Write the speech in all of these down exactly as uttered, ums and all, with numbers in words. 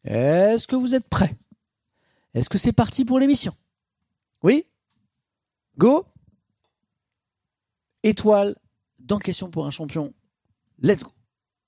Est-ce que vous êtes prêts? Est-ce que c'est parti pour l'émission? Oui? Go? Étoile dans Question pour un champion. Let's go!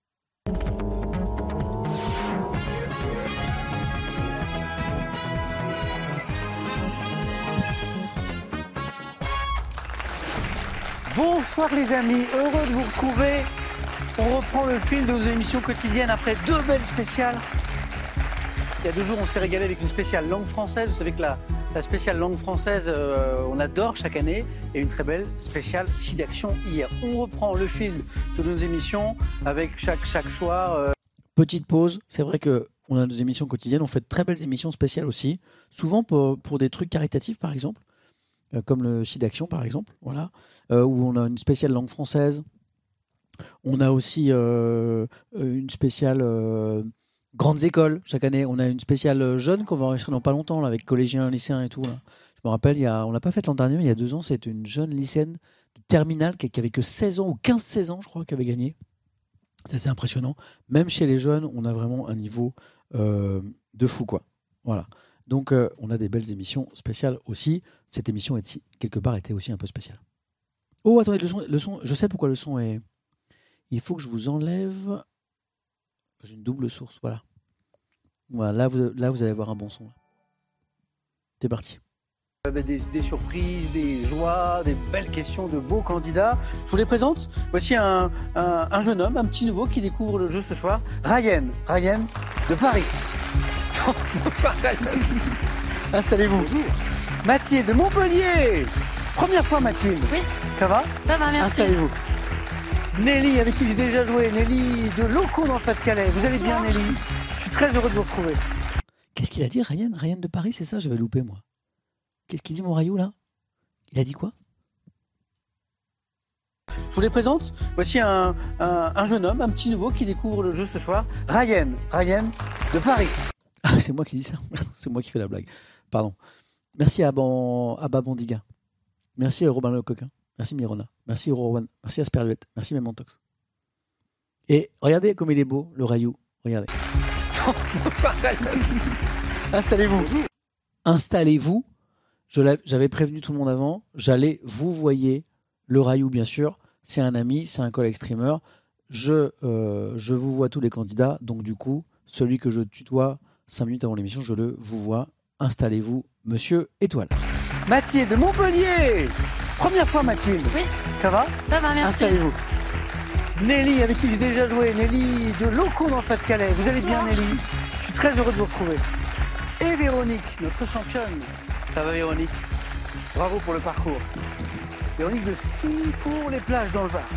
Bonsoir les amis, heureux de vous retrouver. On reprend le fil de nos émissions quotidiennes après deux belles spéciales. Il y a deux jours, on s'est régalé avec une spéciale langue française. Vous savez que la, la spéciale langue française, euh, on adore chaque année. Et une très belle spéciale SIDAction hier. On reprend le fil de nos émissions avec chaque, chaque soir. Euh... Petite pause, c'est vrai qu'on a nos émissions quotidiennes, on fait de très belles émissions spéciales aussi. Souvent pour, pour des trucs caritatifs par exemple, euh, comme le SIDAction par exemple, voilà, euh, où on a une spéciale langue française. On a aussi euh, une spéciale... Euh, grandes écoles, chaque année. On a une spéciale jeune qu'on va enregistrer dans pas longtemps, là, avec collégiens, lycéens et tout. Là. Je me rappelle, il y a, on l'a pas faite l'an dernier, mais il y a deux ans, c'était une jeune lycéenne de terminale qui, qui avait que seize ans ou quinze seize ans, je crois, qui avait gagné. C'est assez impressionnant. Même chez les jeunes, on a vraiment un niveau euh, de fou, quoi. Voilà. Donc, euh, on a des belles émissions spéciales aussi. Cette émission, est, quelque part, était aussi un peu spéciale. Oh, attendez, le son, le son, je sais pourquoi le son est... Il faut que je vous enlève... J'ai une double source, voilà. Voilà, là vous, là, vous allez avoir un bon son. C'est parti. Des, des surprises, des joies, des belles questions, de beaux candidats. Je vous les présente. Voici un, un, un jeune homme, un petit nouveau qui découvre le jeu ce soir. Ryan, Ryan de Paris. Bonsoir Ryan. Installez-vous. Bonjour. Mathilde de Montpellier. Première fois Mathilde. Oui. Ça va? Ça va, merci. Installez-vous. Nelly, avec qui j'ai déjà joué. Nelly de Locaux dans le Pas-de-Calais. Vous allez bien, Nelly? Je suis très heureux de vous retrouver. Qu'est-ce qu'il a dit, Ryan? Ryan de Paris, c'est ça? J'avais loupé, moi. Qu'est-ce qu'il dit, mon Rayou, là? Il a dit quoi? Je vous les présente. Voici un, un, un jeune homme, un petit nouveau qui découvre le jeu ce soir. Ryan, Ryan de Paris. Ah, c'est moi qui dis ça. C'est moi qui fais la blague. Pardon. Merci à Ban... Abba Bondiga. Merci à Robin Le Coquin. Merci Mirona, merci Rowan, merci Asperluette, merci Mementox. Et regardez comme il est beau, le Rayou. Regardez. Bonsoir, installez-vous. Installez-vous. Je j'avais prévenu tout le monde avant. J'allais vous voyez le Rayou, bien sûr. C'est un ami, c'est un collègue streamer. Je, euh, je vous vois tous les candidats. Donc du coup, celui que je tutoie cinq minutes avant l'émission, je le vous vois. Installez-vous, monsieur Étoile. Mathilde de Montpellier. Première fois Mathilde. Oui. Ça va? Ça va, merci. Installez-vous. Nelly, avec qui j'ai déjà joué. Nelly de Locaux dans le Pas-de-Calais. Vous allez bien, Nelly? Je suis très heureux de vous retrouver. Et Véronique, notre championne. Ça va, Véronique? Bravo pour le parcours. Véronique de Sifour-les-Plages dans le Var.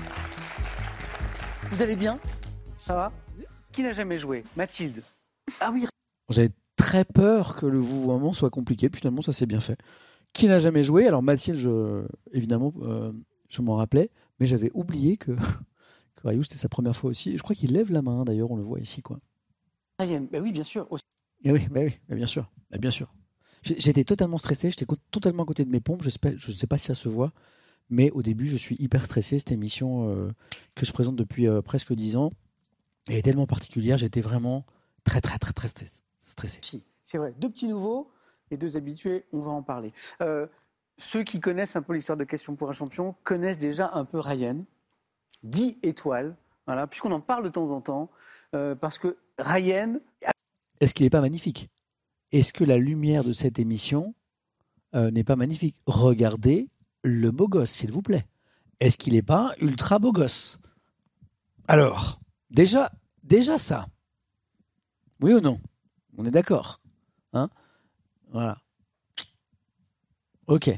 Vous allez bien? Ça va? Qui n'a jamais joué? Mathilde. Ah oui. J'avais très peur que le vouvoiement soit compliqué. Puis finalement, ça s'est bien fait. Qui n'a jamais joué? Alors Mathilde, je, évidemment, euh, je m'en rappelais, mais j'avais oublié que, que Rayou, c'était sa première fois aussi. Je crois qu'il lève la main, d'ailleurs, on le voit ici, quoi. Ryan, bah oui, bien sûr. Aussi. Et oui, bah oui, bah bien sûr, bah bien sûr. J'étais totalement stressé, j'étais totalement à côté de mes pompes. Je ne sais pas si ça se voit, mais au début, je suis hyper stressé. Cette émission euh, que je présente depuis euh, presque dix ans elle est tellement particulière. J'étais vraiment très, très, très, très stressé. Si, c'est vrai. Deux petits nouveaux. Les deux habitués, on va en parler. Euh, ceux qui connaissent un peu l'histoire de Question pour un champion connaissent déjà un peu Ryan, dix étoiles, voilà, puisqu'on en parle de temps en temps, euh, parce que Ryan... Est-ce qu'il n'est pas magnifique? Est-ce que la lumière de cette émission euh, n'est pas magnifique? Regardez le beau gosse, s'il vous plaît. Est-ce qu'il n'est pas ultra beau gosse? Alors, déjà, déjà ça. Oui ou non? On est d'accord, hein? Voilà. Ok.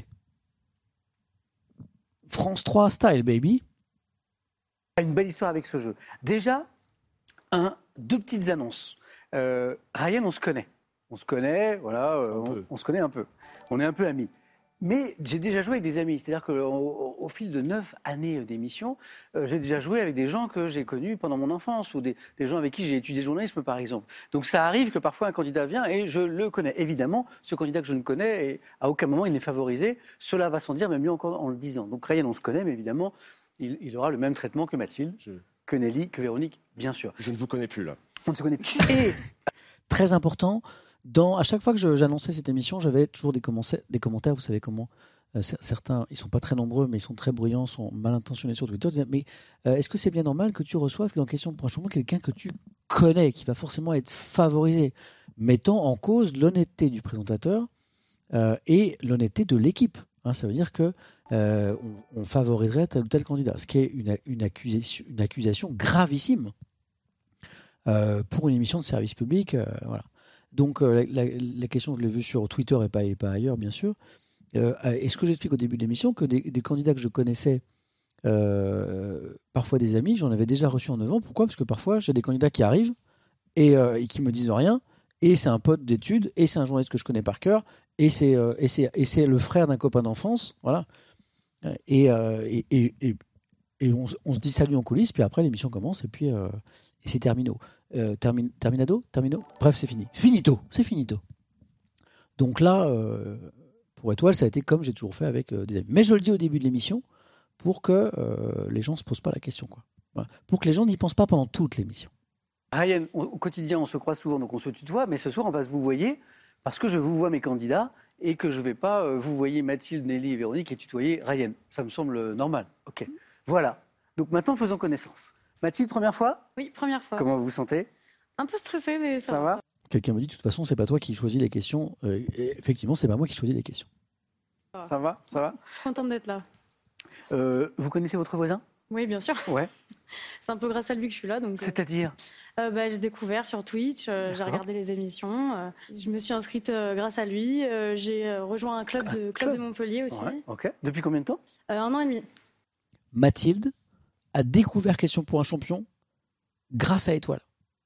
France trois style, baby. Une belle histoire avec ce jeu. Déjà, un, deux petites annonces. Euh, Ryan, on se connaît. On se connaît, voilà, euh, on, on se connaît un peu. On est un peu amis. Mais j'ai déjà joué avec des amis. C'est-à-dire qu'au au fil de neuf années d'émission, euh, j'ai déjà joué avec des gens que j'ai connus pendant mon enfance ou des, des gens avec qui j'ai étudié le journalisme, par exemple. Donc ça arrive que parfois un candidat vient et je le connais. Évidemment, ce candidat que je ne connais, et à aucun moment il n'est favorisé. Cela va sans dire, mais mieux encore en le disant. Donc Ryan, on se connaît, mais évidemment, il, il aura le même traitement que Mathilde, je... que Nelly, que Véronique, bien sûr. Je ne vous connais plus, là. On ne se connaît plus. Et très important. Dans, à chaque fois que je, j'annonçais cette émission, j'avais toujours des, commentaires, des commentaires. Vous savez comment euh, certains, ils sont pas très nombreux, mais ils sont très bruyants, sont mal intentionnés sur Twitter. Ils disaient, mais euh, est-ce que c'est bien normal que tu reçoives dans Question pour un champion quelqu'un que tu connais, qui va forcément être favorisé, mettant en cause l'honnêteté du présentateur euh, et l'honnêteté de l'équipe. Hein, ça veut dire que euh, on, on favoriserait tel ou tel candidat, ce qui est une, une, accusation, une accusation gravissime euh, pour une émission de service public. Euh, voilà. Donc euh, la, la, la question, je l'ai vue sur Twitter et pas, et pas ailleurs, bien sûr. Euh, et ce que j'explique au début de l'émission, que des, des candidats que je connaissais, euh, parfois des amis, j'en avais déjà reçu en neuf ans. Pourquoi ? Parce que parfois, j'ai des candidats qui arrivent et, euh, et qui me disent rien. Et c'est un pote d'études, et c'est un journaliste que je connais par cœur, et c'est, euh, et c'est, et c'est le frère d'un copain d'enfance. Voilà. Et, euh, et, et, et, et on, on se dit salut en coulisses, puis après l'émission commence, et puis euh, et c'est termino. Euh, termi, terminado Termino Bref, c'est fini. Finito. C'est finito. Donc là, euh, pour Étoile, ça a été comme j'ai toujours fait avec euh, des amis. Mais je le dis au début de l'émission pour que euh, les gens ne se posent pas la question. Quoi. Voilà. Pour que les gens n'y pensent pas pendant toute l'émission. Ryan, au quotidien, on se croise souvent, donc on se tutoie, mais ce soir, on va se vous voyer parce que je vous vois mes candidats et que je ne vais pas euh, vous voyer Mathilde, Nelly et Véronique et tutoyer Ryan. Ça me semble normal. Ok. Voilà. Donc maintenant, faisons connaissance. Mathilde, première fois ? Oui, première fois. Comment vous vous sentez ? Un peu stressée, mais ça, ça va. Quelqu'un me dit, de toute façon, c'est pas toi qui choisis les questions. Euh, effectivement, c'est pas moi qui choisis les questions. Ça va, ça va. Ça va. Contente d'être là. Euh, vous connaissez votre voisin ? Oui, bien sûr. Ouais. C'est un peu grâce à lui que je suis là. Donc, C'est-à-dire euh, bah, j'ai découvert sur Twitch, euh, j'ai regardé les émissions. Euh, je me suis inscrite euh, grâce à lui. Euh, j'ai euh, rejoint un club, de, club de Montpellier aussi. Ouais, ok. Depuis combien de temps ? euh, Un an et demi. Mathilde a découvert Question pour un champion grâce à Étoile.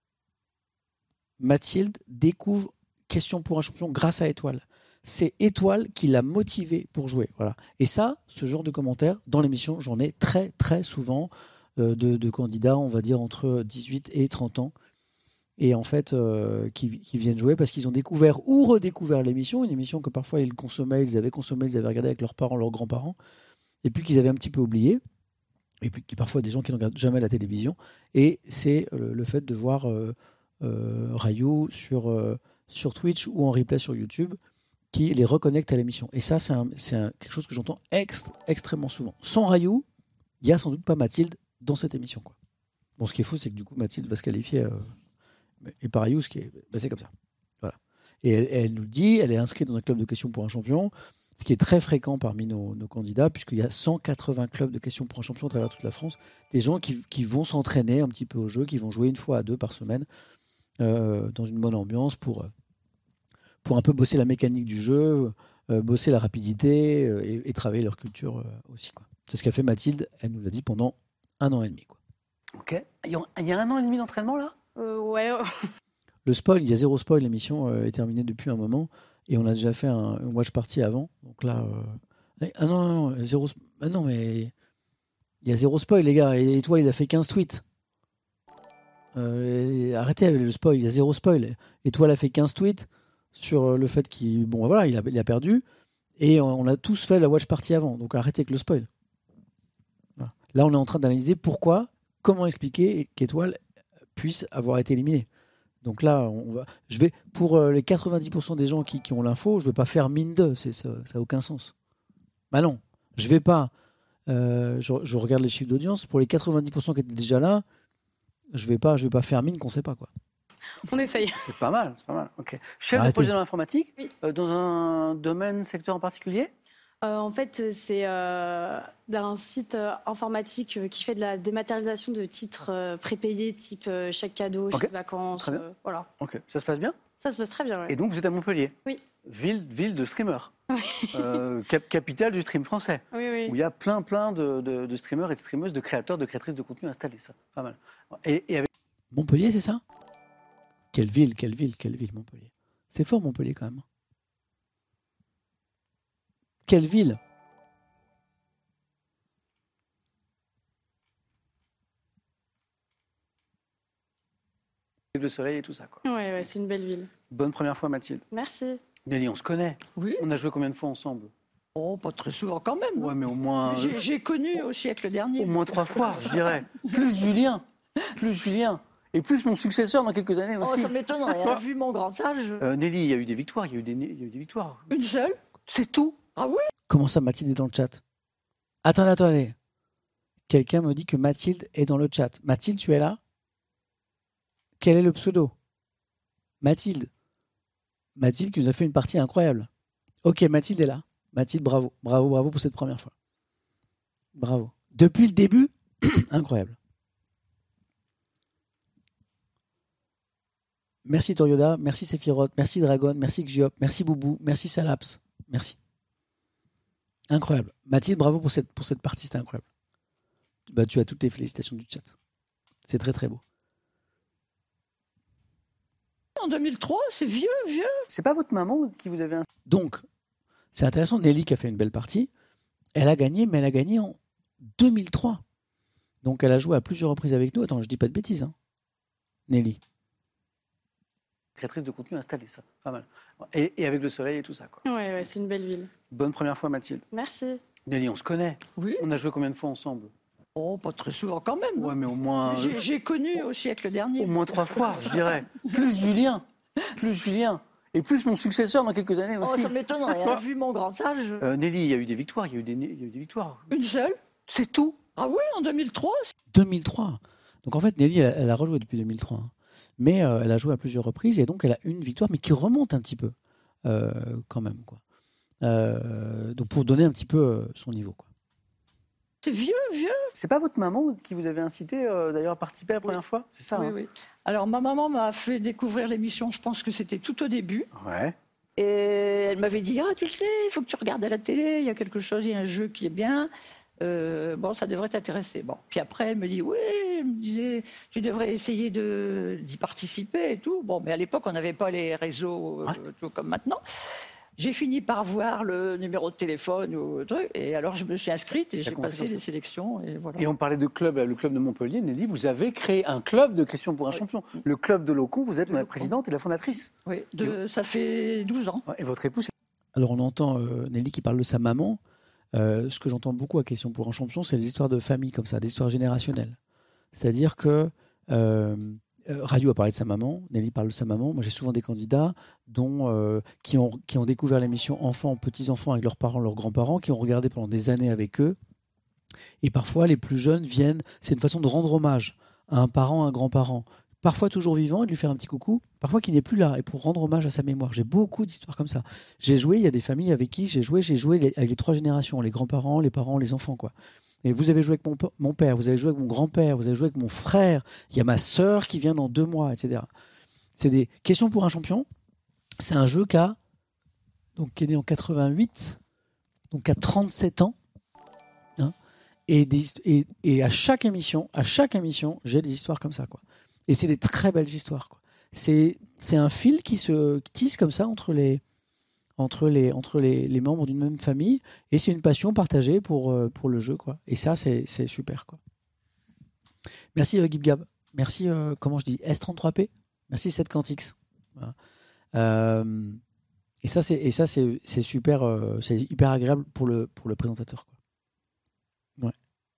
Mathilde découvre Question pour un champion grâce à Étoile. C'est Étoile qui l'a motivée pour jouer. Voilà. Et ça, ce genre de commentaires, dans l'émission, j'en ai très très souvent euh, de, de candidats, on va dire entre dix-huit et trente ans, et en fait, euh, qui, qui viennent jouer parce qu'ils ont découvert ou redécouvert l'émission, une émission que parfois ils consommaient, ils avaient consommé, ils avaient regardé avec leurs parents, leurs grands-parents, et puis qu'ils avaient un petit peu oublié. Et puis parfois des gens qui ne regardent jamais la télévision. Et c'est le, le fait de voir euh, euh, Rayou sur, euh, sur Twitch ou en replay sur YouTube qui les reconnecte à l'émission. Et ça, c'est, un, c'est un, quelque chose que j'entends ext, extrêmement souvent. Sans Rayou, il n'y a sans doute pas Mathilde dans cette émission. Quoi. Bon, ce qui est fou, c'est que du coup, Mathilde va se qualifier. Euh, et par Rayou, ce qui est, ben, c'est comme ça. Voilà. Et elle, elle nous le dit, elle est inscrite dans un club de questions pour un champion. Ce qui est très fréquent parmi nos, nos candidats, puisqu'il y a cent quatre-vingts clubs de questions pour un champion à travers toute la France. Des gens qui, qui vont s'entraîner un petit peu au jeu, qui vont jouer une fois à deux par semaine euh, dans une bonne ambiance pour, pour un peu bosser la mécanique du jeu, euh, bosser la rapidité euh, et, et travailler leur culture euh, aussi. Quoi. C'est ce qu'a fait Mathilde, elle nous l'a dit, pendant un an et demi. Quoi. Ok. Il y a un an et demi d'entraînement là ? euh, Ouais. Le spoil, il y a zéro spoil, l'émission euh, est terminée depuis un moment. Et on a déjà fait un, un watch party avant. Donc là. Euh... Ah non, non, non, zéro... ah non, mais. Il y a zéro spoil, les gars. Et Étoile, il a fait quinze tweets. Euh, arrêtez avec le spoil, il y a zéro spoil. Étoile a fait quinze tweets sur le fait qu'il. Bon, voilà, il a, il a perdu. Et on a tous fait la watch party avant. Donc arrêtez avec le spoil. Voilà. Là, on est en train d'analyser pourquoi, comment expliquer qu'Étoile puisse avoir été éliminée. Donc là, on va, je vais, pour les quatre-vingt-dix pour cent des gens qui, qui ont l'info, je ne vais pas faire mine de, c'est, ça n'a aucun sens. Bah non, je ne vais pas, euh, je, je regarde les chiffres d'audience, pour les quatre-vingt-dix pour cent qui étaient déjà là, je ne vais pas, je vais pas faire mine qu'on ne sait pas. Quoi. On essaye. C'est pas mal, c'est pas mal. Okay. Chef Arrêtez. de projet dans l'informatique, oui. euh, dans un domaine, secteur en particulier ? Euh, en fait, c'est euh, un site euh, informatique euh, qui fait de la dématérialisation de titres euh, prépayés, type euh, chèque cadeau, okay. chèque vacances. Très bien. Euh, voilà. Ok. Ça se passe bien ? Ça se passe très bien. Ouais. Et donc, vous êtes à Montpellier ? Oui. Ville, ville de streamers. Oui. euh, cap- capitale du stream français. Oui, oui. Où il y a plein, plein de, de, de streamers et de streameuses, de créateurs, de créatrices de contenu installés. Ça, pas mal. Et, et avec... Montpellier, c'est ça ? Quelle ville, quelle ville, quelle ville, Montpellier. C'est fort, Montpellier, quand même. Quelle ville ? le soleil et tout ça. Quoi. Ouais, ouais, c'est une belle ville. Bonne première fois, Mathilde. Merci. Nelly, on se connaît. Oui. On a joué combien de fois ensemble ? Oh, pas très souvent quand même. Ouais, mais au moins. J'ai, j'ai connu au siècle dernier. Au moins trois fois, je dirais. Plus Julien. Plus Julien. Et plus mon successeur dans quelques années Oh, aussi. ça m'étonnerait. hein. Vu mon grand âge, Euh, Nelly, il y a eu des victoires, il y a eu des, il y a eu des victoires. une seule. C'est tout. Ah oui? Comment ça, Mathilde est dans le chat? Attendez, attendez. Quelqu'un me dit que Mathilde est dans le chat. Mathilde, tu es là? Quel est le pseudo? Mathilde. Mathilde qui nous a fait une partie incroyable. Ok, Mathilde est là. Mathilde, bravo. Bravo, bravo pour cette première fois. Bravo. Depuis le début, incroyable. Merci Torioda, merci Sephiroth, merci Dragon, merci Xiop, merci Boubou, merci Salaps. Merci. Incroyable. Mathilde, bravo pour cette, pour cette partie, c'était incroyable. Bah, tu as toutes les félicitations du chat. C'est très très beau. En deux mille trois, c'est vieux, vieux. C'est pas votre maman qui vous avait un... Donc, c'est intéressant, Nelly qui a fait une belle partie, elle a gagné, mais elle a gagné en deux mille trois. Donc elle a joué à plusieurs reprises avec nous. Attends, je dis pas de bêtises, hein. Nelly. créatrice de contenu installée, ça. Pas mal. Et, et avec le soleil et tout ça, quoi. Ouais, ouais, c'est une belle ville. Bonne première fois, Mathilde. Merci. Nelly, on se connaît. Oui. On a joué combien de fois ensemble? Oh, pas très souvent quand même. Ouais, mais au moins... J'ai j'ai connu au siècle dernier. Au moins trois fois, je dirais. Plus Julien. Plus Julien. Et plus mon successeur dans quelques années Oh, aussi. ça m'étonnerait. hein. Vu mon grand âge, Euh, Nelly, il y a eu des victoires, il y a eu des, il y a eu des victoires. une seule. C'est tout. Ah oui, en deux mille trois. deux mille trois. Donc en fait, Nelly, elle, elle a rejoué depuis deux mille trois. hein. Mais euh, elle a joué à plusieurs reprises et donc elle a une victoire, mais qui remonte un petit peu euh, quand même, quoi. Euh, donc pour donner un petit peu euh, son niveau, quoi. C'est vieux, vieux. C'est pas votre maman qui vous avait incité euh, d'ailleurs à participer la première fois? C'est ça, Oui, hein oui. Alors, ma maman m'a fait découvrir l'émission, je pense que c'était tout au début. Ouais. Et elle m'avait dit, ah, tu le sais, il faut que tu regardes à la télé, il y a quelque chose, il y a un jeu qui est bien. Euh, bon, ça devrait t'intéresser. Bon. Puis après, elle me dit, oui, elle me disait, tu devrais essayer de, d'y participer et tout. Bon, mais à l'époque, on n'avait pas les réseaux euh, Ouais. tout comme maintenant. J'ai fini par voir le numéro de téléphone ou truc, et alors je me suis inscrite et Ça j'ai commence passé comme ça. les sélections. Et voilà. Et on parlait de club, le club de Montpellier. Nelly, vous avez créé un club de questions pour un champion. Le club de Locon, vous êtes De la Locon. présidente et la fondatrice. Oui, de, ça fait douze ans. Et votre épouse, Alors on entend euh, Nelly qui parle de sa maman. Euh, ce que j'entends beaucoup à Question pour un champion, c'est des histoires de famille comme ça, des histoires générationnelles. C'est-à-dire que euh, euh, Rayou a parlé de sa maman, Nelly parle de sa maman. Moi, j'ai souvent des candidats dont, euh, qui, ont, qui ont découvert l'émission enfants, petits-enfants avec leurs parents, leurs grands-parents, qui ont regardé pendant des années avec eux. Et parfois, les plus jeunes viennent. C'est une façon de rendre hommage à un parent, à un grand-parent. Parfois toujours vivant et de lui faire un petit coucou, parfois qui n'est plus là, et pour rendre hommage à sa mémoire. J'ai beaucoup d'histoires comme ça. J'ai joué, il y a des familles avec qui j'ai joué, j'ai joué les- avec les trois générations, les grands-parents, les parents, les enfants, quoi. Et vous avez joué avec mon, pe- mon père, vous avez joué avec mon grand-père, vous avez joué avec mon frère, il y a ma sœur qui vient dans deux mois, et cetera. C'est des questions pour un champion. C'est un jeu qui a, donc, qui est né en quatre-vingt-huit, donc qui a trente-sept ans. hein. et, des, et, et à chaque émission, à chaque émission, j'ai des histoires comme ça, quoi. Et c'est des très belles histoires, quoi. C'est, c'est un fil qui se tisse comme ça entre les, entre les, entre les, les membres d'une même famille. Et c'est une passion partagée pour, euh, pour le jeu, quoi. Et ça, c'est, c'est super, quoi. Merci, euh, GibGab. Merci, euh, comment je dis, S trente-trois P. Merci, sept Cantix. Voilà. Euh, et ça, c'est, et ça, c'est, c'est super, euh, c'est hyper agréable pour le, pour le présentateur, quoi. Ouais.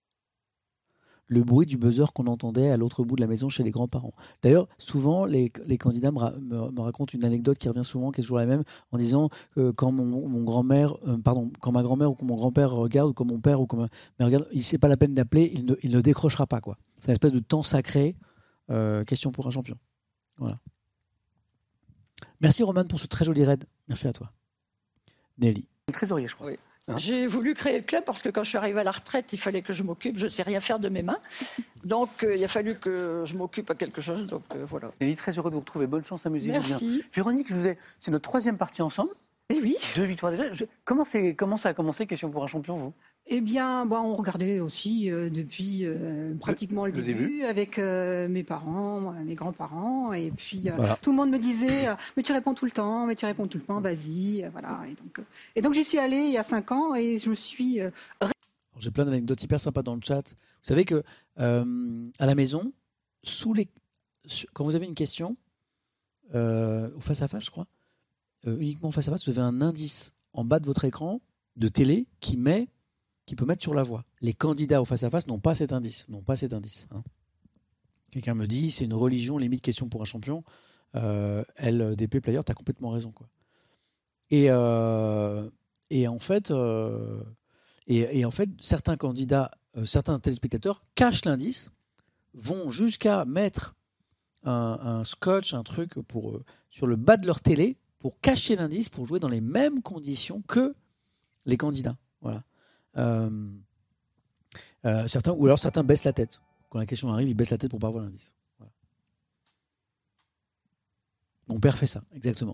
Le bruit du buzzer qu'on entendait à l'autre bout de la maison chez les grands-parents. D'ailleurs, souvent, les, les candidats me, ra- me, me racontent une anecdote qui revient souvent, qui est toujours la même, en disant que quand mon, mon grand-mère, euh, pardon, quand ma grand-mère ou quand mon grand-père regarde, ou quand mon père ou quand ma mère regarde, il c'est pas la peine d'appeler, il ne, il ne décrochera pas, quoi. C'est une espèce de temps sacré. Euh, question pour un champion. Voilà. Merci Roman pour ce très joli raid. Merci à toi. Nelly. c'est le trésorier, je crois. Oui. Hein? J'ai voulu créer le club parce que quand je suis arrivée à la retraite, il fallait que je m'occupe. Je ne sais rien faire de mes mains. Donc, euh, il a fallu que je m'occupe à quelque chose. Donc, euh, voilà. Nelly, très heureux de vous retrouver. Bonne chance, amusez-vous bien. Merci. Véronique, je vous ai... c'est notre troisième partie ensemble. Et oui. Deux victoires déjà. Je- Comment, c'est... Comment ça a commencé, Question pour un champion, vous? Eh bien, bon, on regardait aussi euh, depuis euh, pratiquement le, le début, début. avec euh, mes parents, euh, mes grands-parents, et puis euh, Voilà. tout le monde me disait euh, mais tu réponds tout le temps, mais tu réponds tout le temps, vas-y, euh, voilà. Et donc, euh, et donc j'y suis allée il y a cinq ans et je me suis euh, Alors, j'ai plein d'anecdotes hyper sympas dans le chat. Vous savez que euh, à la maison, sous les, su- quand vous avez une question, euh, au face à face, je crois, euh, uniquement face à face, vous avez un indice en bas de votre écran de télé qui met, qui peut mettre sur la voix. Les candidats au face à face n'ont pas cet indice, n'ont pas cet indice. hein. Quelqu'un me dit, c'est une religion, limite question pour un champion. Euh, L D P Player, tu as complètement raison, quoi. Et, euh, et, en fait, euh, et, et en fait, certains candidats, euh, certains téléspectateurs cachent l'indice, vont jusqu'à mettre un, un scotch, un truc pour, euh, sur le bas de leur télé pour cacher l'indice, pour jouer dans les mêmes conditions que les candidats. Voilà. Euh, euh, certains, ou alors certains baissent la tête. Quand la question arrive, ils baissent la tête pour ne pas voir l'indice. Voilà. Mon père fait ça, exactement.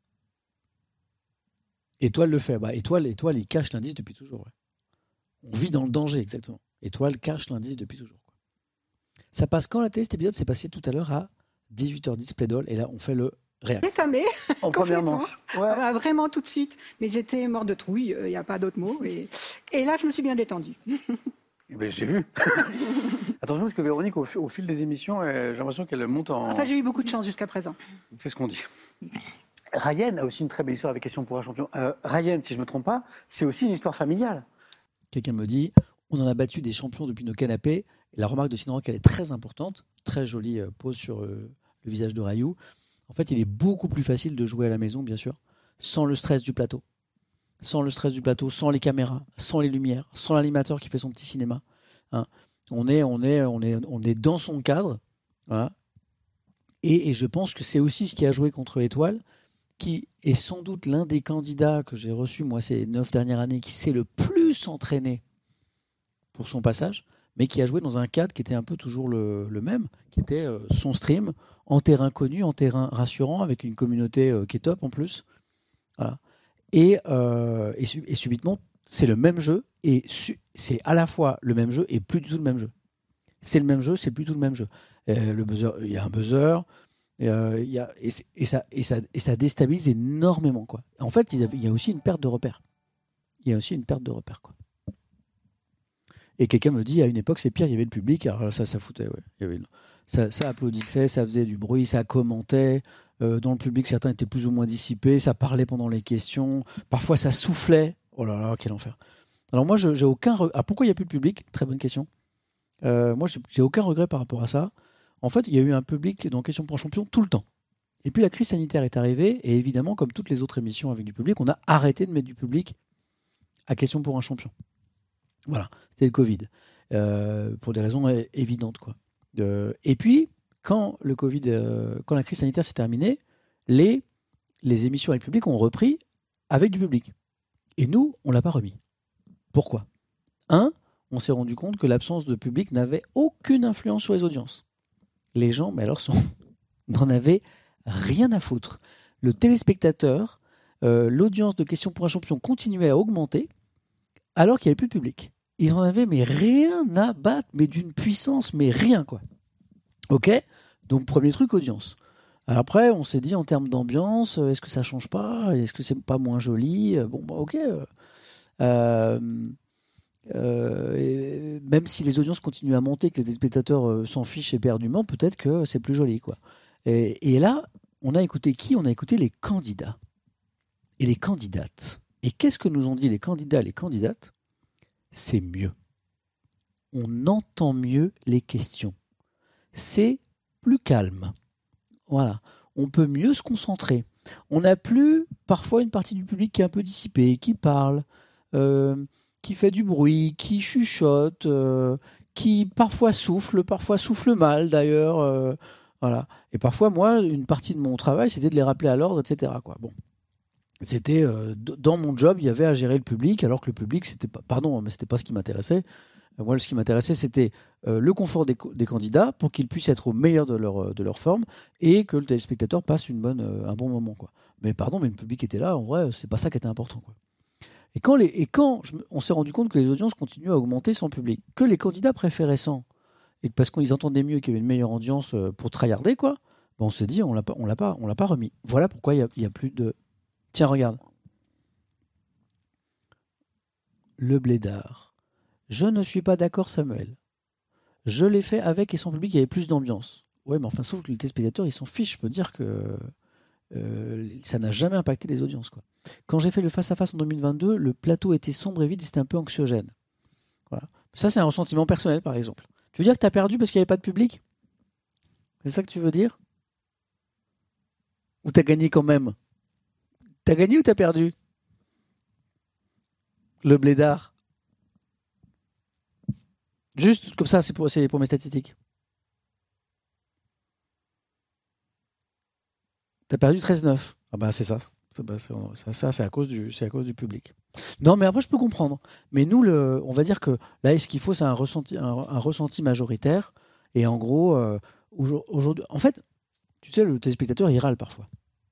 Étoile le fait. Bah, Étoile, Étoile, il cache l'indice depuis toujours. Ouais. On vit dans le danger, exactement. Étoile cache l'indice depuis toujours. Quoi. Ça passe quand la télé, cet épisode? C'est passé tout à l'heure à dix-huit heures dix, Plédol, et là, on fait le réact. Réclamé. En première manche. Ouais. Ah, vraiment tout de suite. Mais j'étais mort de trouille, il n'y a pas d'autre mot. Et, et là, je me suis bien détendue. Eh ben, j'ai vu. Attention, parce que Véronique, au, au fil des émissions, euh, j'ai l'impression qu'elle monte en... Enfin, j'ai eu beaucoup de chance jusqu'à présent. C'est ce qu'on dit. Ryan a aussi une très belle histoire avec Question pour un champion. Euh, Ryan, si je ne me trompe pas, c'est aussi une histoire familiale. Quelqu'un me dit, on en a battu des champions depuis nos canapés. Et la remarque de Sidney, elle est très importante. Très jolie euh, pose sur euh, le visage de Rayou. En fait, il est beaucoup plus facile de jouer à la maison, bien sûr, sans le stress du plateau. Sans le stress du plateau, sans les caméras, sans les lumières, sans l'animateur qui fait son petit cinéma. Hein. On est, on est, on est, on est dans son cadre. Voilà. Et, et je pense que c'est aussi ce qui a joué contre Étoile, qui est sans doute l'un des candidats que j'ai reçu, moi, ces neuf dernières années, qui s'est le plus entraîné pour son passage, mais qui a joué dans un cadre qui était un peu toujours le, le même, qui était euh, son stream, en terrain connu, en terrain rassurant, avec une communauté euh, qui est top en plus. Voilà. Et, euh, et, et subitement, c'est le même jeu, et su- c'est à la fois le même jeu et plus du tout le même jeu. C'est le même jeu, c'est plus du tout le même jeu. Euh, le buzzer, il y a un buzzer, euh, y a, et, et, ça, et, ça, et ça déstabilise énormément, quoi. En fait, il y, a, il y a aussi une perte de repères. Il y a aussi une perte de repères, quoi. Et quelqu'un me dit, à une époque, c'est pire, il y avait le public, alors là, ça, ça foutait, ouais. Il y avait, ça, ça applaudissait, ça faisait du bruit, ça commentait. Euh, dans le public, certains étaient plus ou moins dissipés, ça parlait pendant les questions, parfois ça soufflait. Oh là là, quel enfer. Alors moi, je, j'ai aucun regret. Ah, pourquoi il n'y a plus de public? Très bonne question. Euh, moi, j'ai, j'ai aucun regret par rapport à ça. En fait, il y a eu un public dans Question pour un champion tout le temps. Et puis la crise sanitaire est arrivée, et évidemment, comme toutes les autres émissions avec du public, on a arrêté de mettre du public à Question pour un champion. Voilà, c'était le Covid, euh, pour des raisons é- évidentes, quoi. Euh, et puis, quand le Covid, euh, quand la crise sanitaire s'est terminée, les, les émissions avec public ont repris avec du public. Et nous, on ne l'a pas remis. Pourquoi ? Un, on s'est rendu compte que l'absence de public n'avait aucune influence sur les audiences. Les gens, mais alors, sont, n'en avaient rien à foutre. Le téléspectateur, euh, l'audience de Question pour un champion continuait à augmenter alors qu'il n'y avait plus de public. Ils en avaient mais rien à battre, mais d'une puissance, mais rien, quoi. Ok ? Donc, premier truc, audience. Alors après, on s'est dit en termes d'ambiance, est-ce que ça change pas ? Est-ce que c'est pas moins joli ? Bon, bah ok. Euh, euh, même si les audiences continuent à monter, que les téléspectateurs euh, s'en fichent éperdument, peut-être que c'est plus joli, quoi. Et, et là, on a écouté qui ? On a écouté les candidats et les candidates. Et qu'est-ce que nous ont dit les candidats et les candidates ? C'est mieux. On entend mieux les questions. C'est plus calme. Voilà. On peut mieux se concentrer. On n'a plus parfois une partie du public qui est un peu dissipée, qui parle, euh, qui fait du bruit, qui chuchote, euh, qui parfois souffle, parfois souffle mal d'ailleurs. Euh, voilà. Et parfois, moi, une partie de mon travail, c'était de les rappeler à l'ordre, et cetera, quoi. Bon. C'était euh, dans mon job, il y avait à gérer le public, alors que le public, c'était pas, pardon, mais c'était pas ce qui m'intéressait. Moi, ce qui m'intéressait, c'était euh, le confort des, des candidats pour qu'ils puissent être au meilleur de leur, de leur forme et que le téléspectateur passe une bonne, euh, un bon moment, quoi. Mais pardon, mais le public était là, en vrai, c'est pas ça qui était important, quoi. Et quand, les, et quand je, on s'est rendu compte que les audiences continuaient à augmenter sans public, que les candidats préféraient sans, et que parce qu'ils entendaient mieux qu'il y avait une meilleure audience pour tryharder, quoi, ben on s'est dit, on l'a pas, on l'a pas, on l'a pas remis. Voilà pourquoi il y, y a plus de... Tiens, regarde. Le blédard. Je ne suis pas d'accord, Samuel. Je l'ai fait avec et sans public, il y avait plus d'ambiance. Ouais, mais enfin, sauf que les téléspectateurs, ils s'en fichent. Je peux dire que euh, ça n'a jamais impacté les audiences, quoi. Quand j'ai fait le face-à-face en deux mille vingt-deux, le plateau était sombre et vide, c'était un peu anxiogène. Voilà. Ça, c'est un ressentiment personnel, par exemple. Tu veux dire que tu as perdu parce qu'il n'y avait pas de public ? C'est ça que tu veux dire? Ou t'as gagné quand même? T'as gagné ou t'as perdu? Le blédard. Juste comme ça, c'est pour, c'est pour mes statistiques. T'as perdu treize neuf. Ah bah c'est ça. Ça, bah, c'est, ça, ça c'est, à cause du, c'est à cause du public. Non, mais après, je peux comprendre. Mais nous, le, on va dire que là, ce qu'il faut, c'est un ressenti, un, un ressenti majoritaire. Et en gros, euh, aujourd'hui, en fait, tu sais, le téléspectateur, il râle parfois.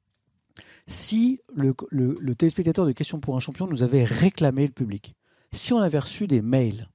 Si le, le, le téléspectateur de Questions pour un champion nous avait réclamé le public, si on avait reçu des mails,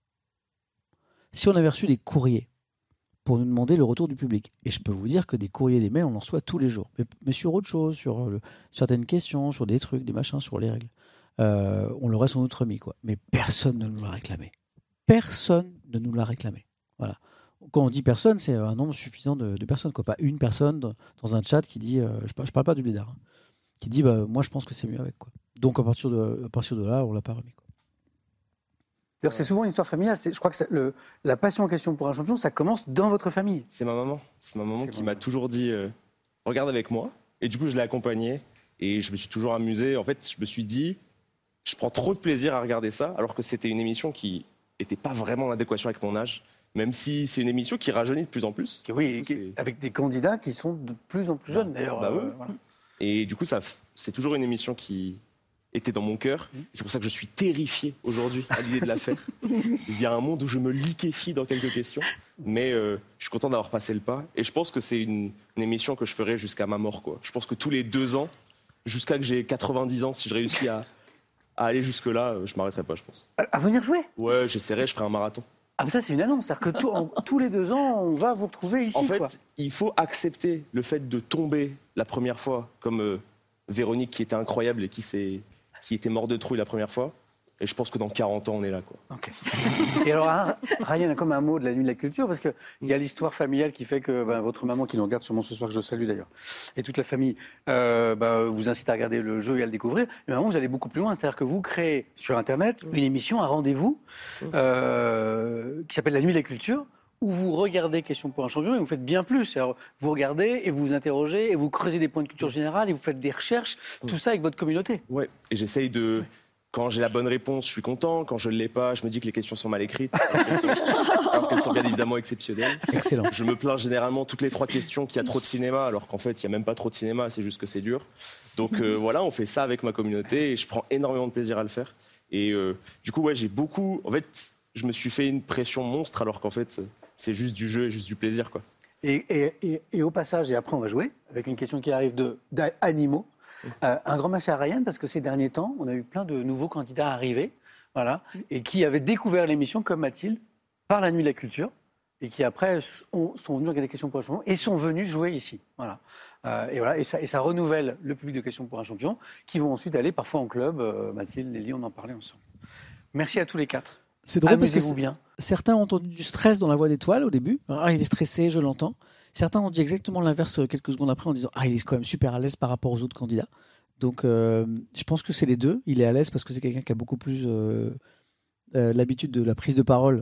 si on avait reçu des courriers pour nous demander le retour du public, et je peux vous dire que des courriers, des mails, on en reçoit tous les jours, mais, mais sur autre chose, sur le, certaines questions, sur des trucs, des machins, sur les règles, euh, on l'aurait sans doute remis, quoi. Mais personne ne nous l'a réclamé. Personne ne nous l'a réclamé. Voilà. Quand on dit personne, c'est un nombre suffisant de, de personnes, quoi. Pas une personne dans un chat qui dit, euh, je ne parle pas du blédard, hein, qui dit bah, moi je pense que c'est mieux avec, quoi. Donc à partir de, à partir de là, on l'a pas remis, quoi. D'ailleurs, c'est souvent une histoire familiale. C'est, je crois que c'est le, la passion en Question pour un champion, ça commence dans votre famille. C'est ma maman. C'est ma maman C'est qui bon. m'a toujours dit euh, regarde avec moi. Et du coup, je l'ai accompagnée et je me suis toujours amusé. En fait, je me suis dit je prends trop de plaisir à regarder ça, alors que c'était une émission qui n'était pas vraiment en adéquation avec mon âge. Même si c'est une émission qui rajeunit de plus en plus. Qui- Oui, Du coup, qui- c'est- avec des candidats qui sont de plus en plus jeunes, d'ailleurs. Bah euh, oui. voilà. Et du coup, ça, f- c'est toujours une émission qui était dans mon cœur. Et c'est pour ça que je suis terrifié aujourd'hui à l'idée de la faire. Il y a un monde où je me liquéfie dans quelques questions. Mais euh, je suis content d'avoir passé le pas. Et je pense que c'est une, une émission que je ferai jusqu'à ma mort, quoi. Je pense que tous les deux ans, jusqu'à que j'ai quatre-vingt-dix ans, si je réussis à, à aller jusque-là, euh, je m'arrêterai pas, je pense. À, à venir jouer. Ouais, j'essaierai, je ferai un marathon. Ah, mais ça, c'est une annonce. C'est-à-dire que tout- en- tous les deux ans, on va vous retrouver ici, En fait, quoi. il faut accepter le fait de tomber la première fois, comme euh, Véronique qui était incroyable et qui, s'est, qui était mort de trouille la première fois. Et je pense que dans quarante ans, on est là, quoi. Ok. Et alors, hein, Ryan a comme un mot de la nuit de la culture, parce qu'il y a l'histoire familiale qui fait que ben, votre maman, qui nous regarde sûrement ce soir, que je salue d'ailleurs, et toute la famille, euh, ben, vous incite à regarder le jeu et à le découvrir. Mais maintenant, vous allez beaucoup plus loin. C'est-à-dire que vous créez sur Internet une émission, un rendez-vous, euh, qui s'appelle La nuit de la culture, où vous regardez Question pour un champion et vous faites bien plus. C'est-à-dire, vous regardez et vous vous interrogez et vous creusez des points de culture générale et vous faites des recherches, tout ça avec votre communauté. Ouais. Et j'essaye de... Quand j'ai la bonne réponse, je suis content. Quand je ne l'ai pas, je me dis que les questions sont mal écrites. Alors qu'elles sont, alors qu'elles sont bien évidemment exceptionnelles. Excellent. Je me plains généralement toutes les trois questions qu'il y a trop de cinéma, alors qu'en fait, il n'y a même pas trop de cinéma, c'est juste que c'est dur. Donc euh, voilà, on fait ça avec ma communauté et je prends énormément de plaisir à le faire. Et euh, du coup, ouais, j'ai beaucoup... En fait, je me suis fait une pression monstre, alors qu'en fait, c'est juste du jeu et juste du plaisir, quoi. Et, et, et, et au passage, et après on va jouer, avec une question qui arrive de, d'animaux. Euh, un grand merci à Ryan, parce que ces derniers temps, on a eu plein de nouveaux candidats arrivés, voilà, et qui avaient découvert l'émission, comme Mathilde, par la nuit de la culture, et qui après ont- sont venus regarder Questions pour un champion et sont venus jouer ici. Voilà. Euh, et, voilà et, ça, et ça renouvelle le public de Questions pour un champion, qui vont ensuite aller parfois en club. Euh, Mathilde, Lélie, on en parlait ensemble. Merci à tous les quatre. C'est drôle parce que Amusez-vous c'est- bien. certains ont entendu du stress dans la voix d'Étoile au début. Ah, il est stressé, je l'entends. Certains ont dit exactement l'inverse euh, quelques secondes après en disant ah, il est quand même super à l'aise par rapport aux autres candidats. Donc, euh, je pense que c'est les deux. Il est à l'aise parce que c'est quelqu'un qui a beaucoup plus euh, euh, l'habitude de la prise de parole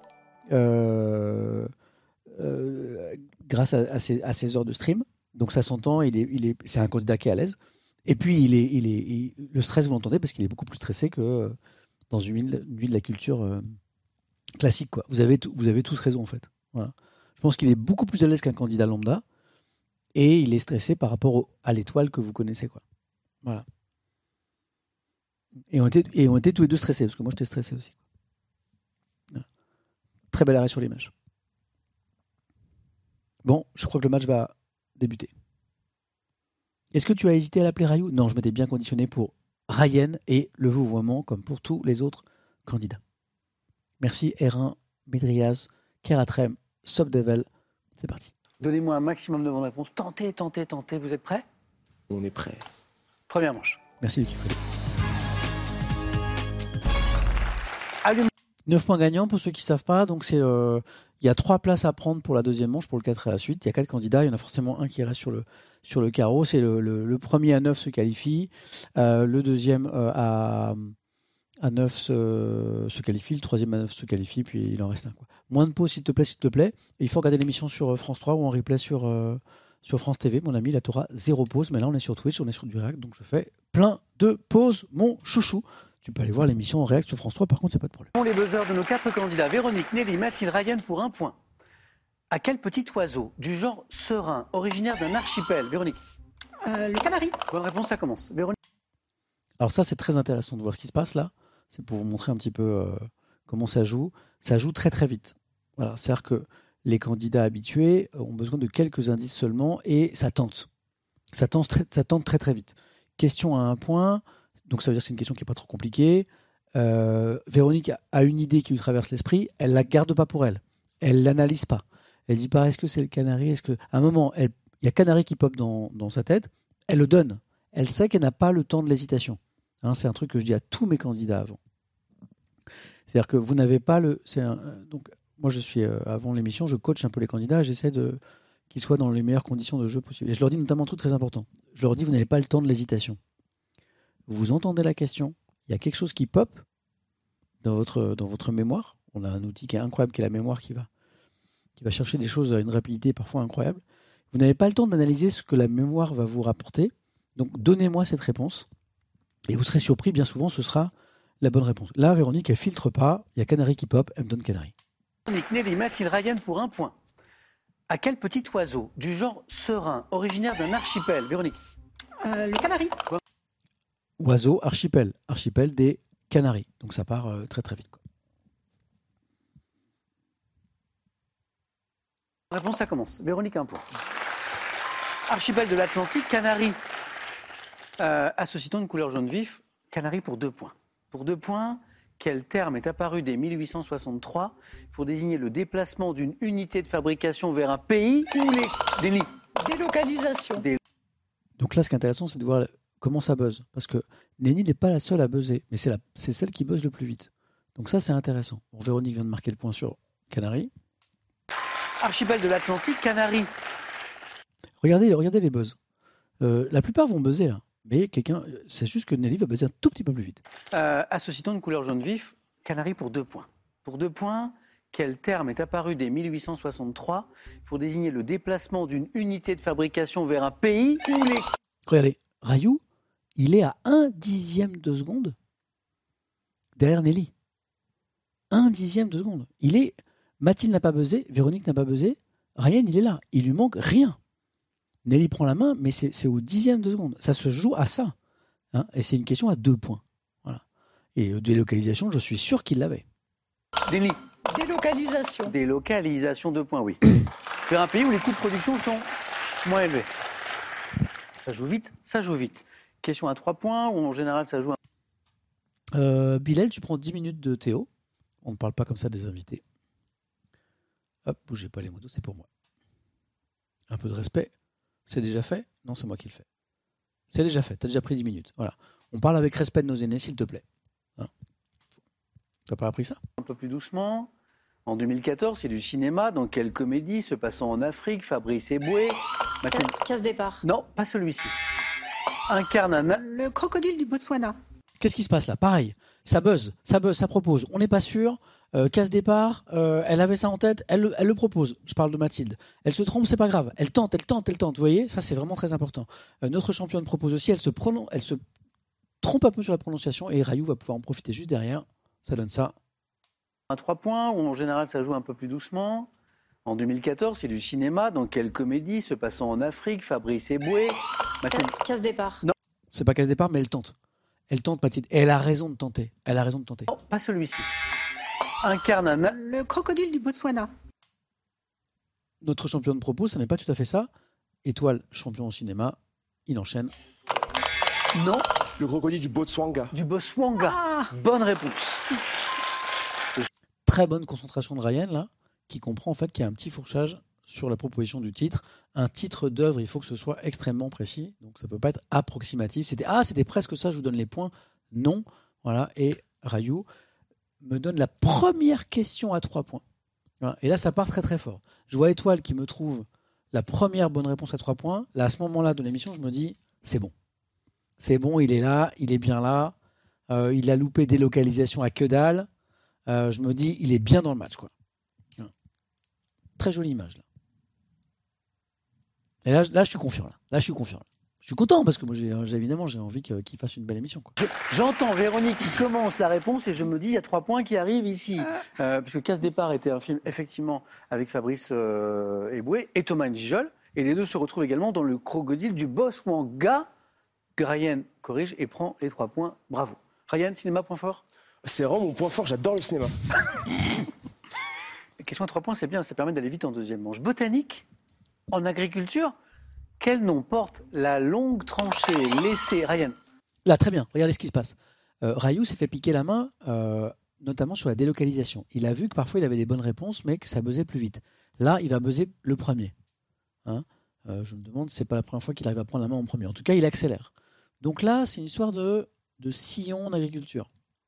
euh, euh, grâce à, à, ses, à ses heures de stream. Donc, ça s'entend. Il est, il est, c'est un candidat qui est à l'aise. Et puis, il est, il est, il- le stress, vous l'entendez, parce qu'il est beaucoup plus stressé que euh, dans une nuit de, une nuit de la culture euh, classique, quoi. Vous avez, tout- vous avez tous raison, en fait. Voilà. Je pense qu'il est beaucoup plus à l'aise qu'un candidat lambda. Et il est stressé par rapport au- à l'étoile que vous connaissez, quoi. Voilà. Et on, était, et on était tous les deux stressés, parce que moi j'étais stressé aussi. Voilà. Très bel arrêt sur l'image. Bon, je crois que le match va débuter. Est-ce que tu as hésité à l'appeler Rayou ? Non, je m'étais bien conditionné pour Ryan et le vouvoiement, comme pour tous les autres candidats. Merci R un, Médriaz, Keratrem, Sobdevel. C'est parti. Donnez-moi un maximum de bonnes réponses. Tentez, tentez, tentez. Vous êtes prêts ? On est prêt. Première manche. Merci Lucky Freddy. Allez. neuf points gagnants pour ceux qui ne savent pas. Donc c'est euh, il y a trois places à prendre pour la deuxième manche, pour le quatre et la suite. Il y a quatre candidats, il y en a forcément un qui reste sur le, sur le carreau. C'est le, le, le premier à neuf se qualifie. Euh, le deuxième euh, à, à neuf se, se qualifie, le troisième à neuf se qualifie, puis il en reste un. Quoi. Moins de pauses, s'il te plaît, s'il te plaît. Et il faut regarder l'émission sur France trois ou en replay sur, euh, sur France T V. Mon ami, là, tu auras zéro pause. Mais là, on est sur Twitch, on est sur du React, donc je fais plein de pauses, mon chouchou. Tu peux aller voir l'émission en React sur France trois, par contre, il n'y a pas de problème. Les buzzers de nos quatre candidats, Véronique, Nelly, Mathilde, Ryan pour un point. À quel petit oiseau du genre serein, originaire d'un archipel, Véronique? Euh, le canari. Bonne réponse, ça commence. Véronique. Alors ça, c'est très intéressant de voir ce qui se passe là. C'est pour vous montrer un petit peu euh, comment ça joue. Ça joue très très vite. Voilà, c'est-à-dire que les candidats habitués ont besoin de quelques indices seulement et ça tente. Ça tente très, ça tente très, très vite. Question à un point, donc ça veut dire que c'est une question qui n'est pas trop compliquée. Euh, Véronique a une idée qui lui traverse l'esprit, elle ne la garde pas pour elle. Elle ne l'analyse pas. Elle dit pas, est-ce que c'est le canari, est-ce que... À un moment, il y a canari qui pop dans, dans sa tête, elle le donne. Elle sait qu'elle n'a pas le temps de l'hésitation. Hein, c'est un truc que je dis à tous mes candidats avant. C'est-à-dire que vous n'avez pas le... C'est un, donc, moi, je suis, euh, avant l'émission, je coach un peu les candidats et j'essaie de, qu'ils soient dans les meilleures conditions de jeu possibles. Et je leur dis notamment un truc très important. Je leur dis, vous n'avez pas le temps de l'hésitation. Vous entendez la question, il y a quelque chose qui pop dans votre, dans votre mémoire. On a un outil qui est incroyable, qui est la mémoire, qui va, qui va chercher des choses à une rapidité parfois incroyable. Vous n'avez pas le temps d'analyser ce que la mémoire va vous rapporter. Donc, donnez-moi cette réponse. Et vous serez surpris, bien souvent, ce sera la bonne réponse. Là, Véronique, elle filtre pas. Il y a canari qui pop, elle me donne canari. Véronique, Nelly, Mathilde, Ryan pour un point. À quel petit oiseau du genre serein, originaire d'un archipel, Véronique? Euh, le canari. Oiseau, archipel. Archipel des Canaries. Donc, ça part euh, très, très vite. Quoi. Réponse, ça commence. Véronique, un point. Archipel de l'Atlantique, Canaries. Euh, associe-t-on une couleur jaune vif? Canaries pour deux points. Pour deux points, quel terme est apparu dès mille huit cent soixante-trois pour désigner le déplacement d'une unité de fabrication vers un pays où les... Des Délocalisation. Des... Donc là, ce qui est intéressant, c'est de voir comment ça buzz. Parce que Nenny n'est pas la seule à buzzer, mais c'est, la... c'est celle qui buzz le plus vite. Donc ça, c'est intéressant. Bon, Véronique vient de marquer le point sur Canaries. Archipel de l'Atlantique, Canaries. Regardez, regardez les buzz. Euh, la plupart vont buzzer là. Mais quelqu'un, c'est juste que Nelly va buzzer un tout petit peu plus vite. Euh, associe-t-on une couleur jaune vif? Canaries pour deux points. Pour deux points, quel terme est apparu dès mille huit cent soixante-trois pour désigner le déplacement d'une unité de fabrication vers un pays où les... Regardez, Rayou, il est à un dixième de seconde derrière Nelly. Un dixième de seconde. Il est... Mathilde n'a pas buzzé, Véronique n'a pas buzzé, Ryan, il est là. Il lui manque rien. Nelly prend la main, mais c'est, c'est au dixième de seconde. Ça se joue à ça. Hein, et c'est une question à deux points. Voilà. Et délocalisation, je suis sûr qu'il l'avait. Nelly. Délocalisation. Délocalisation, deux points, oui. Vers un pays où les coûts de production sont moins élevés. Ça joue vite, ça joue vite. Question à trois points, ou en général ça joue à... Euh, Bilal, tu prends dix minutes de Théo. On ne parle pas comme ça des invités. Hop, bougez pas les motos, c'est pour moi. Un peu de respect. C'est déjà fait? Non, c'est moi qui le fais. C'est déjà fait, tu as déjà pris dix minutes. Voilà. On parle avec respect de nos aînés, s'il te plaît. Hein? T'as pas appris ça? Un peu plus doucement. En deux mille quatorze, c'est du cinéma. Dans quelle comédie se passant en Afrique, Fabrice Eboué... Mathilde... Casse départ. Non, pas celui-ci. Incarne un... Le crocodile du Botswana. Qu'est-ce qui se passe là? Pareil, ça buzz, ça buzz, ça propose. On n'est pas sûr. Euh, casse départ, euh, elle avait ça en tête, elle, elle le propose. Je parle de Mathilde. Elle se trompe, c'est pas grave. Elle tente, elle tente, elle tente. Vous voyez, ça c'est vraiment très important. Euh, notre championne propose aussi, elle se, pronon- elle se trompe un peu sur la prononciation et Rayou va pouvoir en profiter juste derrière. Ça donne ça. À trois points, où en général ça joue un peu plus doucement. En deux mille quatorze, c'est du cinéma. Dans quelle comédie se passant en Afrique, Fabrice Eboué... Mathilde... Casse départ. Non. C'est pas casse départ, mais elle tente. Elle tente, Mathilde. Et elle a raison de tenter. Elle a raison de tenter. Non, pas celui-ci. Incarne un... Le crocodile du Botswana. Notre championne propose, ça n'est pas tout à fait ça. Étoile, champion au cinéma, il enchaîne. Non, Le crocodile du Botswana. du Botswana. Ah, Bonne réponse. Très bonne concentration de Ryan, là, qui comprend en fait qu'il y a un petit fourchage sur la proposition du titre. Un titre d'œuvre, il faut que ce soit extrêmement précis. Donc ça ne peut pas être approximatif. C'était, ah, c'était presque ça, je vous donne les points. Non. Voilà. Et Rayou me donne la première question à trois points. Voilà. Et là, ça part très très fort. Je vois Étoile qui me trouve la première bonne réponse à trois points. Là, à ce moment-là de l'émission, je me dis, c'est bon. C'est bon, il est là, il est bien là. Euh, il a loupé des localisations à que dalle. Euh, je me dis, il est bien dans le match, quoi. Très jolie image, là. Et là, là, je suis confiant. Là, là je suis confiant. Là. Je suis content parce que moi, j'ai, j'ai, évidemment, j'ai envie que, qu'il fasse une belle émission, quoi. Je, j'entends Véronique qui commence la réponse et je me dis, il y a trois points qui arrivent ici. Euh, puisque Casse Départ était un film, effectivement, avec Fabrice euh, Eboué et Thomas Njijol. Et les deux se retrouvent également dans le crocodile du Botswana. Ryan corrige et prend les trois points. Bravo. Ryan, cinéma, point fort. C'est vraiment mon point fort, j'adore le cinéma. Question à trois points, c'est bien, ça permet d'aller vite en deuxième manche. Botanique, en agriculture, quel nom porte la longue tranchée laissée... Ryan. Là, très bien, regardez ce qui se passe. Euh, Rayou s'est fait piquer la main, euh, notamment sur la délocalisation. Il a vu que parfois il avait des bonnes réponses, mais que ça buzzait plus vite. Là, il va buzzer le premier. Hein euh, je me demande si c'est pas la première fois qu'il arrive à prendre la main en premier. En tout cas, il accélère. Donc là, c'est une histoire de, de sillon en agriculture.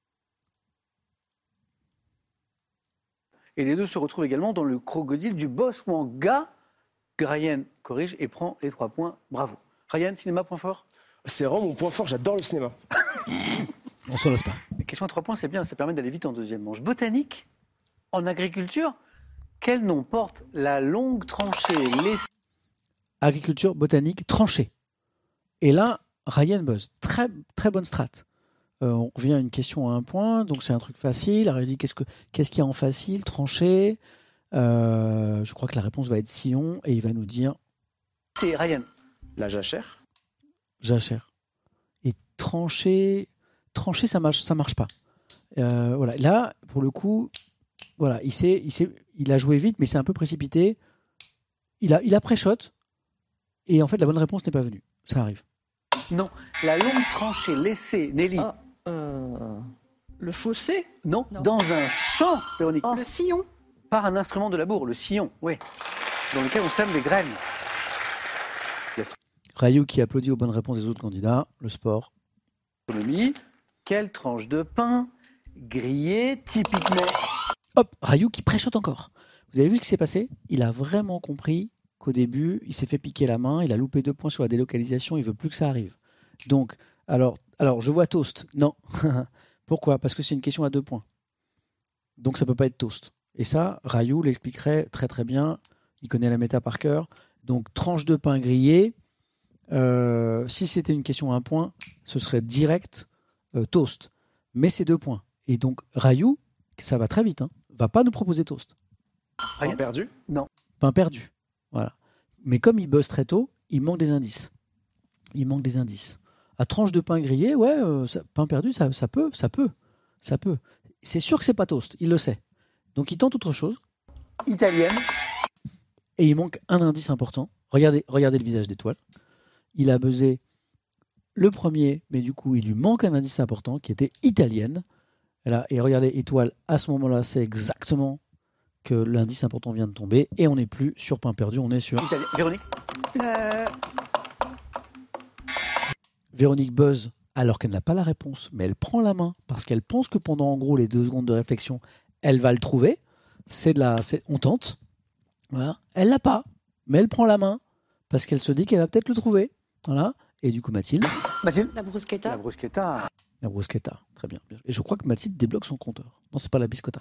Et les deux se retrouvent également dans le crocodile du Botswana. Ryan corrige et prend les trois points. Bravo. Ryan, cinéma, point fort. C'est vraiment mon point fort, j'adore le cinéma. On s'en lasse pas. Question à trois points, c'est bien, ça permet d'aller vite en deuxième manche. Botanique, en agriculture, quel nom porte la longue tranchée laissée... Agriculture, botanique, tranchée. Et là, Ryan buzz. Très, très bonne strat. Euh, on revient à une question à un point, donc c'est un truc facile. Alors il dit qu'est-ce, que, qu'est-ce qu'il y a en facile? Tranché. Euh, je crois que la réponse va être sillon et il va nous dire. C'est Ryan. La jachère. Jachère. Et tranché, tranché ça marche, ça marche pas. Euh, voilà. Là, pour le coup, voilà, il s'est, il s'est, il a joué vite, mais c'est un peu précipité. Il a, il a pré-shot et en fait la bonne réponse n'est pas venue. Ça arrive. Non, la longue tranchée laissée, Nelly. Ah, euh, le fossé. Non, Non. dans un champ, Véronique. Le sillon. Par un instrument de labour, le sillon, oui. Dans lequel on sème des graines. Rayou qui applaudit aux bonnes réponses des autres candidats. Le sport. Économie. Quelle tranche de pain grillée typiquement... Hop, Rayou qui pré-shot encore. Vous avez vu ce qui s'est passé? Il a vraiment compris qu'au début, il s'est fait piquer la main, il a loupé deux points sur la délocalisation, il veut plus que ça arrive. Donc, alors, alors je vois toast. Non. Pourquoi? Parce que c'est une question à deux points. Donc ça peut pas être toast. Et ça, Rayou l'expliquerait très très bien. Il connaît la méta par cœur. Donc, tranche de pain grillé. Euh, si c'était une question à un point, ce serait direct euh, toast. Mais c'est deux points. Et donc, Rayou, ça va très vite, hein, va pas nous proposer toast. Rien Pain perdu. Non. Pain perdu. Voilà. Mais comme il buzz très tôt, il manque des indices. Il manque des indices. À tranche de pain grillé, ouais, euh, ça, pain perdu, ça, ça peut, ça peut, ça peut. C'est sûr que c'est pas toast, il le sait. Donc il tente autre chose. Italienne. Et il manque un indice important. Regardez, regardez le visage d'Étoile. Il a buzzé le premier, mais du coup, il lui manque un indice important qui était italienne. Et, là, et regardez, Étoile, à ce moment-là, c'est exactement que l'indice important vient de tomber. Et on n'est plus sur pain perdu, on est sur... Italienne. Véronique. Euh, Véronique buzz alors qu'elle n'a pas la réponse, mais elle prend la main parce qu'elle pense que pendant, en gros, les deux secondes de réflexion, elle va le trouver. C'est de la... C'est... On tente. Voilà. Elle l'a pas, mais elle prend la main parce qu'elle se dit qu'elle va peut-être le trouver. Voilà. Et du coup, Mathilde. Mathilde. La bruschetta. La bruschetta. La bruschetta. Très bien. Et je crois que Mathilde débloque son compteur. Non, c'est pas la biscotta.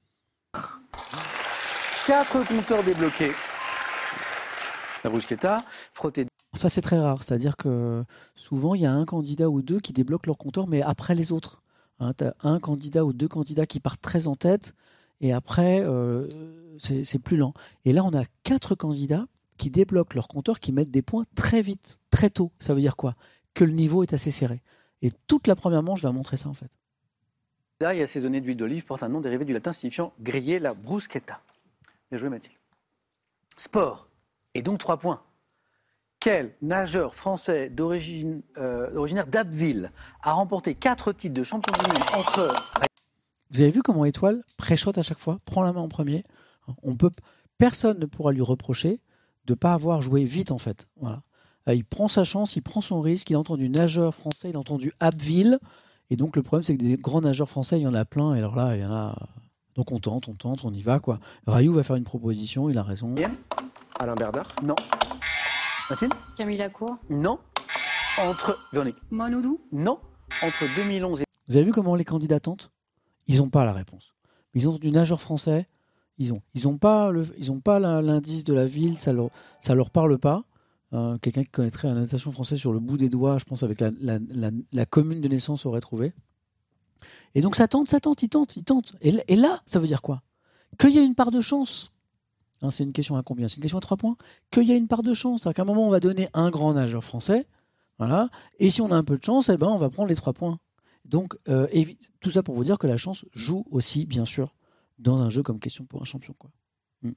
Quatre compteurs débloqués. La bruschetta. Frottée. Ça, c'est très rare. C'est-à-dire que souvent, il y a un candidat ou deux qui débloquent leur compteur, mais après les autres. Hein, tu as un candidat ou deux candidats qui partent très en tête, et après, euh, c'est, c'est plus lent. Et là, on a quatre candidats qui débloquent leur compteur, qui mettent des points très vite, très tôt. Ça veut dire quoi? Que le niveau est assez serré. Et toute la première manche va montrer ça, en fait. Et assaisonné d'huile d'olive porte un nom dérivé du latin signifiant griller, la bruschetta. Bien joué, Mathilde. Sport. Et donc trois points. Quel nageur français d'origine, euh, originaire d'Abbeville a remporté quatre titres de champion du monde entre... Vous avez vu comment Étoile pré-shot à chaque fois, prend la main en premier. On peut, personne ne pourra lui reprocher de ne pas avoir joué vite, en fait. Voilà. Il prend sa chance, il prend son risque. Il a entendu nageur français, il a entendu Abbeville. Et donc le problème, c'est que des grands nageurs français, il y en a plein. Et alors là, il y en a... Donc on tente, on tente, on y va, quoi. Rayou va faire une proposition, il a raison. Alain Bernard. Non. Mathilde. Camille Lacour. Non. Entre... Véronique. Manoudou. Non. Entre deux mille onze et... Vous avez vu comment les candidats tentent ? Ils n'ont pas la réponse. Ils ont du nageur français, ils ont, ils ont pas le, ils ont pas la, l'indice de la ville, ça leur, ça leur parle pas. Euh, quelqu'un qui connaîtrait la natation française sur le bout des doigts, je pense avec la, la, la, la commune de naissance aurait trouvé. Et donc ça tente, ça tente, ils tentent, ils tentent. Et, et là, ça veut dire quoi ? Qu'il y a une part de chance. Hein, c'est une question à combien ? C'est une question à trois points. Qu'il y a une part de chance. C'est-à-dire qu'à un moment, on va donner un grand nageur français. Voilà. Et si on a un peu de chance, eh ben, on va prendre les trois points. Donc, euh, évi- tout ça pour vous dire que la chance joue aussi, bien sûr, dans un jeu comme Question pour un champion. Quoi. Mm.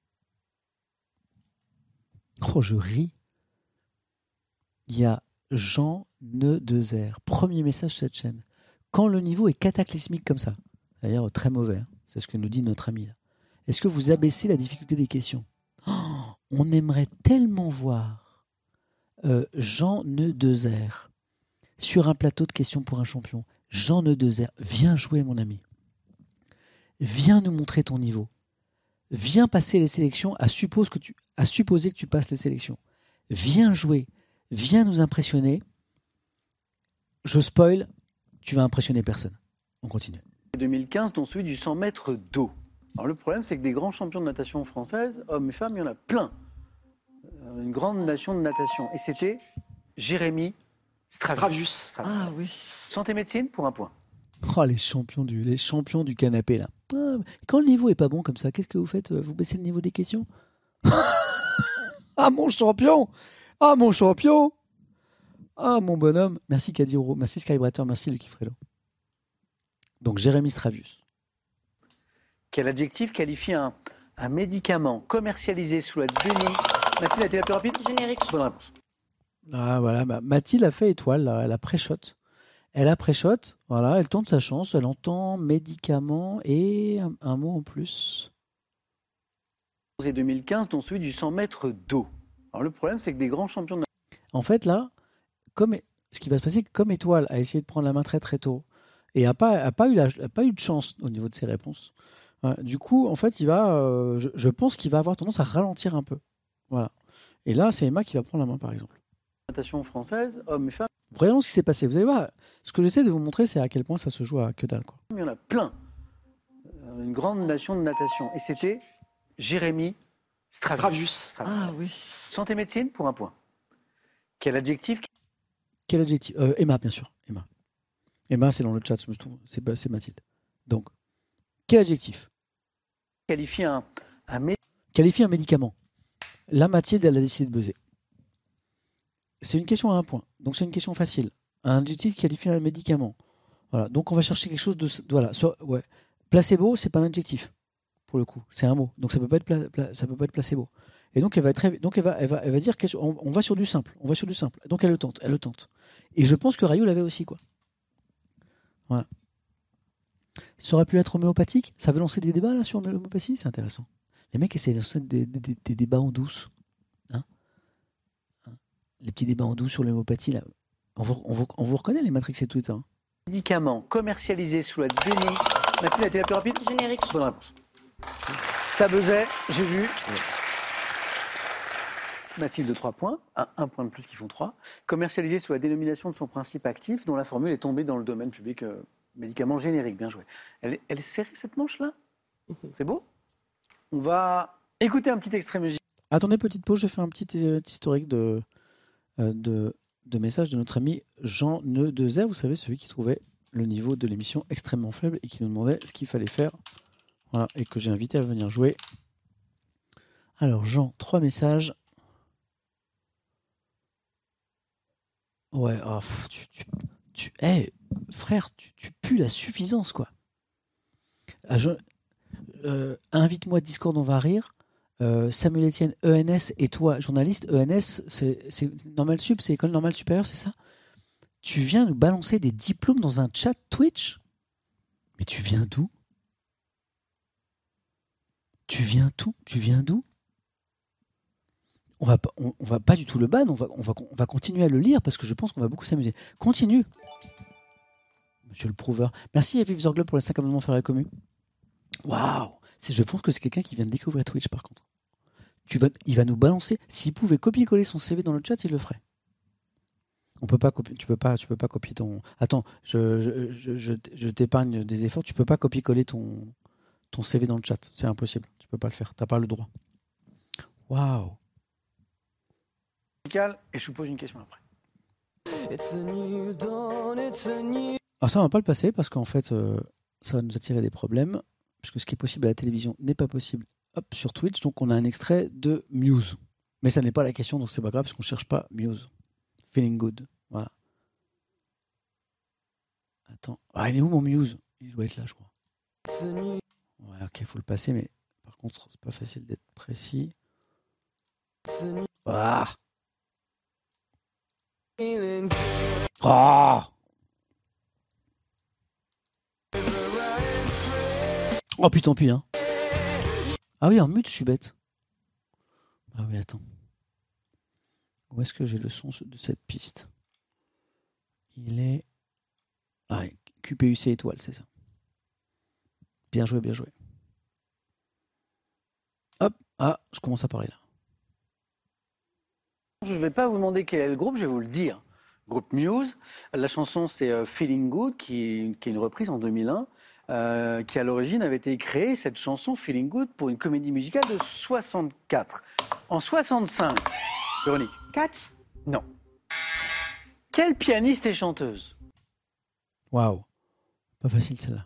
Oh, je ris. Il y a Jean Neudezer. Premier message sur cette chaîne. Quand le niveau est cataclysmique comme ça, d'ailleurs très mauvais, hein, c'est ce que nous dit notre ami là. Est-ce que vous abaissez la difficulté des questions ? Oh, on aimerait tellement voir euh, Jean Neudezer sur un plateau de questions pour un champion. Jean Neudezer, viens jouer mon ami. Viens nous montrer ton niveau. Viens passer les sélections à, suppose que tu, à supposer que tu passes les sélections. Viens jouer. Viens nous impressionner. Je spoil, tu vas impressionner personne. On continue. deux mille quinze, dont celui du cent mètres d'eau. Alors le problème, c'est que des grands champions de natation française, hommes et femmes, il y en a plein. Une grande nation de natation. Et c'était Jérémy Stravius. Stravius. Ah oui. Santé médecine pour un point. Oh, les champions du, les champions du canapé, là. Ah, quand le niveau est pas bon comme ça, qu'est-ce que vous faites ? Vous baissez le niveau des questions ? Ah, mon champion ! Ah, mon champion ! Ah, mon bonhomme. Merci Kadiro, merci Skybrater, merci Lucky Fredo. Donc, Jérémy Stravius. Quel adjectif qualifie un, un médicament commercialisé sous la dénomination... Mathilde a été la plus rapide ? Générique. Bonne réponse. Ah, voilà, bah, Mathilde a fait étoile, là, elle a pré-shot. Elle a pré-shot, voilà, elle tente sa chance, elle entend médicament et un, un mot en plus. Et deux mille quinze, dont celui du cent mètres d'eau. Alors le problème, c'est que des grands champions de En fait, là, comme, ce qui va se passer, c'est que comme Étoile a essayé de prendre la main très très tôt et n'a pas, a pas, eu la, a pas eu de chance au niveau de ses réponses, euh, du coup, en fait, il va, euh, je, je pense qu'il va avoir tendance à ralentir un peu. Voilà. Et là, c'est Emma qui va prendre la main, par exemple. natation française, hommes et femmes, Voyons ce qui s'est passé. Vous allez voir, ce que j'essaie de vous montrer, c'est à quel point ça se joue à que dalle, quoi. il y en a plein. Euh, Une grande nation de natation. Et c'était Jérémy Stravius. Stravius. Ah oui. Santé médecine pour un point. Quel adjectif Quel adjectif euh, Emma, bien sûr. Emma. Emma, c'est dans le chat, je me trouve. C'est, c'est Mathilde. Donc, quel adjectif qualifie un, un mé- qualifie un médicament. Là, Mathilde, elle a décidé de buzzer. C'est une question à un point. Donc, c'est une question facile. Un adjectif qualifie un médicament. Voilà. Donc, on va chercher quelque chose de... Voilà. Soit, ouais. Placebo, c'est pas un adjectif, pour le coup. C'est un mot. Donc, ça peut pas être, pla- pla- ça peut pas être placebo. Et donc, elle va, très, donc elle va, elle va, elle va dire qu'on on va sur du simple. On va sur du simple. Donc, elle le tente. Elle le tente. Et je pense que Rayou l'avait aussi, quoi. Voilà. Ça aurait pu être homéopathique. Ça veut lancer des débats, là, sur l'homéopathie. C'est intéressant. Les mecs essaient de lancer des, des, des, des débats en douce. Hein, hein les petits débats en douce sur l'homéopathie, là. On vous, on vous, on vous reconnaît, les Matrix et Twitter. Hein. médicament commercialisé sous la dénomination... Mathilde a été la plus rapide ? Générique. Bonne réponse. Ça buzzait, j'ai vu. Mathilde, trois points. Un, un point de plus qui font trois. Commercialisé sous la dénomination de son principe actif, dont la formule est tombée dans le domaine public euh, médicament générique. Bien joué. Elle, elle est serrée, cette manche-là ? C'est beau ? On va écouter un petit extrait musical. Attendez, petite pause, je fais un petit euh, historique de, euh, de, de messages de notre ami Jean Neudezer. Vous savez, celui qui trouvait le niveau de l'émission extrêmement faible et qui nous demandait ce qu'il fallait faire. Voilà, et que j'ai invité à venir jouer. Alors, Jean, trois messages. Ouais, oh, pff, tu, tu, tu, hey, frère, tu, tu pues la suffisance, quoi. Ah, je, euh, invite-moi Discord, on va rire. Euh, Samuel Etienne, E N S, et toi, journaliste. E N S, c'est, c'est Normal Sup, c'est École Normale Supérieure, c'est ça ? Tu viens nous balancer des diplômes dans un chat Twitch ? Mais tu viens d'où ? Tu viens d'où ? Tu viens d'où ? On va, on, on va pas du tout le ban, on va, on, va, on va continuer à le lire parce que je pense qu'on va beaucoup s'amuser. Continue. Monsieur le prouveur. Merci à Vive Zorgle pour les cinq abonnements faire la commu. Waouh. Je pense que c'est quelqu'un qui vient de découvrir Twitch par contre. Tu vas, il va nous balancer. S'il pouvait copier-coller son C V dans le chat, il le ferait. On peut pas copier, tu peux pas, tu peux pas copier ton. Attends, je, je, je, je, je t'épargne des efforts. Tu peux pas copier-coller ton, ton C V dans le chat. C'est impossible. Tu peux pas le faire. T'as pas le droit. Waouh. Et je vous pose une question après. Alors ça, on va pas le passer parce qu'en fait, euh, ça va nous attirer des problèmes. Puisque ce qui est possible à la télévision n'est pas possible hop, sur Twitch. Donc on a un extrait de Muse. Mais ça n'est pas la question, donc c'est pas grave parce qu'on cherche pas Muse. Feeling Good. Voilà. Attends. Ah, il est où mon Muse? Il doit être là, je crois. Ouais, ok, faut le passer, mais par contre, c'est pas facile d'être précis. Ah. Oh, oh putain, tant pis, hein. Ah oui, en mute, je suis bête. Ah oui, attends. Où est-ce que j'ai le son de cette piste? Il est... Ah, Q P U C étoile, c'est ça. Bien joué, bien joué. Hop, ah, je commence à parler là. Je ne vais pas vous demander quel est le groupe, je vais vous le dire. Groupe Muse. La chanson, c'est euh, Feeling Good, qui, qui est une reprise en deux mille un, euh, qui à l'origine avait été créée, cette chanson Feeling Good, pour une comédie musicale de soixante-quatre. En soixante-cinq, Véronique. Cats? Non. Quelle pianiste et chanteuse? Waouh, pas facile celle-là.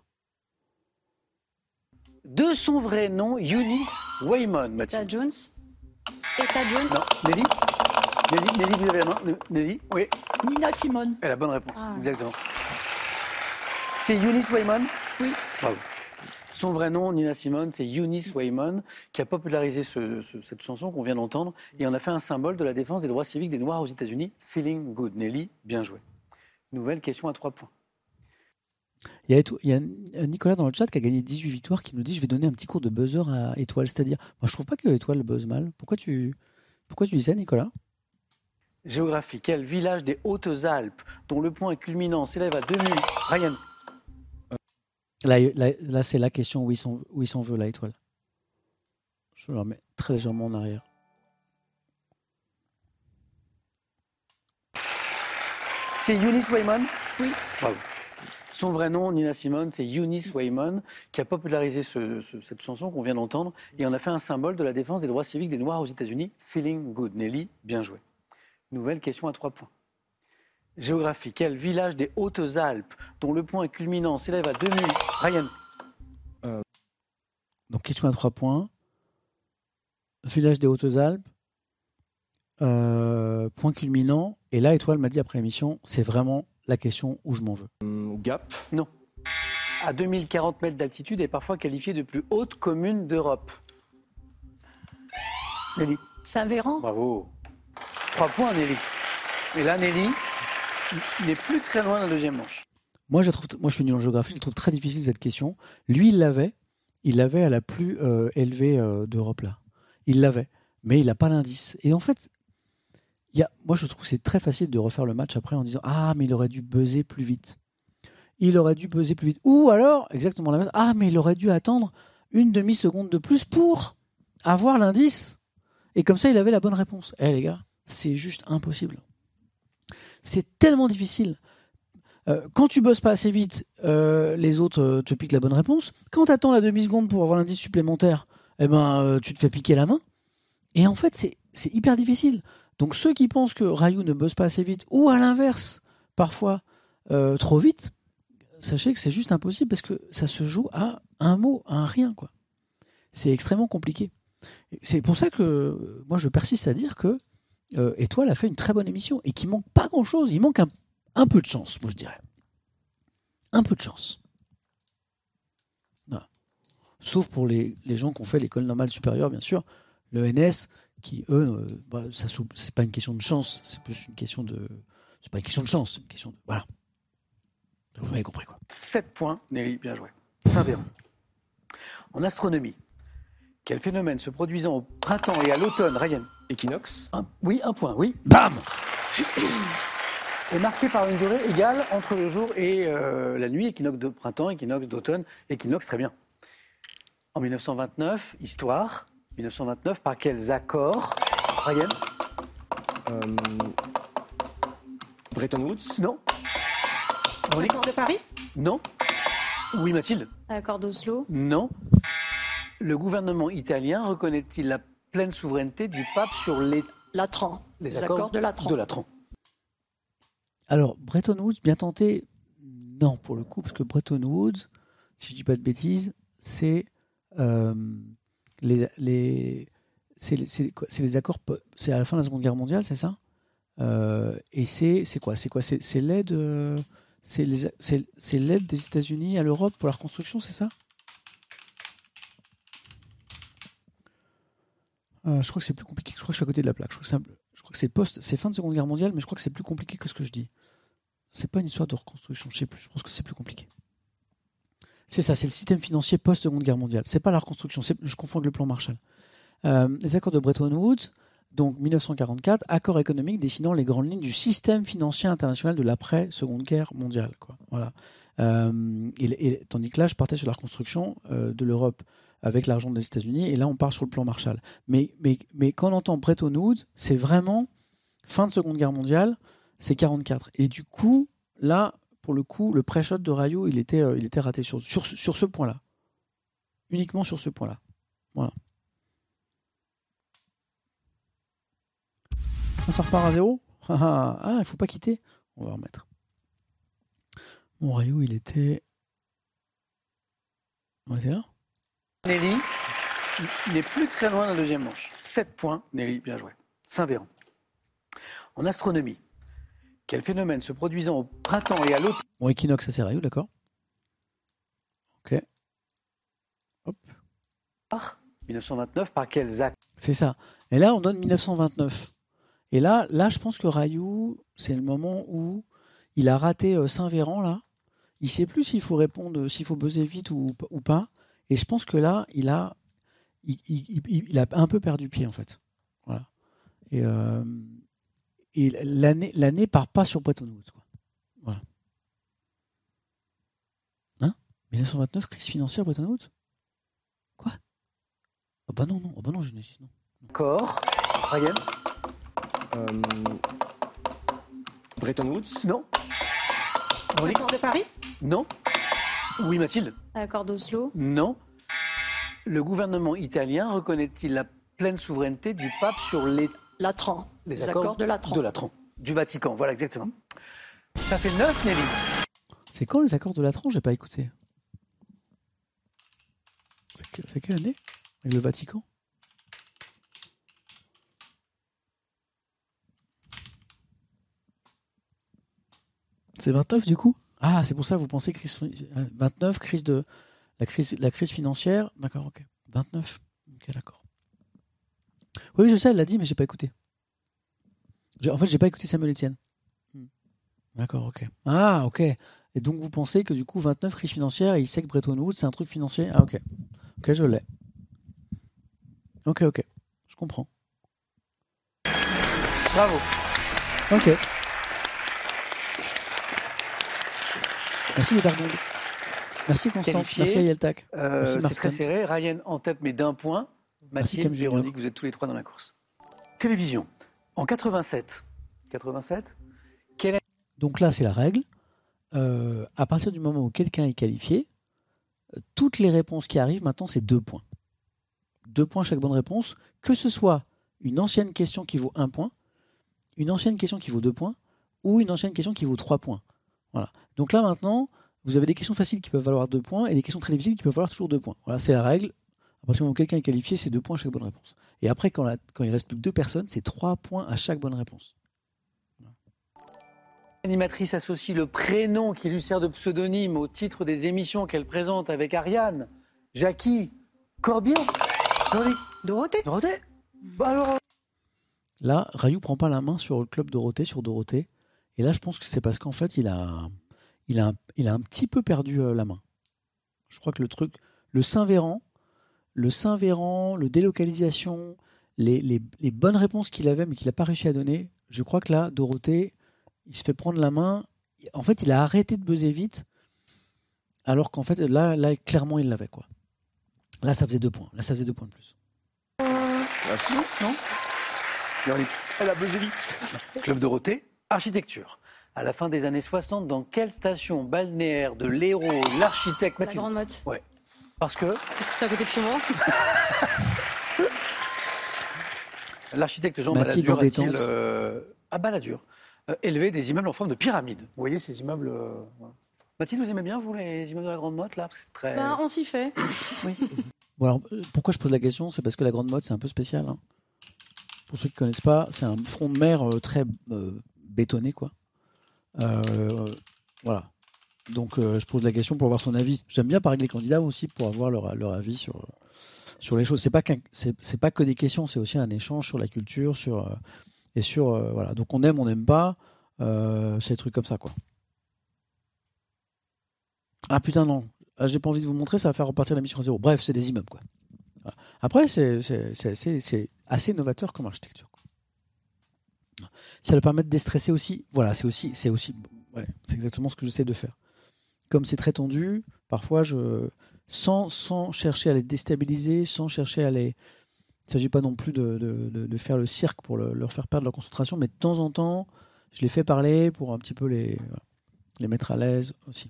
De son vrai nom, Eunice Waymon, Mathilde. Etta Jones. Etta Jones. Non, Nelly. Nelly, Nelly, vous avez la main? Nelly, oui. Nina Simone. Elle a la bonne réponse, Ah. exactement. C'est Eunice Waymon? Oui. Bravo. Son vrai nom, Nina Simone, c'est Eunice Waymon, qui a popularisé ce, ce, cette chanson qu'on vient d'entendre et en a fait un symbole de la défense des droits civiques des Noirs aux États-Unis. Feeling Good. Nelly, bien joué. Nouvelle question à trois points. Il y, a, il y a Nicolas dans le chat qui a gagné dix-huit victoires qui nous dit je vais donner un petit cours de buzzer à Étoile. C'est-à-dire, moi je trouve pas que Étoile buzz mal. Pourquoi tu, pourquoi tu dis ça, Nicolas? Géographie. Quel village des Hautes-Alpes, dont le point culminant s'élève à deux mille... Ryan. Là, là, là c'est la question où ils sont, où ils sont veut, là, Étoile. Je la remets très légèrement en arrière. C'est Eunice Waymon? Oui. Bravo. Son vrai nom, Nina Simone, c'est Eunice Waymon, qui a popularisé ce, ce, cette chanson qu'on vient d'entendre et en a fait un symbole de la défense des droits civiques des Noirs aux États-Unis. Feeling Good. Nelly, bien joué. Nouvelle question à trois points. Géographie. Quel village des Hautes-Alpes, dont le point culminant s'élève à deux mille... Ryan. Euh... Donc, question à trois points. Village des Hautes-Alpes, euh, point culminant. Et là, Étoile m'a dit après l'émission, c'est vraiment la question où je m'en veux. Gap? Non. À deux mille quarante mètres d'altitude et parfois qualifiée de plus haute commune d'Europe. Nelly. Saint-Véran? Bravo. Trois points, Nelly. Et là, Nelly n'est plus très loin de la deuxième manche. Moi, je, trouve, moi, je suis nul en géographie, je trouve très difficile cette question. Lui, il l'avait. Il l'avait à la plus euh, élevée euh, d'Europe, là. Il l'avait. Mais il n'a pas l'indice. Et en fait, il y a, moi, je trouve que c'est très facile de refaire le match après en disant « Ah, mais il aurait dû buzzer plus vite. Il aurait dû buzzer plus vite. » Ou alors, exactement la même, « Ah, mais il aurait dû attendre une demi-seconde de plus pour avoir l'indice. » Et comme ça, il avait la bonne réponse. Eh, les gars, c'est juste impossible. C'est tellement difficile. Euh, quand tu bosses pas assez vite, euh, les autres euh, te piquent la bonne réponse. Quand tu attends la demi-seconde pour avoir l'indice supplémentaire, eh ben, euh, tu te fais piquer la main. Et en fait, c'est, c'est hyper difficile. Donc ceux qui pensent que Rayou ne bosse pas assez vite, ou à l'inverse, parfois euh, trop vite, sachez que c'est juste impossible parce que ça se joue à un mot, à un rien, quoi. C'est extrêmement compliqué. C'est pour ça que moi je persiste à dire que euh, Étoile a fait une très bonne émission et qu'il manque pas grand-chose. Il manque un, un peu de chance, moi je dirais. Un peu de chance. Voilà. Sauf pour les, les gens qui ont fait l'école normale supérieure, bien sûr. Le N S, qui eux, euh, bah, ça, c'est pas une question de chance, c'est plus une question de. C'est pas une question de chance, c'est une question de. Voilà. Vous m'avez compris, quoi. sept points, Nelly, bien joué. Saint-Véran. En astronomie, quel phénomène se produisant au printemps et à l'automne, Ryan? Équinoxe? Un, oui, un point, oui. Bam! Est marqué par une durée égale entre le jour et euh, la nuit, équinoxe de printemps, équinoxe d'automne, équinoxe, très bien. En dix-neuf cent vingt-neuf, histoire, dix-neuf cent vingt-neuf, par quels accords, Ryan? euh, Bretton Woods? Non. Véronique? L'accord de Paris? Non. Oui, Mathilde? L'accord d'Oslo. Non. Le gouvernement italien reconnaît-il la pleine souveraineté du pape sur les, Latran. les Les accords accords de Latran. de Latran? Alors, Bretton Woods, bien tenté, non, pour le coup, parce que Bretton Woods, si je dis pas de bêtises, c'est euh, les, les, c'est, c'est, quoi, c'est les accords, c'est à la fin de la Seconde Guerre mondiale, c'est ça? euh, Et c'est, c'est quoi? C'est quoi? C'est, c'est l'aide, euh, c'est, les, c'est, c'est l'aide des États-Unis à l'Europe pour la reconstruction, c'est ça? Euh, je crois que c'est plus compliqué. Je crois que je suis à côté de la plaque. Je crois que c'est, un, je crois que c'est post, c'est fin de Seconde Guerre mondiale, mais je crois que c'est plus compliqué que ce que je dis. C'est pas une histoire de reconstruction, je sais plus. Je pense que c'est plus compliqué. C'est ça, c'est le système financier post-Seconde Guerre mondiale. C'est pas la reconstruction, c'est, je confonds avec le plan Marshall. Euh, les accords de Bretton Woods, donc mille neuf cent quarante-quatre, accord économique dessinant les grandes lignes du système financier international de l'après-Seconde Guerre mondiale. Quoi. Voilà. Euh, et, et, tandis que là, je partais sur la reconstruction euh, de l'Europe avec l'argent des États-Unis, et là, on part sur le plan Marshall. Mais, mais, mais quand on entend Bretton Woods, c'est vraiment fin de Seconde Guerre mondiale, c'est quarante-quatre. Et du coup, là, pour le coup, le pré-shot de Rayou, il était, euh, il était raté sur, sur, sur ce point-là. Uniquement sur ce point-là. Voilà. Ça repart à zéro. Ah, il ne faut pas quitter. On va remettre. Mon Rayou, il était... On était là. Nelly, il n'est plus très loin de la deuxième manche. sept points, Nelly, bien joué. Saint-Véran. En astronomie, quel phénomène se produisant au printemps et à l'automne... Bon, équinoxe, ça c'est Rayou, d'accord. Ok. Hop. mille neuf cent vingt-neuf, par quels actes? C'est ça. Et là, on donne mille neuf cent vingt-neuf. Et là, là, je pense que Rayou, c'est le moment où il a raté euh, Saint-Véran, là. Il ne sait plus s'il faut répondre, s'il faut buzzer vite ou, ou pas. Et je pense que là, il a, il, il, il, il a un peu perdu pied, en fait. Voilà. Et, euh, et l'année, l'année part pas sur Bretton Woods, quoi. Voilà. Hein? mille neuf cent vingt-neuf, crise financière, Bretton Woods? Quoi? Ah bah non, non, ah bah non, Genesis, non. Corps. Ryan? Euh, Bretton Woods? Non. L'accord de Paris? Non. Oui, Mathilde? L'accord d'Oslo. Non. Le gouvernement italien reconnaît-il la pleine souveraineté du pape sur les, Latran. les Les accords, accords de Latran. de Latran, du Vatican? Voilà, exactement. Ça fait neuf, Nelly. C'est quand les accords de Latran? J'ai pas écouté. C'est, que, c'est quelle année? Avec le Vatican? C'est vingt-neuf du coup? Ah, c'est pour ça que vous pensez crise vingt-neuf, crise de la crise, la crise financière. D'accord, ok. vingt-neuf. Ok, d'accord. Oui, je sais, elle l'a dit, mais j'ai pas écouté. J'ai, en fait, j'ai pas écouté Samuel Etienne. D'accord, ok. Ah, ok. Et donc vous pensez que du coup vingt-neuf, crise financière, et il sait que Bretton Woods, c'est un truc financier? Ah, ok. Ok, je l'ai. Ok, ok. Je comprends. Bravo. Ok. Merci les Bergondes. Merci Constance. Qualifié. Merci Ayeltak. Euh, Merci c'est Marc très Kent. serré. Ryan en tête, mais d'un point. Merci Mathilde, Cam Junior. Véronique, vous êtes tous les trois dans la course. Télévision. En quatre-vingt-sept. quatre-vingt-sept. Quelle est... Donc là, c'est la règle. Euh, à partir du moment où quelqu'un est qualifié, euh, toutes les réponses qui arrivent maintenant, c'est deux points. Deux points chaque bonne réponse. Que ce soit une ancienne question qui vaut un point, une ancienne question qui vaut deux points, ou une ancienne question qui vaut trois points. Voilà. Donc là, maintenant, vous avez des questions faciles qui peuvent valoir deux points et des questions très difficiles qui peuvent valoir toujours deux points. Voilà, c'est la règle. À partir du moment où quelqu'un est qualifié, c'est deux points à chaque bonne réponse. Et après, quand, la, quand il reste plus que deux personnes, c'est trois points à chaque bonne réponse. L'animatrice associe le prénom qui lui sert de pseudonyme au titre des émissions qu'elle présente avec Ariane, Jackie, Corbier, Véronique, Dorothée? Dorothée. Bah alors... Là, Rayou prend pas la main sur le club Dorothée, sur Dorothée. Et là, je pense que c'est parce qu'en fait, il a, il a, il a un petit peu perdu euh, la main. Je crois que le truc, le Saint-Véran, le Saint-Véran, le délocalisation, les, les, les bonnes réponses qu'il avait mais qu'il n'a pas réussi à donner, je crois que là, Dorothée, il se fait prendre la main. En fait, il a arrêté de buzzer vite, alors qu'en fait, là, là clairement, il l'avait, quoi. Là, ça faisait deux points. Là, ça faisait deux points de plus. Merci. Non. Véronique. Elle a buzzé vite. Club Dorothée, architecture. à la fin des années soixante, dans quelle station balnéaire de l'Hérault l'architecte La Mathilde? Grande Motte. Ouais. Parce que Parce que c'est à côté de chez moi. l'architecte Jean Mathilde en Balladur a-t-il, détente. euh, à Balladur, euh, élevé des immeubles en forme de pyramide? Vous voyez ces immeubles euh, voilà. Mathilde, vous aimez bien, vous, les immeubles de la Grande Motte, là? Parce que c'est très... Ben, on s'y fait. Bon, alors, euh, pourquoi je pose la question? C'est parce que la Grande Motte, c'est un peu spécial. Hein. Pour ceux qui ne connaissent pas, c'est un front de mer euh, très euh, bétonné, quoi. Euh, voilà. Donc, euh, je pose la question pour avoir son avis. J'aime bien parler avec les candidats aussi pour avoir leur, leur avis sur, sur les choses. C'est pas, qu'un- c'est, c'est pas que des questions, c'est aussi un échange sur la culture, sur, euh, et sur... euh, voilà. Donc, on aime, on n'aime pas. Euh, c'est des trucs comme ça, quoi. Ah putain, non. Ah, j'ai pas envie de vous montrer, ça va faire repartir la mission à zéro. Bref, c'est des immeubles, quoi. Voilà. Après, c'est, c'est, c'est, c'est, c'est assez novateur comme architecture, quoi. Ça leur permet de déstresser aussi. Voilà, c'est aussi, c'est aussi, ouais, c'est exactement ce que j'essaie de faire. Comme c'est très tendu, parfois, je, sans, sans chercher à les déstabiliser, sans chercher à les. Il ne s'agit pas non plus de, de, de, de faire le cirque pour le- leur faire perdre leur concentration, mais de temps en temps, je les fais parler pour un petit peu les, voilà, les mettre à l'aise aussi.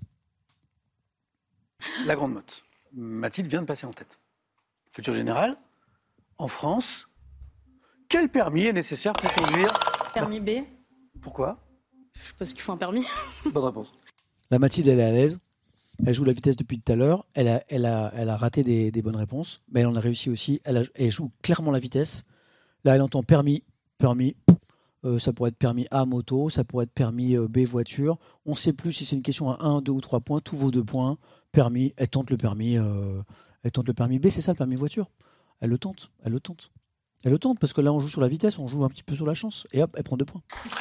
La Grande Motte. Mathilde vient de passer en tête. Culture générale, en France, quel permis est nécessaire pour conduire? Permis B. Pourquoi? Je pense qu'il faut un permis. Bonne réponse. La Mathilde, elle est à l'aise. Elle joue la vitesse depuis tout à l'heure. Elle a, elle a, elle a raté des, des bonnes réponses, mais elle en a réussi aussi. Elle, a- elle joue clairement la vitesse. Là, elle entend permis, permis. Euh, ça pourrait être permis A, moto. Ça pourrait être permis euh, B, voiture. On ne sait plus si c'est une question à un, deux ou trois points. Tout vaut deux points. Permis. Elle tente le permis. euh, elle tente le permis B. C'est ça le permis voiture. Elle le tente. Elle le tente. Elle le tente parce que là, on joue sur la vitesse, on joue un petit peu sur la chance. Et hop, elle prend deux points.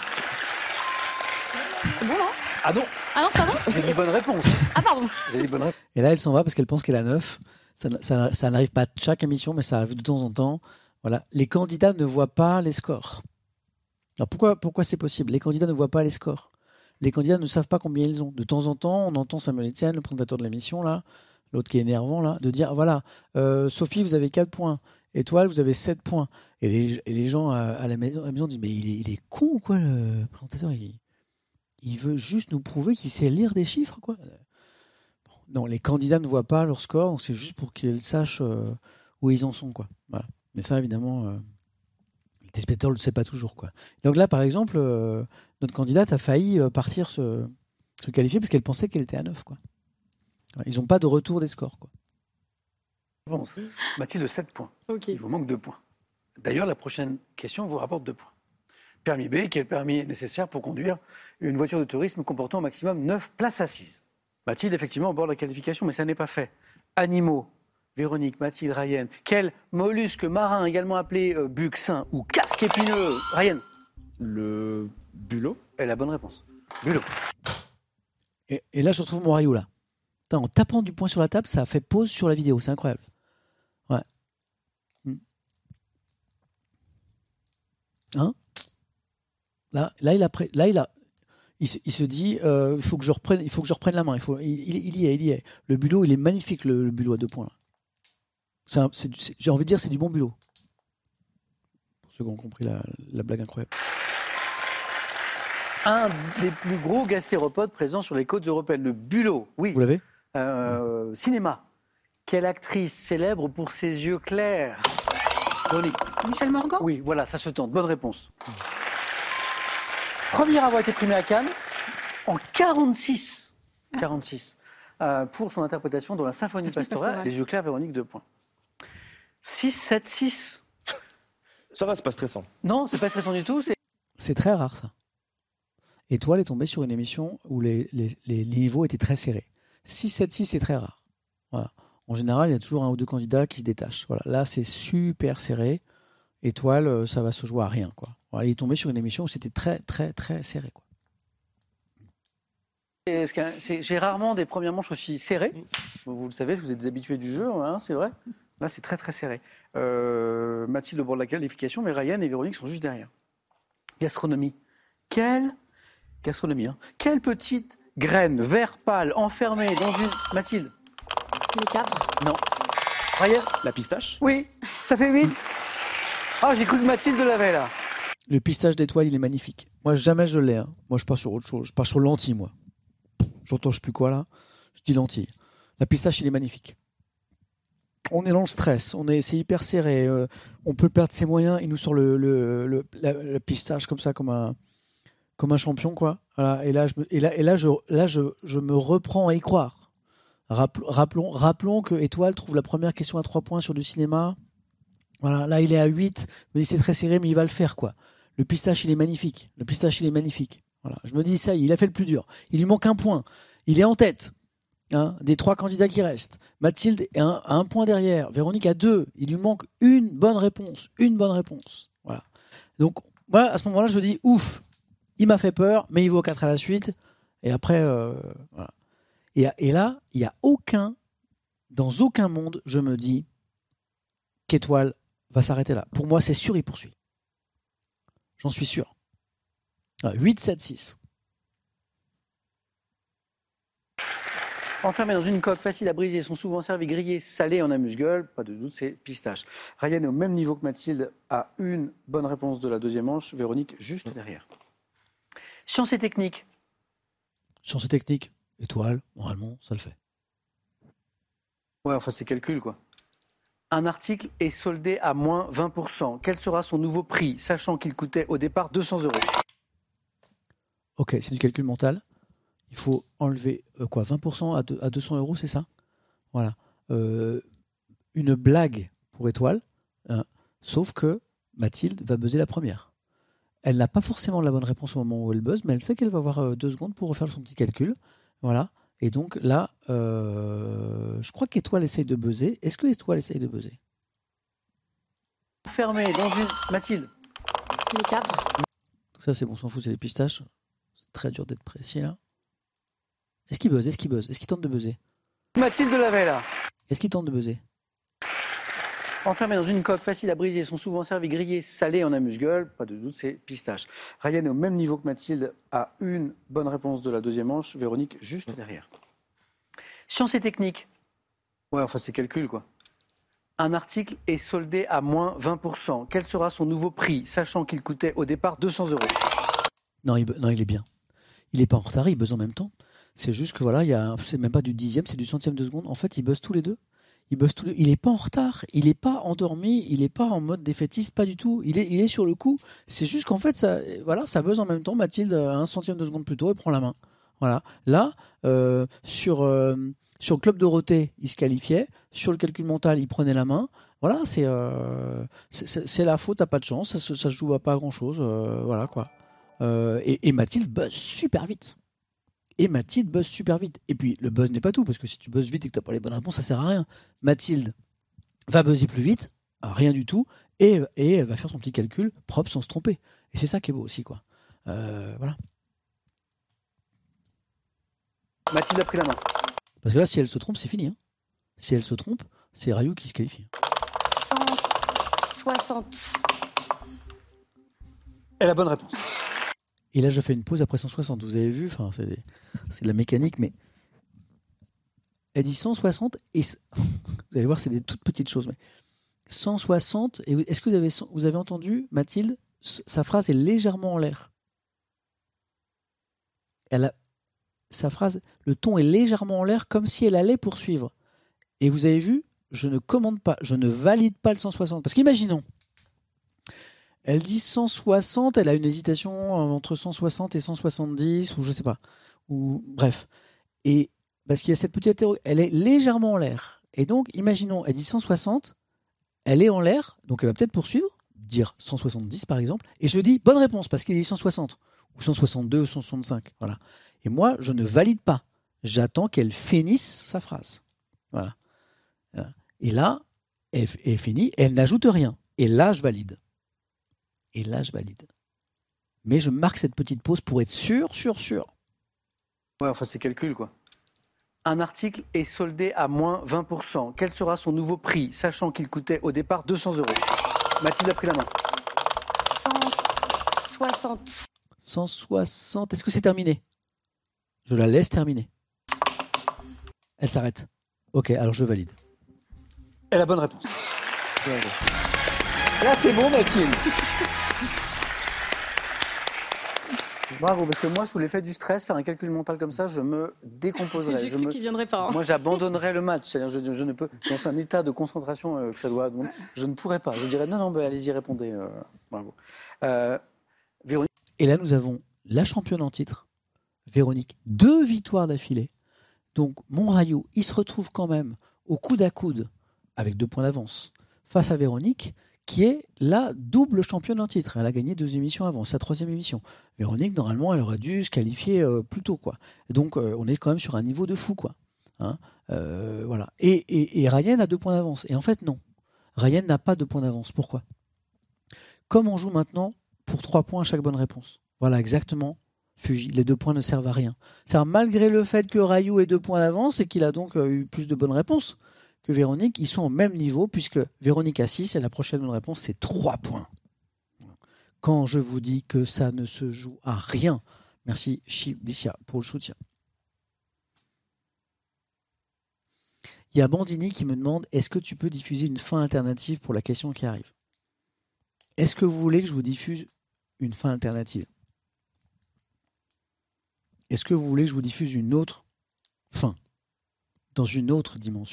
C'est bon, là Ah non, Ah non, pardon j'ai dit bonne réponse. Ah, pardon. J'ai dit bonne réponse. Et là, elle s'en va parce qu'elle pense qu'elle a neuf. Ça, n- ça, ça n'arrive pas chaque émission, mais ça arrive de temps en temps. Voilà. Les candidats ne voient pas les scores. Alors pourquoi, pourquoi c'est possible? Les candidats ne voient pas les scores. Les candidats ne savent pas combien ils ont. De temps en temps, on entend Samuel Etienne, le présentateur de l'émission, là, l'autre qui est énervant, là, de dire voilà, euh, Sophie, vous avez quatre points. Étoile, vous avez sept points. Et les, et les gens à, à la maison, à la maison disent mais il est, il est con ou quoi, le présentateur? il, il veut juste nous prouver qu'il sait lire des chiffres, quoi. Non, les candidats ne voient pas leur score, donc c'est juste pour qu'ils sachent euh, où ils en sont, quoi. Voilà. Mais ça, évidemment, euh, le téléspectateur ne le sait pas toujours, quoi. Donc là, par exemple, euh, notre candidate a failli euh, partir se, se qualifier parce qu'elle pensait qu'elle était à neuf, quoi. Voilà, ils n'ont pas de retour des scores, quoi. Réponse. Mathilde, sept points. Ok. Il vous manque deux points. D'ailleurs, la prochaine question vous rapporte deux points. Permis B, quel permis est nécessaire pour conduire une voiture de tourisme comportant au maximum neuf places assises? Mathilde, effectivement, au bord de la qualification, mais ça n'est pas fait. Animaux, Véronique, Mathilde, Ryan. Quel mollusque marin, également appelé euh, buxin ou casque épineux? Ryan Le bulot. est la bonne réponse. Bulot. Et, et là, je retrouve mon Rayou, là. Putain, en tapant du poing sur la table, ça a fait pause sur la vidéo. C'est incroyable. Ouais. Hmm. Hein? Là, là, il a, pré- là, il a, il se, il se dit, euh, il faut que je reprenne, il faut que je reprenne la main. Il faut, il, il- il y est, il y est. Le bulot, il est magnifique, le, le bulot à deux points. Là. C'est un- c'est du- c'est- j'ai envie de dire, c'est du bon bulot. Pour ceux qui ont compris la, la blague incroyable. Un des plus gros gastéropodes présents sur les côtes européennes, le bulot. Oui. Vous l'avez? Euh, cinéma. Quelle actrice célèbre pour ses yeux clairs? Véronique. Michel Morgan? Oui, voilà, ça se tente. Bonne réponse. Première à avoir été primée à Cannes en quarante-six. quarante-six. Euh, pour son interprétation dans la Symphonie pastorale. pastorale. Les yeux clairs, Véronique, deux points. six, sept, six. Ça va, c'est pas stressant. Non, c'est pas stressant du tout. C'est C'est très rare, ça. Étoile est tombé sur une émission où les, les, les niveaux étaient très serrés. six sept six, c'est très rare. Voilà. En général, il y a toujours un ou deux candidats qui se détachent. Voilà. Là, c'est super serré. Étoile, euh, ça va se jouer à rien, quoi. Voilà, il est tombé sur une émission où c'était très, très, très serré, quoi. c'est- c'est- j'ai rarement des premières manches aussi serrées. Vous, vous le savez, vous êtes habitués du jeu, hein, c'est vrai. Là, c'est très très serré. Euh, Mathilde au bord de la qualification, mais Ryan et Véronique sont juste derrière. Gastronomie. Quelle gastronomie hein. Quelle petite graine vert pâle enfermée dans une... Mathilde. Les capres. Non. Ryan. La pistache. Oui, ça fait huit. Ah, j'ai cru que Mathilde l'avait là. Le pistache d'étoile, il est magnifique. Moi, jamais je l'ai. Hein. Moi, je pars sur autre chose. Je pars sur lentilles, moi. J'entends je sais plus quoi, là. Je dis lentilles. La pistache, il est magnifique. On est dans le stress. On est, c'est hyper serré. Euh, on peut perdre ses moyens. Il nous sort le, le, le, la, le pistache comme ça, comme un, comme un champion, quoi. Voilà. Et là, je me, et là, et là, je, là je, je me reprends à y croire. Rappelons, rappelons que Étoile trouve la première question à trois points sur du cinéma. Voilà, là il est à huit, mais c'est très serré, mais il va le faire, quoi. Le pistache, il est magnifique. Le pistache, il est magnifique. Voilà, je me dis, ça y est, il a fait le plus dur. Il lui manque un point. Il est en tête, hein, des trois candidats qui restent. Mathilde est un, à un point derrière. Véronique à deux. Il lui manque une bonne réponse. Une bonne réponse. Voilà. Donc, voilà, à ce moment-là, je me dis, ouf, il m'a fait peur, mais il vaut quatre à la suite. Et après, euh, voilà. Et, et là, il n'y a aucun, dans aucun monde, je me dis qu'Étoile va s'arrêter là. Pour moi, c'est sûr, il poursuit. J'en suis sûr. Ah, huit, sept, six. Enfermés dans une coque facile à briser, sont souvent servis grillés, salés en amuse-gueule. Pas de doute, c'est pistache. Ryan est au même niveau que Mathilde, à une bonne réponse de la deuxième manche. Véronique, juste derrière. Science et technique. Science et technique. Étoile, normalement, ça le fait. Ouais, enfin, c'est calcul, quoi. Un article est soldé à moins vingt pour cent. Quel sera son nouveau prix, sachant qu'il coûtait au départ deux cents euros? Ok, c'est du calcul mental. Il faut enlever euh, quoi, vingt pour cent à, deux, à deux cents euros, c'est ça? Voilà. Euh, une blague pour Étoile, hein, sauf que Mathilde va buzzer la première. Elle n'a pas forcément la bonne réponse au moment où elle buzz, mais elle sait qu'elle va avoir euh, deux secondes pour refaire son petit calcul. Voilà. Et donc là, euh, je crois qu'Étoile essaye de buzzer. Est-ce que Étoile essaye de buzzer? Fermé dans une... Mathilde. Les cadres. Ça, c'est bon, on s'en fout, c'est les pistaches. C'est très dur d'être précis, là. Est-ce qu'il buzz? Est-ce qu'il buzz? Est-ce qu'il tente de buzzer? Mathilde Lavelle. Est-ce qu'il tente de buzzer? Enfermés dans une coque facile à briser, sont souvent servis grillés, salés en amuse-gueule. Pas de doute, c'est pistache. Ryan est au même niveau que Mathilde, à une bonne réponse de la deuxième manche. Véronique, juste derrière. Science et technique. Ouais, enfin, c'est calcul, quoi. Un article est soldé à moins vingt pour cent. Quel sera son nouveau prix, sachant qu'il coûtait au départ deux cents euros? Non, il, non, il est bien. Il n'est pas en retard, il buzz en même temps. C'est juste que voilà, il y a, c'est même pas du dixième, c'est du centième de seconde. En fait, ils buzzent tous les deux. Il buzz tous les... Il n'est pas en retard, il n'est pas endormi, il n'est pas en mode défaitiste, pas du tout. Il est, il est sur le coup. C'est juste qu'en fait, ça, voilà, ça buzz en même temps. Mathilde, un centième de seconde plus tôt, elle prend la main. Voilà. Là, euh, sur, euh, sur le Club Dorothée, il se qualifiait. Sur le calcul mental, il prenait la main. Voilà, c'est, euh, c'est, c'est, c'est la faute, t'as pas de chance, ça se, ça se joue à pas grand chose. Euh, voilà quoi. Euh, et, et Mathilde buzz super vite. Et Mathilde buzz super vite. Et puis, le buzz n'est pas tout, parce que si tu buzzes vite et que tu n'as pas les bonnes réponses, ça sert à rien. Mathilde va buzzer plus vite, rien du tout, et, et elle va faire son petit calcul propre sans se tromper. Et c'est ça qui est beau aussi, quoi. Euh, voilà. Mathilde a pris la main. Parce que là, si elle se trompe, c'est fini. Hein. Si elle se trompe, c'est Rayou qui se qualifie. cent soixante. Et la bonne réponse. Et là, je fais une pause après cent soixante. Vous avez vu, enfin, c'est, c'est de la mécanique, mais elle dit cent soixante et vous allez voir, c'est des toutes petites choses. Mais cent soixante. Et est-ce que vous avez, vous avez entendu, Mathilde, sa phrase est légèrement en l'air. Elle a, sa phrase, le ton est légèrement en l'air, comme si elle allait poursuivre. Et vous avez vu, je ne commande pas, je ne valide pas le cent soixante. Parce qu'imaginons. Elle dit cent soixante, elle a une hésitation entre cent soixante et cent soixante-dix, ou je sais pas. Ou, bref. Et parce qu'il y a cette petite interrogation, elle est légèrement en l'air. Et donc, imaginons, elle dit cent soixante, elle est en l'air, donc elle va peut-être poursuivre, dire cent soixante-dix par exemple, et je dis bonne réponse, parce qu'il dit cent soixante, ou cent soixante-deux, ou cent soixante-cinq. Voilà. Et moi, je ne valide pas. J'attends qu'elle finisse sa phrase. Voilà. Et là, elle est finie, elle n'ajoute rien. Et là, je valide. Et là, je valide. Mais je marque cette petite pause pour être sûr, sûr, sûr. Ouais, enfin, c'est calcul, quoi. Un article est soldé à moins vingt pour cent. Quel sera son nouveau prix, sachant qu'il coûtait au départ deux cents euros? Mathilde a pris la main. cent soixante. cent soixante. Est-ce que c'est terminé? Je la laisse terminer. Elle s'arrête. Ok, alors je valide. Et la bonne réponse. Là, c'est bon, Mathilde. Bravo, parce que moi, sous l'effet du stress, faire un calcul mental comme ça, je me décomposerais. J'ai Je cru me... qu'il viendrait pas. Hein. Moi, j'abandonnerais le match. C'est-à-dire, je, je ne peux, dans un état de concentration euh, que ça doit, je ne pourrais pas. Je dirais non, non, bah, allez-y, répondez. Euh, bravo. Euh, Véronique. Et là, nous avons la championne en titre, Véronique, deux victoires d'affilée. Donc, Monraillou, il se retrouve quand même au coude à coude, avec deux points d'avance, face à Véronique, qui est la double championne en titre. Elle a gagné deux émissions avant, sa troisième émission. Véronique, normalement, elle aurait dû se qualifier euh, plus tôt, quoi. Donc, euh, on est quand même sur un niveau de fou, quoi. Hein euh, voilà. Et, et, et Ryan a deux points d'avance. Et en fait, non. Ryan n'a pas de points d'avance. Pourquoi ? Comme on joue maintenant pour trois points à chaque bonne réponse. Voilà, exactement. Fuji, les deux points ne servent à rien. C'est-à-dire, malgré le fait que Rayou ait deux points d'avance et qu'il a donc euh, eu plus de bonnes réponses que Véronique, ils sont au même niveau puisque Véronique a six et la prochaine bonne réponse, c'est trois points. Quand je vous dis que ça ne se joue à rien, merci Chiblicia pour le soutien. Il y a Bandini qui me demande, est-ce que tu peux diffuser une fin alternative pour la question qui arrive ? Est-ce que vous voulez que je vous diffuse une fin alternative ? Est-ce que vous voulez que je vous diffuse une autre fin, dans une autre dimension ?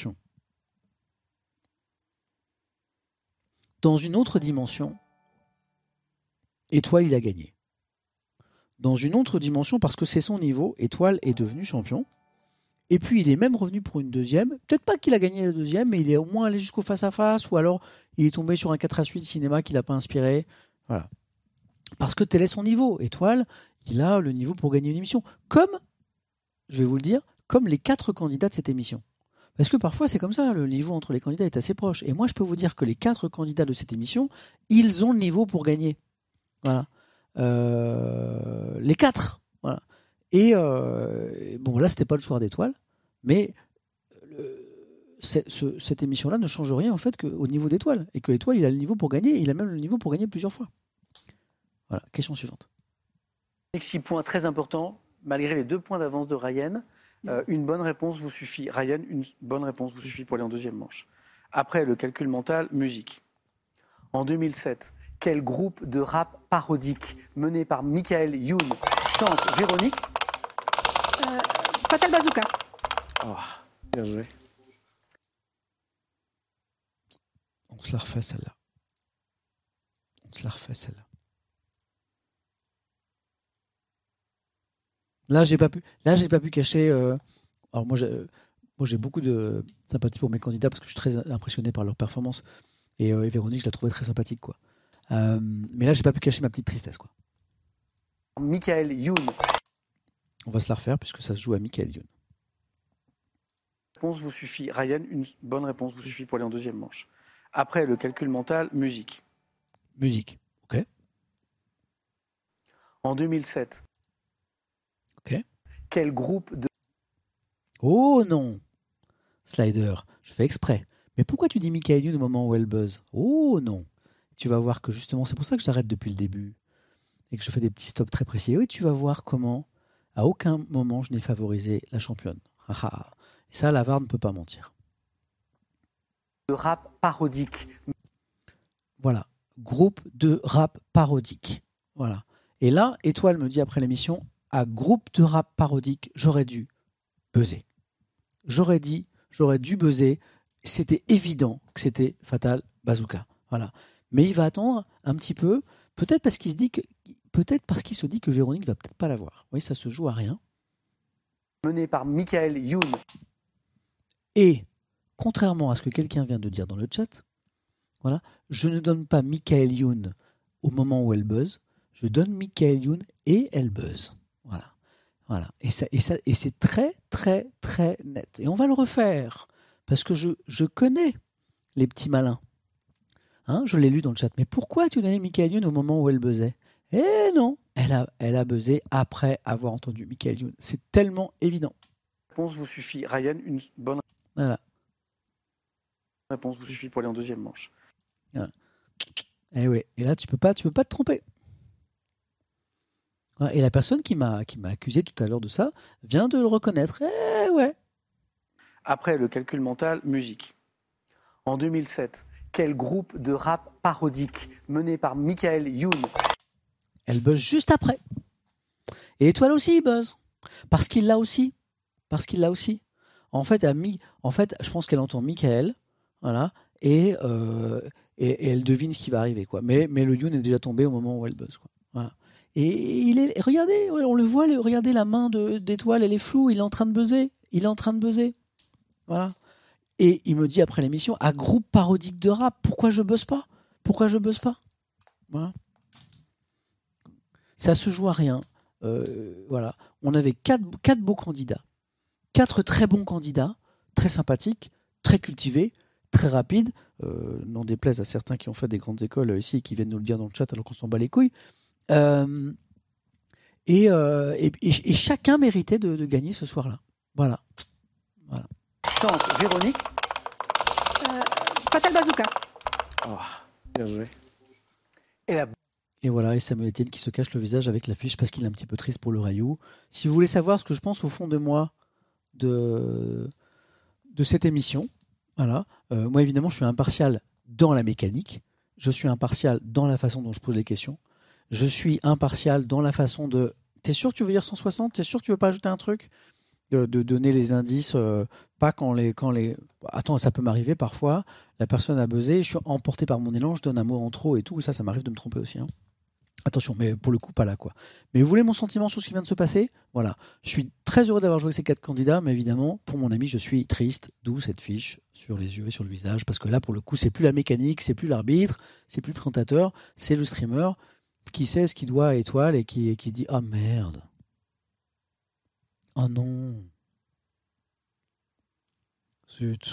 Dans une autre dimension, Étoile, il a gagné. Dans une autre dimension, parce que c'est son niveau, Étoile est devenu champion. Et puis, il est même revenu pour une deuxième. Peut-être pas qu'il a gagné la deuxième, mais il est au moins allé jusqu'au face-à-face, ou alors il est tombé sur un quatre à huit cinéma qui ne l'a pas inspiré. Voilà. Parce que tel est son niveau. Étoile, il a le niveau pour gagner une émission. Comme, je vais vous le dire, comme les quatre candidats de cette émission. Parce que parfois, c'est comme ça, le niveau entre les candidats est assez proche. Et moi, je peux vous dire que les quatre candidats de cette émission, ils ont le niveau pour gagner. Voilà. Euh, les quatre. Voilà. Et euh, bon, là, c'était pas le soir d'Étoile, mais le, c'est, ce, cette émission-là ne change rien en fait qu'au niveau d'Étoile. Et que Étoile, il a le niveau pour gagner, et il a même le niveau pour gagner plusieurs fois. Voilà, question suivante. Six points très importants, malgré les deux points d'avance de Ryan. Euh, une bonne réponse vous suffit. Ryan, une bonne réponse vous suffit pour aller en deuxième manche. Après le calcul mental, musique. En deux mille sept, quel groupe de rap parodique mené par Michael Youn chante Véronique ? Euh, Fatal Bazooka. Oh, bien joué. On se la refait celle-là. On se la refait celle-là. Là, j'ai pas pu. Là, j'ai pas pu cacher. Euh... Alors moi, j'ai, moi, j'ai beaucoup de sympathie pour mes candidats parce que je suis très impressionné par leur performance. Et, euh, et Véronique, je la trouvais très sympathique, quoi. Euh, mais là, j'ai pas pu cacher ma petite tristesse, quoi. Michael Youn. On va se la refaire puisque ça se joue à Michael Youn. Réponse vous suffit. Ryan, une bonne réponse vous suffit pour aller en deuxième manche. Après le calcul mental, musique. Musique. Ok. En deux mille sept. Ok. Quel groupe de... Oh non. Slider, je fais exprès. Mais pourquoi tu dis Michael Youn au moment où elle buzz ? Oh non. Tu vas voir que justement, c'est pour ça que j'arrête depuis le début et que je fais des petits stops très précis. Oui, tu vas voir comment, à aucun moment, je n'ai favorisé la championne. Et ça, la V A R ne peut pas mentir. De rap parodique. Voilà. Groupe de rap parodique. Voilà. Et là, Étoile me dit après l'émission, à groupe de rap parodique, j'aurais dû buzzer. J'aurais dit, j'aurais dû buzzer. C'était évident que c'était Fatal Bazooka. Voilà. Mais il va attendre un petit peu, peut-être parce qu'il se dit que, peut-être parce qu'il se dit que Véronique va peut-être pas l'avoir. Oui, ça se joue à rien. Mené par Michael Youn. Et contrairement à ce que quelqu'un vient de dire dans le chat, voilà, je ne donne pas Michael Youn au moment où elle buzz, je donne Michael Youn et elle buzz. Voilà. Voilà. Et, ça, et, ça, et c'est très, très, très net. Et on va le refaire, parce que je, je connais les petits malins. Hein, je l'ai lu dans le chat. Mais pourquoi tu donnais Michael Youn au moment où elle buzzait ? Eh non, elle a, elle a buzzé après avoir entendu Michael Youn. C'est tellement évident. Réponse vous suffit. Ryan, une bonne Voilà. réponse vous suffit pour aller en deuxième manche. Voilà. Et, ouais. Et là, tu peux pas, tu peux pas te tromper. Voilà. Et la personne qui m'a, qui m'a accusé tout à l'heure de ça vient de le reconnaître. Eh ouais. Après le calcul mental, musique. En deux mille sept, quel groupe de rap parodique mené par Michael Youn ? Elle buzz juste après. Et Étoile aussi, il buzz. Parce qu'il l'a aussi. Parce qu'il l'a aussi. En fait, à mi... en fait, je pense qu'elle entend Michael, voilà, et, euh, et, et elle devine ce qui va arriver, quoi. Mais, mais le Youn est déjà tombé au moment où elle buzz, quoi. Voilà. Et il est, regardez, on le voit, regardez la main de, d'Étoile, elle est floue, il est en train de buzzer. Il est en train de buzzer. Voilà. Et il me dit après l'émission, à groupe parodique de rap, pourquoi je buzz pas ? Pourquoi je buzz pas ? Voilà. Ça se joue à rien. Euh, voilà. On avait quatre, quatre beaux candidats. Quatre très bons candidats, très sympathiques, très cultivés, très rapides. Euh, n'en déplaise à certains qui ont fait des grandes écoles ici et qui viennent nous le dire dans le chat alors qu'on s'en bat les couilles. Euh, et, euh, et, et, et chacun méritait de, de gagner ce soir-là. Voilà. Voilà. Chante Véronique. Euh, Fatal Bazooka. Oh, bien joué. Et la Et voilà, et Samuel Etienne qui se cache le visage avec l'affiche parce qu'il est un petit peu triste pour le Rayou. Si vous voulez savoir ce que je pense au fond de moi de, de cette émission, voilà. Euh, moi évidemment je suis impartial dans la mécanique, je suis impartial dans la façon dont je pose les questions, je suis impartial dans la façon de... T'es sûr que tu veux dire cent soixante ? T'es sûr que tu veux pas ajouter un truc ? de, de donner les indices, euh, pas quand les, quand les... Attends, ça peut m'arriver parfois, la personne a buzzé, je suis emporté par mon élan, je donne un mot en trop et tout, ça, ça m'arrive de me tromper aussi, hein. Attention, mais pour le coup, pas là, quoi. Mais vous voulez mon sentiment sur ce qui vient de se passer ? Voilà. Je suis très heureux d'avoir joué ces quatre candidats, mais évidemment, pour mon ami, je suis triste, d'où cette fiche sur les yeux et sur le visage, parce que là, pour le coup, c'est plus la mécanique, c'est plus l'arbitre, c'est plus le présentateur, c'est le streamer qui sait ce qu'il doit à Étoile et qui, qui se dit « Ah merde ! Oh non ! Zut !»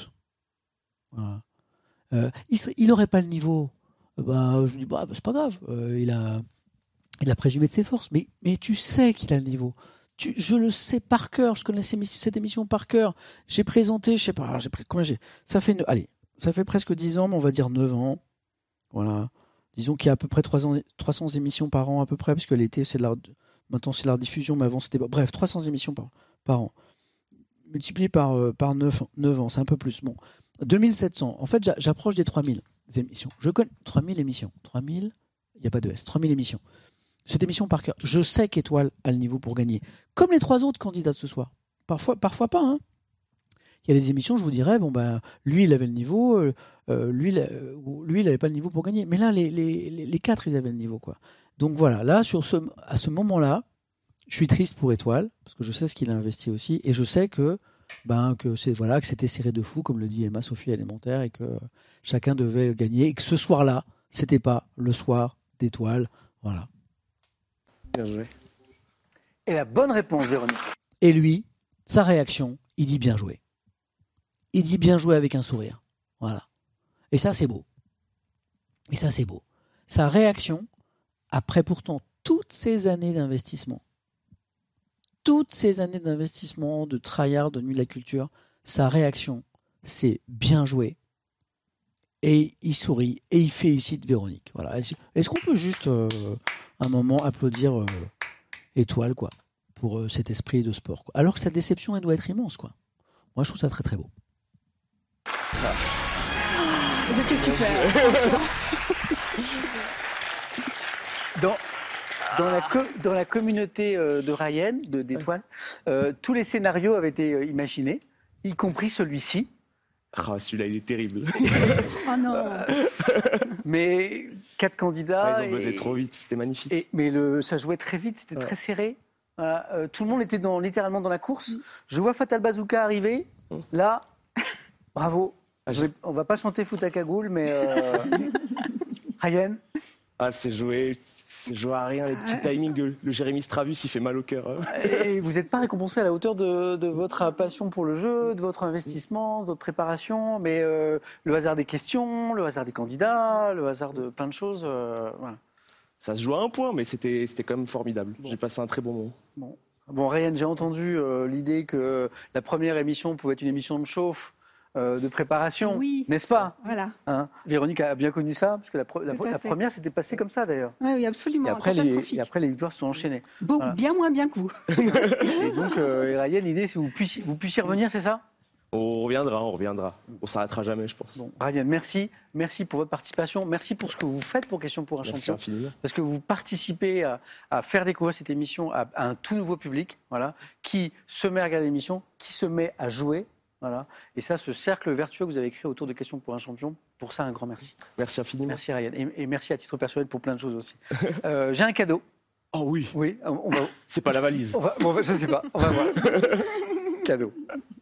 Voilà. Euh, il n'aurait pas le niveau. Bah, je lui dis bah, bah, c'est pas grave. Euh, il a... Il a présumé de ses forces, mais, mais tu sais qu'il a le niveau. Tu, je le sais par cœur, je connais cette émission par cœur. J'ai présenté, je sais pas, j'ai, combien j'ai, ça fait, allez, ça fait presque dix ans, mais on va dire neuf ans. Voilà. Disons qu'il y a à peu près trois cents émissions par an, à peu près, parce que l'été, c'est de la, maintenant c'est de la diffusion, mais avant c'était, bref, trois cents émissions par, par an. Multiplié par, euh, par neuf, neuf ans, c'est un peu plus. Bon, deux mille sept cents. En fait, j'approche des trois mille émissions. Je connais trois mille émissions. trois mille, il n'y a pas de S, trois mille émissions. Cette émission par cœur. Je sais qu'Étoile a le niveau pour gagner. Comme les trois autres candidats de ce soir. Parfois, parfois pas. Hein. Il y a des émissions, je vous dirais, bon ben, lui, il avait le niveau, euh, lui, euh, lui, il n'avait pas le niveau pour gagner. Mais là, les, les, les quatre, ils avaient le niveau, quoi. Donc voilà, là, sur ce, à ce moment-là, je suis triste pour Étoile, parce que je sais ce qu'il a investi aussi, et je sais que, ben, que, c'est, voilà, que c'était serré de fou, comme le dit Emma Sophie Élémentaire, et que chacun devait gagner, et que ce soir-là, c'était pas le soir d'Étoile. Voilà. Bien joué. Et la bonne réponse, Véronique. Et lui, sa réaction, il dit bien joué. Il dit bien joué avec un sourire. Voilà. Et ça, c'est beau. Et ça, c'est beau. Sa réaction, après pourtant toutes ces années d'investissement, toutes ces années d'investissement, de tryhard, de nuit de la culture, sa réaction, c'est bien joué. Et il sourit et il félicite Véronique. Voilà. Est-ce qu'on peut juste... Euh, un moment applaudir euh, Étoile, quoi, pour euh, cet esprit de sport, quoi. Alors que sa déception, elle doit être immense, quoi. Moi, je trouve ça très très beau. Vous étiez super. Dans, dans, la, co- dans la communauté euh, de Ryan, de, d'Étoile, euh, tous les scénarios avaient été euh, imaginés, y compris celui-ci. Ah, celui-là, il est terrible. Oh non. Mais quatre candidats. Ah, ils ont buzzé et, trop vite, c'était magnifique. et, mais le, ça jouait très vite, c'était Ouais. très serré. Voilà, euh, tout le monde était dans, littéralement dans la course. Je vois Fatal Bazooka arriver. Là, bravo. Ah, Je vais- on va pas chanter Foot à cagoule, mais euh, Ryan, Ah, c'est joué, c'est joué à rien, les petits timings. Le, le Jérémy Stravus, il fait mal au cœur. hein. et vous n'êtes pas récompensé à la hauteur de, de votre passion pour le jeu, de votre investissement, de votre préparation, mais euh, le hasard des questions, le hasard des candidats, le hasard de plein de choses. euh, voilà. Ça se joue à un point, mais c'était, c'était quand même formidable. Bon. J'ai passé un très bon moment. Bon, bon Ryan, j'ai entendu euh, l'idée que la première émission pouvait être une émission de chauffe, euh, de préparation, Oui. n'est-ce pas, Voilà. hein? Véronique a bien connu ça, parce que la, pre- la, Tout à la fait. première s'était passée comme ça d'ailleurs. Oui, oui, absolument. Et après, les, catastrophique. et après, les victoires se sont enchaînées. Beau- voilà. Bien moins bien que vous. Et donc, euh, Ryan, l'idée, c'est que vous puissiez, vous puissiez revenir, c'est ça? On reviendra, on reviendra. On s'arrêtera jamais, je pense. Bon, Ryan, merci. Merci pour votre participation. Merci pour ce que vous faites pour Question pour un Merci champion. infiniment. Parce que vous participez à, à faire découvrir cette émission à, à un tout nouveau public, voilà, qui se met à regarder l'émission, qui se met à jouer. Voilà. Et ça, ce cercle vertueux que vous avez créé autour de Question pour un champion, pour ça, un grand merci. Merci infiniment. Merci Ryan. Et, et merci à titre personnel pour plein de choses aussi. Euh, j'ai un cadeau. Oh oui. Oui, on va. C'est pas la valise. On va, bon, je sais pas. On va voir. Cadeau.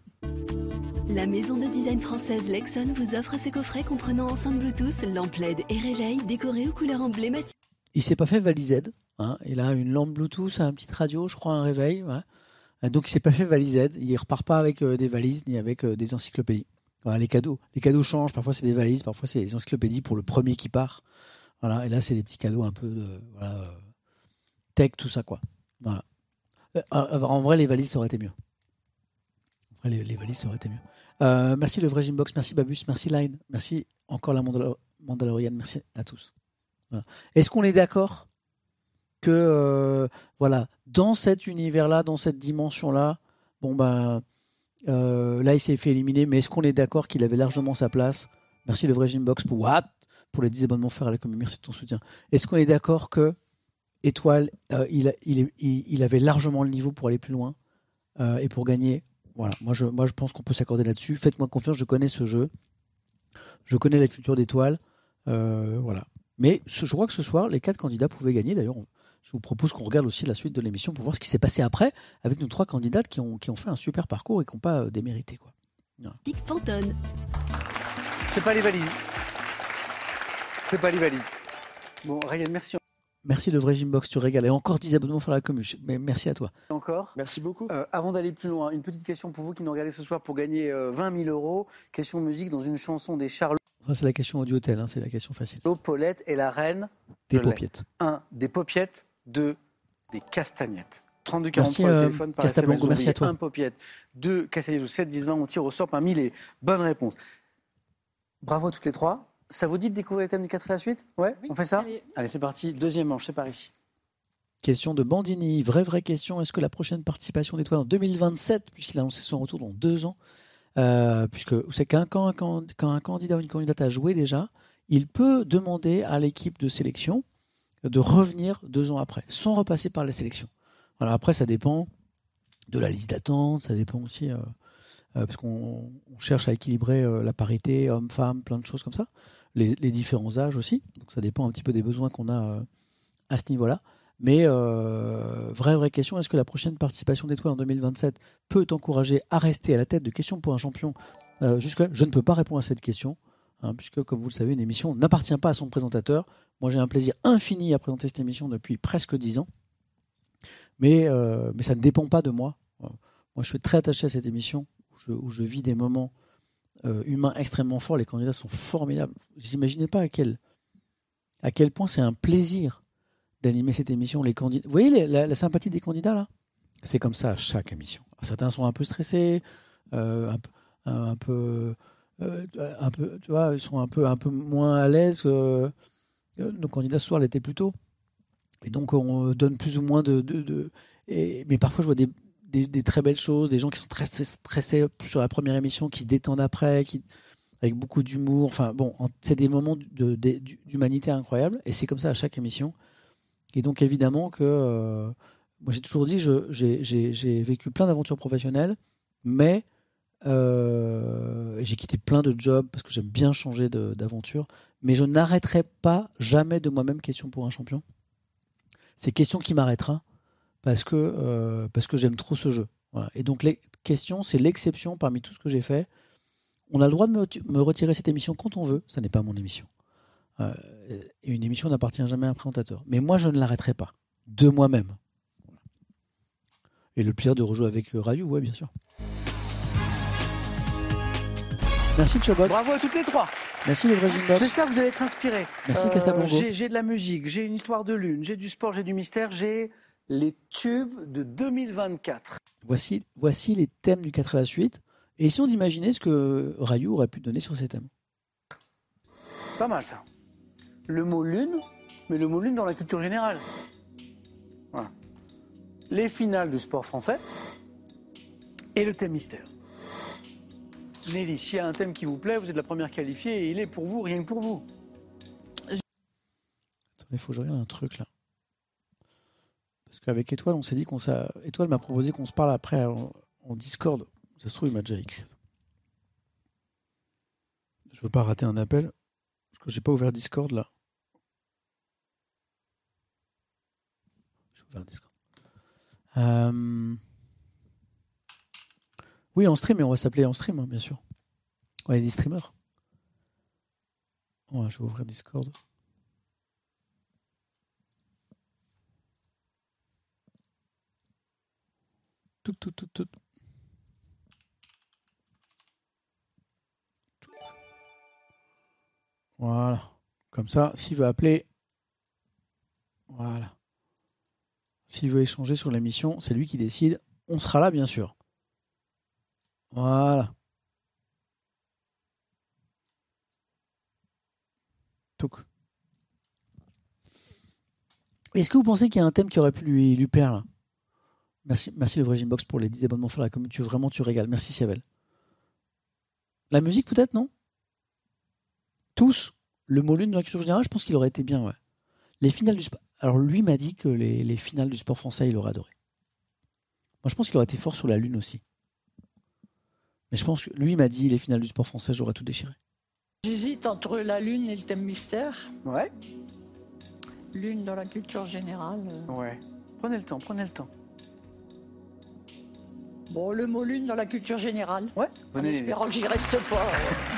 La maison de design française Lexon vous offre ses coffrets comprenant enceinte Bluetooth, lampe L E D et réveil décorés aux couleurs emblématiques. Il s'est pas fait valiser. Hein. Il a une lampe Bluetooth, un petit radio, je crois, un réveil. Ouais. Donc il s'est pas fait valiser. Il repart pas avec euh, des valises ni avec euh, des encyclopédies. Voilà, les cadeaux, les cadeaux changent. Parfois c'est des valises, parfois c'est des encyclopédies pour le premier qui part. Voilà. Et là c'est des petits cadeaux un peu de, voilà, euh, tech, tout ça quoi. Voilà. Euh, en vrai les valises ça aurait été mieux. En vrai, les, les valises ça aurait été mieux. Euh, merci le vrai Gymbox, merci Babus, merci Line, merci encore la Mandal- Mandalorian, merci à tous. Voilà. Est-ce qu'on est d'accord que euh, voilà, dans cet univers-là, dans cette dimension-là, bon ben euh, là il s'est fait éliminer, mais est-ce qu'on est d'accord qu'il avait largement sa place? Merci le vrai Gymbox pour what? Pour les dix abonnements faire à la commune, merci de ton soutien. Est-ce qu'on est d'accord que Étoile, euh, il, il, il, il avait largement le niveau pour aller plus loin euh, et pour gagner? Voilà, moi je, moi je pense qu'on peut s'accorder là-dessus. Faites-moi confiance, je connais ce jeu. Je connais la culture d'Étoile. Euh, voilà. Mais ce, je crois que ce soir, les quatre candidats pouvaient gagner. D'ailleurs, on, je vous propose qu'on regarde aussi la suite de l'émission pour voir ce qui s'est passé après avec nos trois candidates qui ont, qui ont fait un super parcours et qui n'ont pas euh, démérité. Quoi. Voilà. Pantone. C'est pas les valises. C'est pas les valises. Bon, Ryan, merci. Merci le vrai Gymbox, tu régales. Et encore dix abonnements faire la commune. Mais merci à toi. Encore. Merci beaucoup. Euh, avant d'aller plus loin, une petite question pour vous qui nous regardez ce soir pour gagner euh, vingt mille euros. Question musique dans une chanson des Charlots. Ça, c'est la question audio-tel, hein, c'est la question facile. Paulette et la reine. Des popiettes. un. Des popiettes. deux. Des castagnettes. trente-deux Merci, quarante-trois euh, le téléphone par Castablanco, S M S, merci à toi. un popiette. deux. Castagnettes ou sept, dix, vingt. On tire au sort parmi les bonnes réponses. Bravo à toutes les trois. Ça vous dit de découvrir les thèmes du quatre à la suite? Ouais, Oui, on fait ça? allez. Allez, c'est parti. Deuxième manche, c'est par ici. Question de Bandini, vraie vraie question, est-ce que la prochaine participation d'Étoile en deux mille vingt-sept, puisqu'il a annoncé son retour dans deux ans, euh, puisque c'est qu'un, quand, quand, quand un candidat ou une candidate a joué déjà, il peut demander à l'équipe de sélection de revenir deux ans après, sans repasser par la sélection. Voilà, après, ça dépend de la liste d'attente, ça dépend aussi, euh, euh, parce qu'on on cherche à équilibrer euh, la parité, hommes-femmes, plein de choses comme ça, les, les différents âges aussi, donc ça dépend un petit peu des besoins qu'on a euh, à ce niveau-là. Mais euh, vraie, vraie question, est-ce que la prochaine participation d'Étoile en deux mille vingt-sept peut t'encourager à rester à la tête de Question pour un champion? euh, Jusque-là, je ne peux pas répondre à cette question, hein, puisque, comme vous le savez, une émission n'appartient pas à son présentateur. Moi, j'ai un plaisir infini à présenter cette émission depuis presque dix ans. Mais, euh, mais ça ne dépend pas de moi. Moi, je suis très attaché à cette émission, où je, où je vis des moments euh, humains extrêmement forts. Les candidats sont formidables. Vous n'imaginez pas à quel, à quel point c'est un plaisir d'animer cette émission. Les candidats, vous voyez les, la, la sympathie des candidats là, c'est comme ça à chaque émission. Certains sont un peu stressés, euh, un, peu, un peu, euh, un peu, tu vois, ils sont un peu, un peu moins à l'aise. Euh, nos candidats ce soir l'étaient plus tôt, et donc on donne plus ou moins de, de, de et, mais parfois je vois des, des, des très belles choses, des gens qui sont très stressés sur la première émission, qui se détendent après, qui avec beaucoup d'humour. Enfin bon, c'est des moments de, de, d'humanité incroyables, et c'est comme ça à chaque émission. Et donc évidemment que euh, moi j'ai toujours dit, je, j'ai, j'ai, j'ai vécu plein d'aventures professionnelles, mais euh, j'ai quitté plein de jobs parce que j'aime bien changer de, d'aventure, mais je n'arrêterai pas jamais de moi-même Question pour un champion. C'est Question qui m'arrêtera parce que, euh, parce que j'aime trop ce jeu. Voilà. Et donc les questions, c'est l'exception parmi tout ce que j'ai fait. On a le droit de me, me retirer cette émission quand on veut, ça n'est pas mon émission. Euh, et une émission n'appartient jamais à un présentateur. Mais moi, je ne l'arrêterai pas. De moi-même. Et le plaisir de rejouer avec euh, Rayou, ouais, bien sûr. Merci Chobot. Bravo à toutes les trois. Merci les vrais Gymbox. J'espère que vous allez être inspirés. Merci Casablanco. J'ai, j'ai de la musique, j'ai une histoire de lune, j'ai du sport, j'ai du mystère, j'ai les tubes de deux mille vingt-quatre. Voici, voici les thèmes du quatre à la suite. Et essayons d'imaginer ce que Rayou aurait pu donner sur ces thèmes. Pas mal ça. Le mot lune, mais le mot lune dans la culture générale. Voilà. Les finales du sport français et le thème mystère. Nelly, s'il y a un thème qui vous plaît, vous êtes la première qualifiée et il est pour vous, rien que pour vous. Il faut que je regarde un truc là. Parce qu'avec Étoile, on s'est dit qu'on s'a... Étoile m'a proposé qu'on se parle après en, en Discord. Ça se trouve, il m'a déjà écrit. Je veux pas rater un appel. Parce que j'ai pas ouvert Discord là. J'ai ouvert Discord. Euh... Oui, en stream, et on va s'appeler en stream, hein, bien sûr. On est des streamers. Ouais, je vais ouvrir Discord. Tout, tout, tout, tout. Voilà. Comme ça, s'il veut appeler, voilà. S'il veut échanger sur l'émission, c'est lui qui décide. On sera là, bien sûr. Voilà. Touc. Est-ce que vous pensez qu'il y a un thème qui aurait pu lui, lui plaire là? Merci, merci le vrai Gymbox pour les dix abonnements for la communauté. Vraiment, tu régales. Merci Siavel. La musique peut-être, non? Tous. Le mot lune de la culture générale, je pense qu'il aurait été bien, ouais. Les finales du sport. Alors lui m'a dit que les, les finales du sport français, il aurait adoré. Moi, je pense qu'il aurait été fort sur la lune aussi. Mais je pense que lui m'a dit les finales du sport français, j'aurais tout déchiré. J'hésite entre la lune et le thème mystère. Ouais. Lune dans la culture générale. Ouais. Prenez le temps, prenez le temps. Bon, le mot lune dans la culture générale. Ouais. En espérant que j'y reste pas.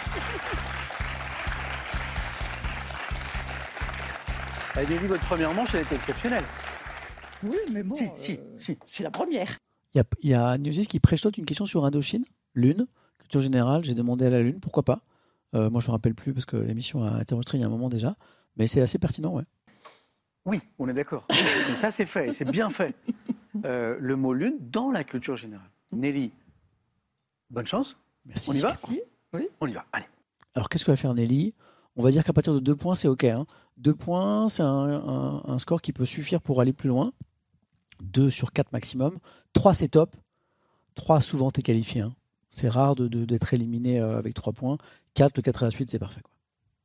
Elle dit votre première manche, elle était exceptionnelle. Oui, mais bon, si, euh, si, si. c'est la première. Il y a, il y a Newsis qui préchote une question sur Indochine. Lune, culture générale, j'ai demandé à la Lune, pourquoi pas. Euh, moi, je me rappelle plus parce que l'émission a été enregistrée il y a un moment déjà. Mais c'est assez pertinent, ouais. Oui, on est d'accord. Mais ça, c'est fait, c'est bien fait. Euh, le mot lune dans la culture générale. Nelly, bonne chance. Merci. On y va? Oui. On y va, allez. Alors, qu'est-ce que va faire Nelly? On va dire qu'à partir de deux points, c'est OK. Hein. deux points, c'est un, un, un score qui peut suffire pour aller plus loin. deux sur quatre maximum. trois, c'est top. trois, souvent, t'es qualifié. Hein. C'est rare de, de, d'être éliminé euh, avec trois points. quatre, le quatre à la suite, c'est parfait, quoi.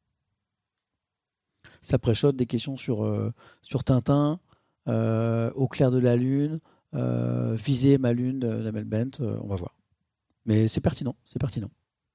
Ça préchote des questions sur, euh, sur Tintin, euh, Au clair de la lune, euh, Viser ma lune d'Amel Bent, euh, on va voir. Mais c'est pertinent, c'est pertinent.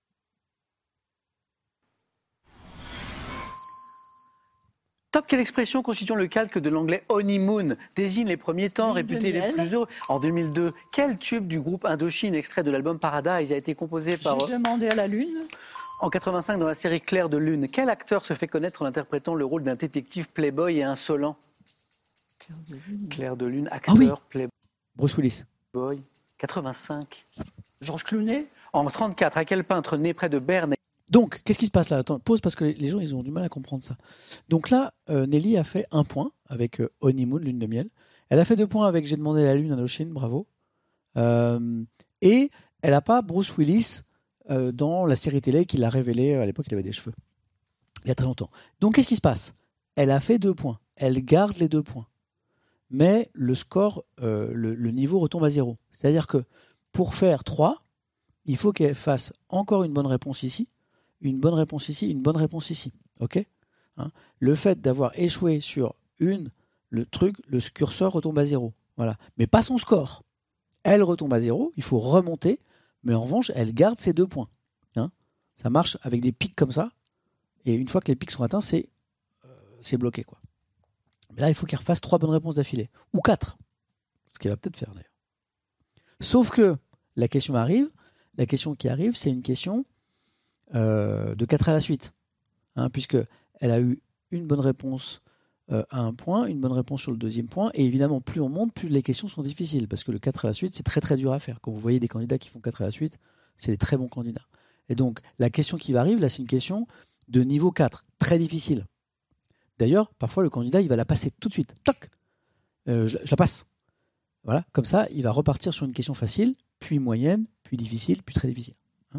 Top, quelle expression constituant le calque de l'anglais honeymoon désigne les premiers temps Lune de réputés les miel. plus heureux? En deux mille deux, quel tube du groupe Indochine, extrait de l'album Paradise, a été composé par... J'ai demandé à la lune. En quatre-vingt-cinq, dans la série Clair de lune, quel acteur se fait connaître en interprétant le rôle d'un détective playboy et insolent? Clair de lune. Clair de lune, acteur, Ah oui. playboy, Bruce Willis. quatre-vingt-cinq. Georges Clooney. En trente-quatre, à quel peintre né près de Berne? Donc, qu'est-ce qui se passe là? Attends, pause parce que les gens ils ont du mal à comprendre ça. Donc là, euh, Nelly a fait un point avec euh, Honeymoon, lune de miel. Elle a fait deux points avec J'ai demandé la lune à Indochine, bravo. Euh, et elle n'a pas Bruce Willis euh, dans la série télé qu'il a révélé à l'époque, il avait des cheveux. Il y a très longtemps. Donc, qu'est-ce qui se passe? Elle a fait deux points. Elle garde les deux points. Mais le score, euh, le, le niveau retombe à zéro. C'est-à-dire que pour faire trois, il faut qu'elle fasse encore une bonne réponse ici, une bonne réponse ici, une bonne réponse ici. Ok, hein, le fait d'avoir échoué sur une, le truc, le curseur retombe à zéro. Voilà. Mais pas son score. Elle retombe à zéro, il faut remonter, mais en revanche, elle garde ses deux points. Hein, ça marche avec des pics comme ça, et une fois que les pics sont atteints, c'est, euh, c'est bloqué, quoi. Mais là, il faut qu'elle refasse trois bonnes réponses d'affilée. Ou quatre. Ce qu'elle va peut-être faire, d'ailleurs. Sauf que la question arrive, la question qui arrive, c'est une question Euh, de quatre à la suite, hein, puisqu'elle a eu une bonne réponse euh, à un point, une bonne réponse sur le deuxième point, et évidemment, plus on monte, plus les questions sont difficiles, parce que le quatre à la suite, c'est très très dur à faire. Quand vous voyez des candidats qui font quatre à la suite, c'est des très bons candidats. Et donc, la question qui va arriver, là, c'est une question de niveau quatre, très difficile. D'ailleurs, parfois, le candidat, il va la passer tout de suite. Toc euh, je, je la passe. Voilà, comme ça, il va repartir sur une question facile, puis moyenne, puis difficile, puis très difficile.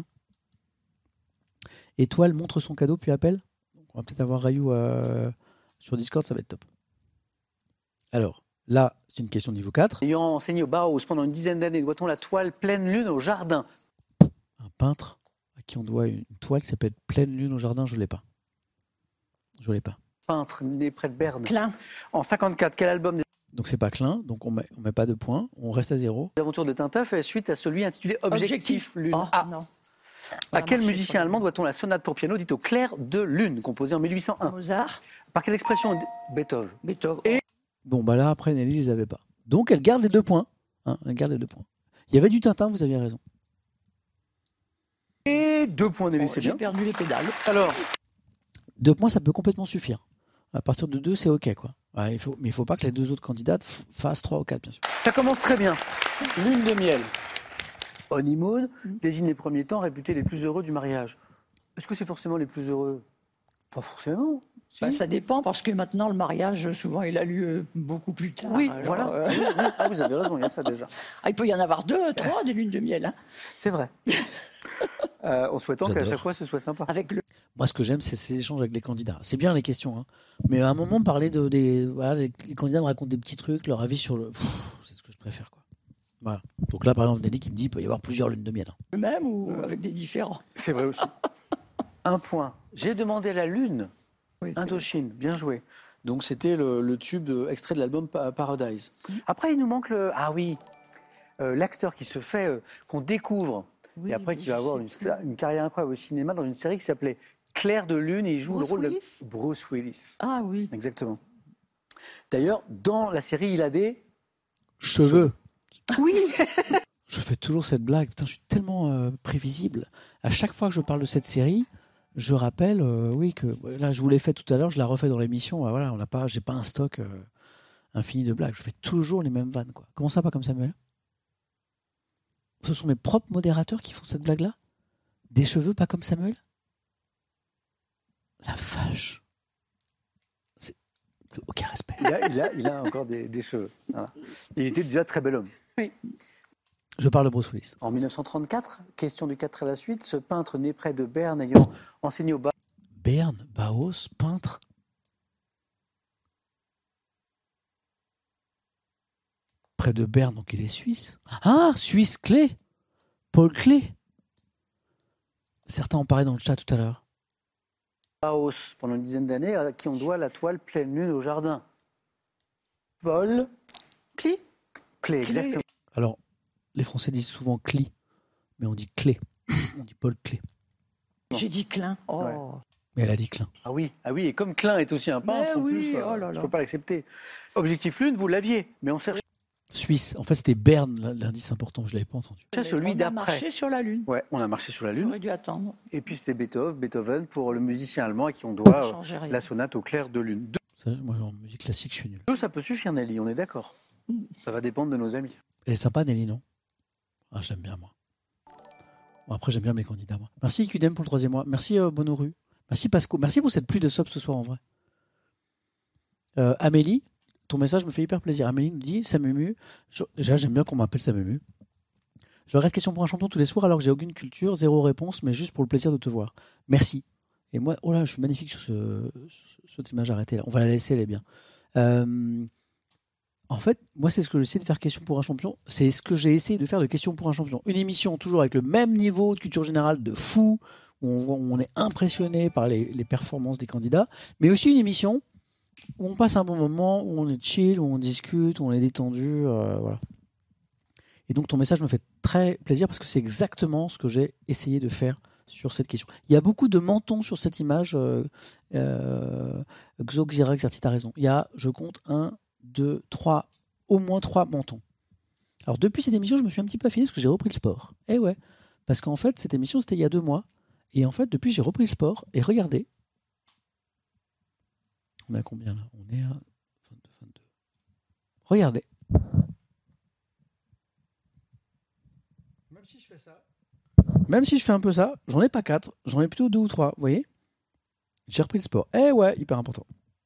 Étoile montre son cadeau, puis appelle. Donc on va peut-être avoir Rayou euh, sur Discord, ça va être top. Alors, là, c'est une question niveau quatre. Ayant enseigné au Bauhaus pendant une dizaine d'années, doit-on la toile pleine lune au jardin? Un peintre à qui on doit une toile qui s'appelle Pleine Lune au jardin, je ne l'ai pas. Je ne l'ai pas. Peintre né près de Berne. Klein. En cinquante-quatre, quel album des Donc c'est pas Klein, donc on met, on met pas de points, on reste à zéro. aventures de Tintin fait suite à celui intitulé Objectif, Lune? Oh, Ah. non. À Ça quel marche musicien pas. allemand doit-on la sonate pour piano dite au clair de lune, composée en mille huit cent un? Mozart, Par quelle expression Beethoven? Beethoven. Et- Bon, bah là, après, Nelly les avait pas. Donc elle garde les deux points. Hein, elle garde les deux points. Il y avait du Tintin, vous aviez raison. Et deux points, Nelly, Bon, c'est j'ai bien. perdu les pédales. Alors, Deux points, ça peut complètement suffire. À partir de deux, c'est OK, quoi. Ouais, il faut, mais il ne faut pas que les deux autres candidates f- fassent trois ou quatre, bien sûr. ça commence très bien. Lune de miel. Honeymoon désigne les premiers temps réputés les plus heureux du mariage. Est-ce que c'est forcément les plus heureux? Pas forcément. Si. Bah, ça dépend, parce que maintenant, le mariage, souvent, il a lieu beaucoup plus tard. Oui, Alors, voilà. euh, Oui, oui. Ah, vous avez raison, il y a ça déjà. ah, il peut y en avoir deux, trois, des lunes de miel. Hein, C'est vrai. Euh, en souhaitant qu'à J'adore. chaque fois ce soit sympa. avec le... Moi, ce que j'aime, c'est ces échanges avec les candidats. C'est bien les questions, hein. Mais à un moment, parler de des. Voilà, les, les candidats me racontent des petits trucs, leur avis sur le. Pff, c'est ce que je préfère, quoi. Voilà. Donc là, par exemple, Nelly qui me dit qu'il peut y avoir plusieurs lunes de miel. hein. même ou avec des différents. C'est vrai aussi. Un point. J'ai demandé la lune. Oui. Indochine, bien joué. Donc c'était le, le tube de- extrait de l'album Pa- Paradise. Après, il nous manque le. Ah oui, euh, l'acteur qui se fait, euh, qu'on découvre, Oui, et après oui, qui je va avoir sais une, plus. sta- une carrière incroyable au cinéma dans une série qui s'appelait Clair de Lune et il joue Bruce le rôle Willis de Bruce Willis. Ah oui. Exactement. D'ailleurs, dans la série, il a des. Cheveux. Oui, Je fais toujours cette blague. Putain, je suis tellement euh, prévisible. À chaque fois que je parle de cette série, je rappelle, euh, oui, que là, je vous l'ai fait tout à l'heure, je la refais dans l'émission. euh, voilà, on n'a pas, j'ai pas un stock euh, infini de blagues. Je fais toujours les mêmes vannes, quoi. Comment ça, pas comme Samuel? Ce sont mes propres modérateurs qui font cette blague-là? Des cheveux pas comme Samuel? La vache. C'est plus aucun respect. Il a, il a, il a encore des, des cheveux. Voilà. Il était déjà très bel homme. Je parle de Bruce Willis. En mille neuf cent trente-quatre, question du quatre à la suite, ce peintre né près de Berne ayant enseigné au bas. Berne, Bauhaus, peintre. Près de Berne, donc il est suisse. Ah, Suisse Clé. Paul Clé. Certains en parlaient dans le chat tout à l'heure. Bauhaus pendant une dizaine d'années, à qui on doit la toile Pleine Lune au jardin. Paul Clé. Clé, exactement. Alors, les Français disent souvent Cli, mais on dit Clé. On dit Paul Clé. J'ai dit Klein. Oh. Ouais. Mais elle a dit Klein. Ah oui, ah oui, et comme Klein est aussi un peintre, Mais en oui, plus, euh, oh là je là. ne peux pas l'accepter. Objectif Lune, vous l'aviez, mais on cherchait Suisse. En fait, c'était Berne, l'indice important. Je ne l'avais pas entendu. celui On a d'après. marché sur la Lune. Ouais, on a marché sur la Lune. J'aurais dû attendre. Et puis c'était Beethoven, Beethoven pour le musicien allemand à qui on doit euh, Changer rien. la sonate au clair de lune. Deux, Ça, moi, en musique classique, je suis nul. deux, ça peut suffire, Nelly, on est d'accord. Ça va dépendre de nos amis. Elle est sympa, Nelly, non? Ah, j'aime bien, moi. Bon, après, j'aime bien mes candidats, moi. Merci, Q D M, pour le troisième mois. Merci, euh, Bonoru. Merci, Pasco. Merci pour cette pluie de subs ce soir, en vrai. Euh, Amélie, ton message me fait hyper plaisir. Amélie nous dit, Samumu. Je- Déjà, j'aime bien qu'on m'appelle Samumu. Je regarde Question pour un champion tous les soirs alors que j'ai aucune culture, zéro réponse, mais juste pour le plaisir de te voir. Merci. Et moi, oh là, je suis magnifique sur, ce, sur cette image arrêtée là. On va la laisser, elle est bien. Euh, en fait, moi, c'est ce que j'essaie de faire Question pour un champion. C'est ce que j'ai essayé de faire de Question pour un champion. Une émission toujours avec le même niveau de culture générale de fou, où on, voit- où on est impressionné par les, les performances des candidats, mais aussi une émission où on passe un bon moment, où on est chill, où on discute, où on est détendu. Euh, voilà. Et donc, ton message me fait très plaisir parce que c'est exactement ce que j'ai essayé de faire sur cette question. Il y a beaucoup de mentons sur cette image. Euh, euh, Xo Xirax, Xerti, t'as raison. Il y a, je compte, un, deux, trois, au moins trois mentons. Alors, depuis cette émission, je me suis un petit peu affiné parce que j'ai repris le sport. Eh ouais, parce qu'en fait, cette émission, c'était il y a deux mois. Et en fait, depuis, j'ai repris le sport. Et regardez. On est à combien là? On est à vingt-deux, vingt-deux. Regardez. Même si je fais ça. Même si je fais un peu ça, j'en ai pas quatre, j'en ai plutôt deux ou trois. Vous voyez? J'ai repris le sport. Eh ouais, hyper important.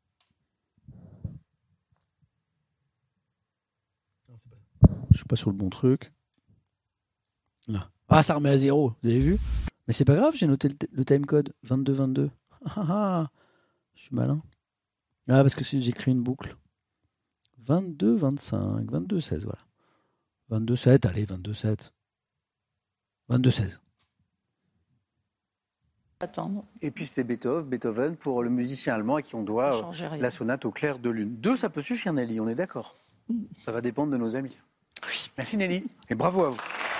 Je suis pas sur le bon truc. Là. Ah, ça remet à zéro. Vous avez vu? Mais c'est pas grave, j'ai noté le, t- le timecode vingt-deux vingt-deux. Ah, ah, je suis malin. Ah, parce que si j'ai créé une boucle. vingt-deux vingt-cinq, vingt-deux seize, voilà. vingt-deux sept, allez, vingt-deux sept. vingt-deux seize. Attendre. Et puis c'était Beethoven, Beethoven pour le musicien allemand à qui on Ça doit change euh, rien. la sonate au clair de lune. Deux, ça peut suffire, Nelly, on est d'accord. Ça va dépendre de nos amis. Oui. Merci Nelly, et bravo à vous.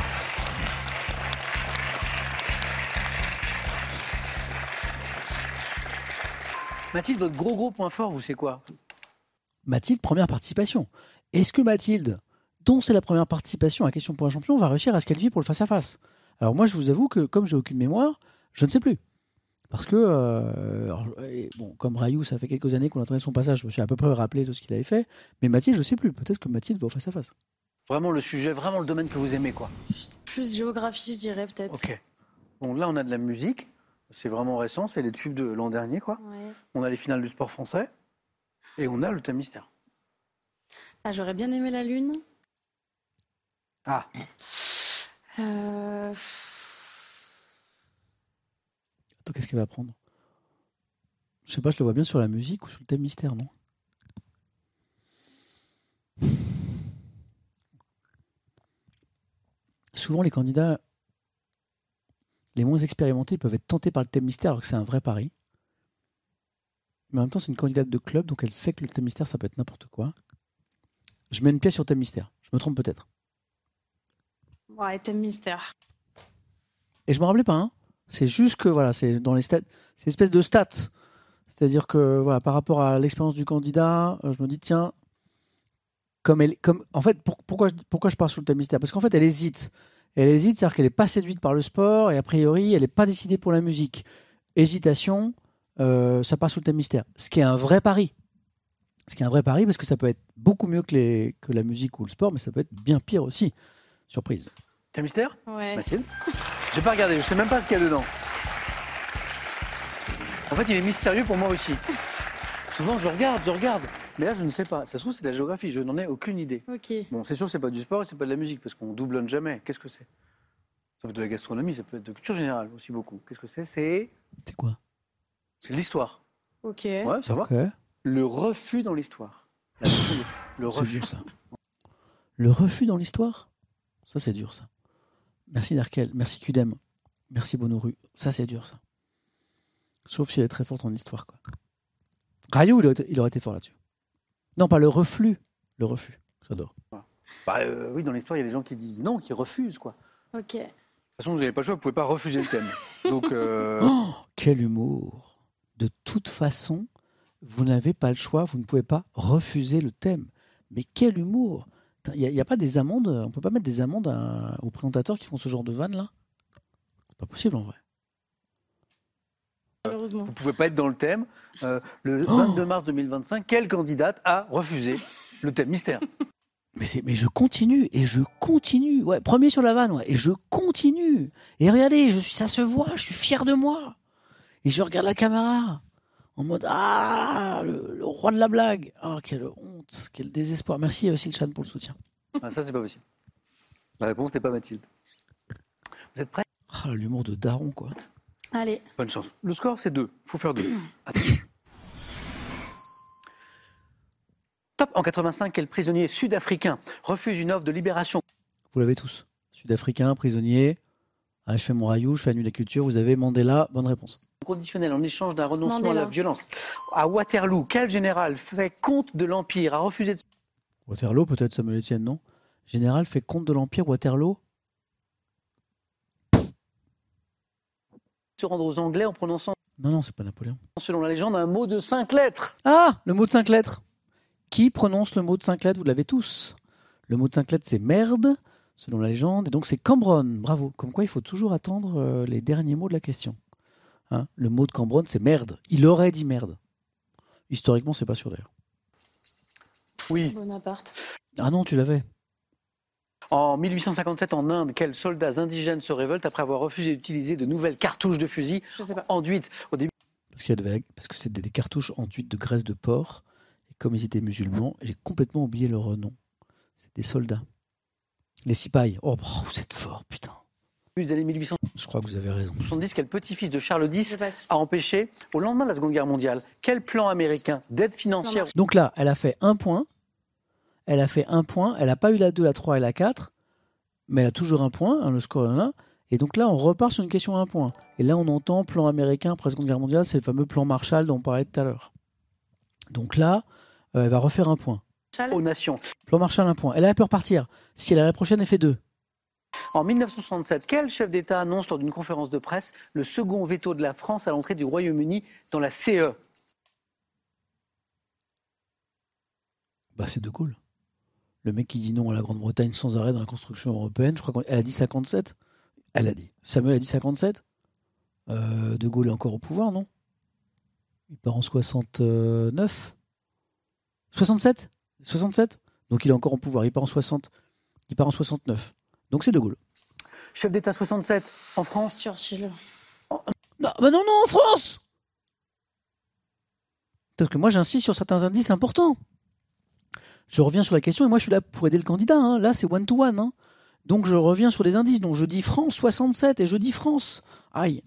Mathilde, votre gros gros point fort, vous, c'est quoi? Mathilde, première participation. Est-ce que Mathilde, dont c'est la première participation à Question pour un champion, va réussir à se qualifier pour le face-à-face? Alors moi, je vous avoue que comme j'ai aucune mémoire, je ne sais plus. Parce que, euh, alors, et bon, comme Rayou, ça fait quelques années qu'on attendait son passage, je me suis à peu près rappelé de ce qu'il avait fait. Mais Mathilde, je ne sais plus. Peut-être que Mathilde va au face-à-face. Vraiment le sujet, vraiment le domaine que vous aimez, quoi. Plus géographie, je dirais peut-être. Ok. Bon, là, on a de la musique. C'est vraiment récent. C'est les tubes de l'an dernier, quoi. Ouais. On a les finales du sport français. Et on a le thème mystère. Ah, j'aurais bien aimé la lune. Ah, Euh... Attends, qu'est-ce qu'elle va prendre? Je sais pas, je le vois bien sur la musique ou sur le thème mystère, non? Souvent, les candidats les moins expérimentés peuvent être tentés par le thème mystère alors que c'est un vrai pari. Mais en même temps, c'est une candidate de club, donc elle sait que le thème mystère, ça peut être n'importe quoi. Je mets une pièce sur thème mystère. Je me trompe peut-être. Ouais, thème mystère. Et je me rappelais pas, hein. C'est juste que voilà, c'est dans les stats, c'est une espèce de stats. C'est-à-dire que voilà, par rapport à l'expérience du candidat, euh, je me dis tiens, comme elle, comme en fait, pour- pourquoi je, pourquoi je pars sur le thème mystère? Parce qu'en fait, elle hésite. Elle hésite, c'est-à-dire qu'elle n'est pas séduite par le sport et a priori, elle n'est pas décidée pour la musique. Hésitation, euh, ça part sur le thème mystère. Ce qui est un vrai pari. Ce qui est un vrai pari parce que ça peut être beaucoup mieux que, les, que la musique ou le sport, mais ça peut être bien pire aussi. Surprise. thème mystère? Ouais. Mathilde? J'ai pas regardé, je sais même pas ce qu'il y a dedans. En fait, il est mystérieux pour moi aussi. Souvent, je regarde, je regarde. Mais là, je ne sais pas. Ça se trouve, c'est de la géographie. Je n'en ai aucune idée. Ok. Bon, c'est sûr, c'est pas du sport et c'est pas de la musique parce qu'on doublonne jamais. Qu'est-ce que c'est? Ça peut être de la gastronomie, ça peut être de culture générale aussi beaucoup. Qu'est-ce que c'est? C'est C'est quoi? c'est l'histoire. Ok. Ouais, ça va. Ok. Le refus dans l'histoire. La notion de- Le C'est refus. dur, ça. Le refus dans l'histoire? Ça, c'est dur, ça. Merci Darkel, merci Cudem, merci Bonoru. Ça, c'est dur, ça. Sauf si elle est très forte en histoire, quoi. Rayou, il aurait, été- il aurait été fort là-dessus. Non, pas le reflux. Le refus. J'adore. Bah, euh, oui, dans l'histoire, il y a des gens qui disent non, qui refusent, quoi. De Ok. toute façon, vous n'avez pas le choix, vous ne pouvez pas refuser le thème. Donc, euh, Oh, quel humour. De toute façon, vous n'avez pas le choix, vous ne pouvez pas refuser le thème. Mais quel humour. Il n'y a, il y a pas des amendes, on ne peut pas mettre des amendes à- aux présentateurs qui font ce genre de vannes, là? C'est pas possible, en vrai. Malheureusement. vous ne pouvez pas être dans le thème. Euh, le Oh. vingt-deux mars deux mille vingt-cinq, quelle candidate a refusé le thème mystère? Mais, c'est, mais je continue, et je continue. Ouais, premier sur la vanne, ouais, et je continue. Et regardez, je suis, ça se voit, je suis fier de moi. Et je regarde la caméra, en mode, ah, le, le roi de la blague. Oh, quelle honte, quel désespoir. Merci aussi, Silchan, pour le soutien. Ah, ça, c'est pas possible. La réponse n'est pas Mathilde. Vous êtes prêts? Ah, l'humour de daron, quoi. Allez. Bonne chance. Le score, c'est deux. Il faut faire deux. Attention. Top. En quatre-vingt-cinq, quel prisonnier sud-africain refuse une offre de libération? Vous l'avez tous. Sud-africain, prisonnier. Allez, je fais mon Rayou, je fais la nuit de la culture. Vous avez Mandela, bonne réponse. Conditionnel en échange d'un renoncement Mandela. à la violence. À Waterloo, quel général fait compte de l'Empire a refusé de Waterloo, peut-être Samuel Etienne, non? Général fait compte de l'Empire, Waterloo. se rendre aux Anglais en prononçant, Non, non, c'est pas Napoléon. selon la légende, un mot de cinq lettres? Ah, le mot de cinq lettres. Qui prononce le mot de cinq lettres? Vous l'avez tous. Le mot de cinq lettres, c'est merde, selon la légende. Et donc, c'est Cambronne. Bravo. Comme quoi, il faut toujours attendre euh, les derniers mots de la question. Hein, le mot de Cambronne, c'est merde. Il aurait dit merde. Historiquement, c'est pas sûr d'ailleurs. Oui. Bonaparte. Ah non, tu l'avais. En mille huit cent cinquante-sept, en Inde, quels soldats indigènes se révoltent après avoir refusé d'utiliser de nouvelles cartouches de fusil Je sais pas. enduites au début? Parce, qu'il y avait, parce que c'était des cartouches enduites de graisse de porc. Et comme ils étaient musulmans, j'ai complètement oublié leur nom. C'est des soldats. Les cipayes. Oh, oh, vous êtes forts, putain. des années mille huit cent Je crois que vous avez raison. soixante-dix, quel petit-fils de Charles Je X passe. a empêché, au lendemain de la Seconde Guerre mondiale, quel plan américain d'aide financière Donc là, elle a fait un point. Elle a fait un point. Elle n'a pas eu la deux, la trois et la quatre. Mais elle a toujours un point. Hein, le score est là. Et donc là, on repart sur une question à un point. Et là, on entend plan américain après la Seconde Guerre mondiale, c'est le fameux plan Marshall dont on parlait tout à l'heure. Donc là, euh, elle va refaire un point. Aux nations. Plan Marshall, un point. Et là, elle peut repartir. Si elle a la prochaine, elle fait deux. En mille neuf cent soixante-sept, quel chef d'État annonce lors d'une conférence de presse le second veto de la France à l'entrée du Royaume-Uni dans la C E? Bah, c'est De Gaulle. Le mec qui dit non à la Grande-Bretagne sans arrêt dans la construction européenne. Je crois qu'elle a dit cinquante-sept. Elle a dit. Samuel a dit cinquante-sept. Euh, de Gaulle est encore au pouvoir, non? Il part en soixante-neuf. soixante-sept soixante-sept. Donc il est encore au pouvoir. Il part en soixante. Il part en soixante-neuf. Donc c'est De Gaulle. Chef d'État soixante-sept en France. Churchill. Non, bah non, non, en France. Parce que moi j'insiste sur certains indices importants. Je reviens sur la question et moi je suis là pour aider le candidat. Hein. Là c'est one to one. Hein. Donc je reviens sur les indices. Donc je dis France soixante-sept et je dis France. Aïe.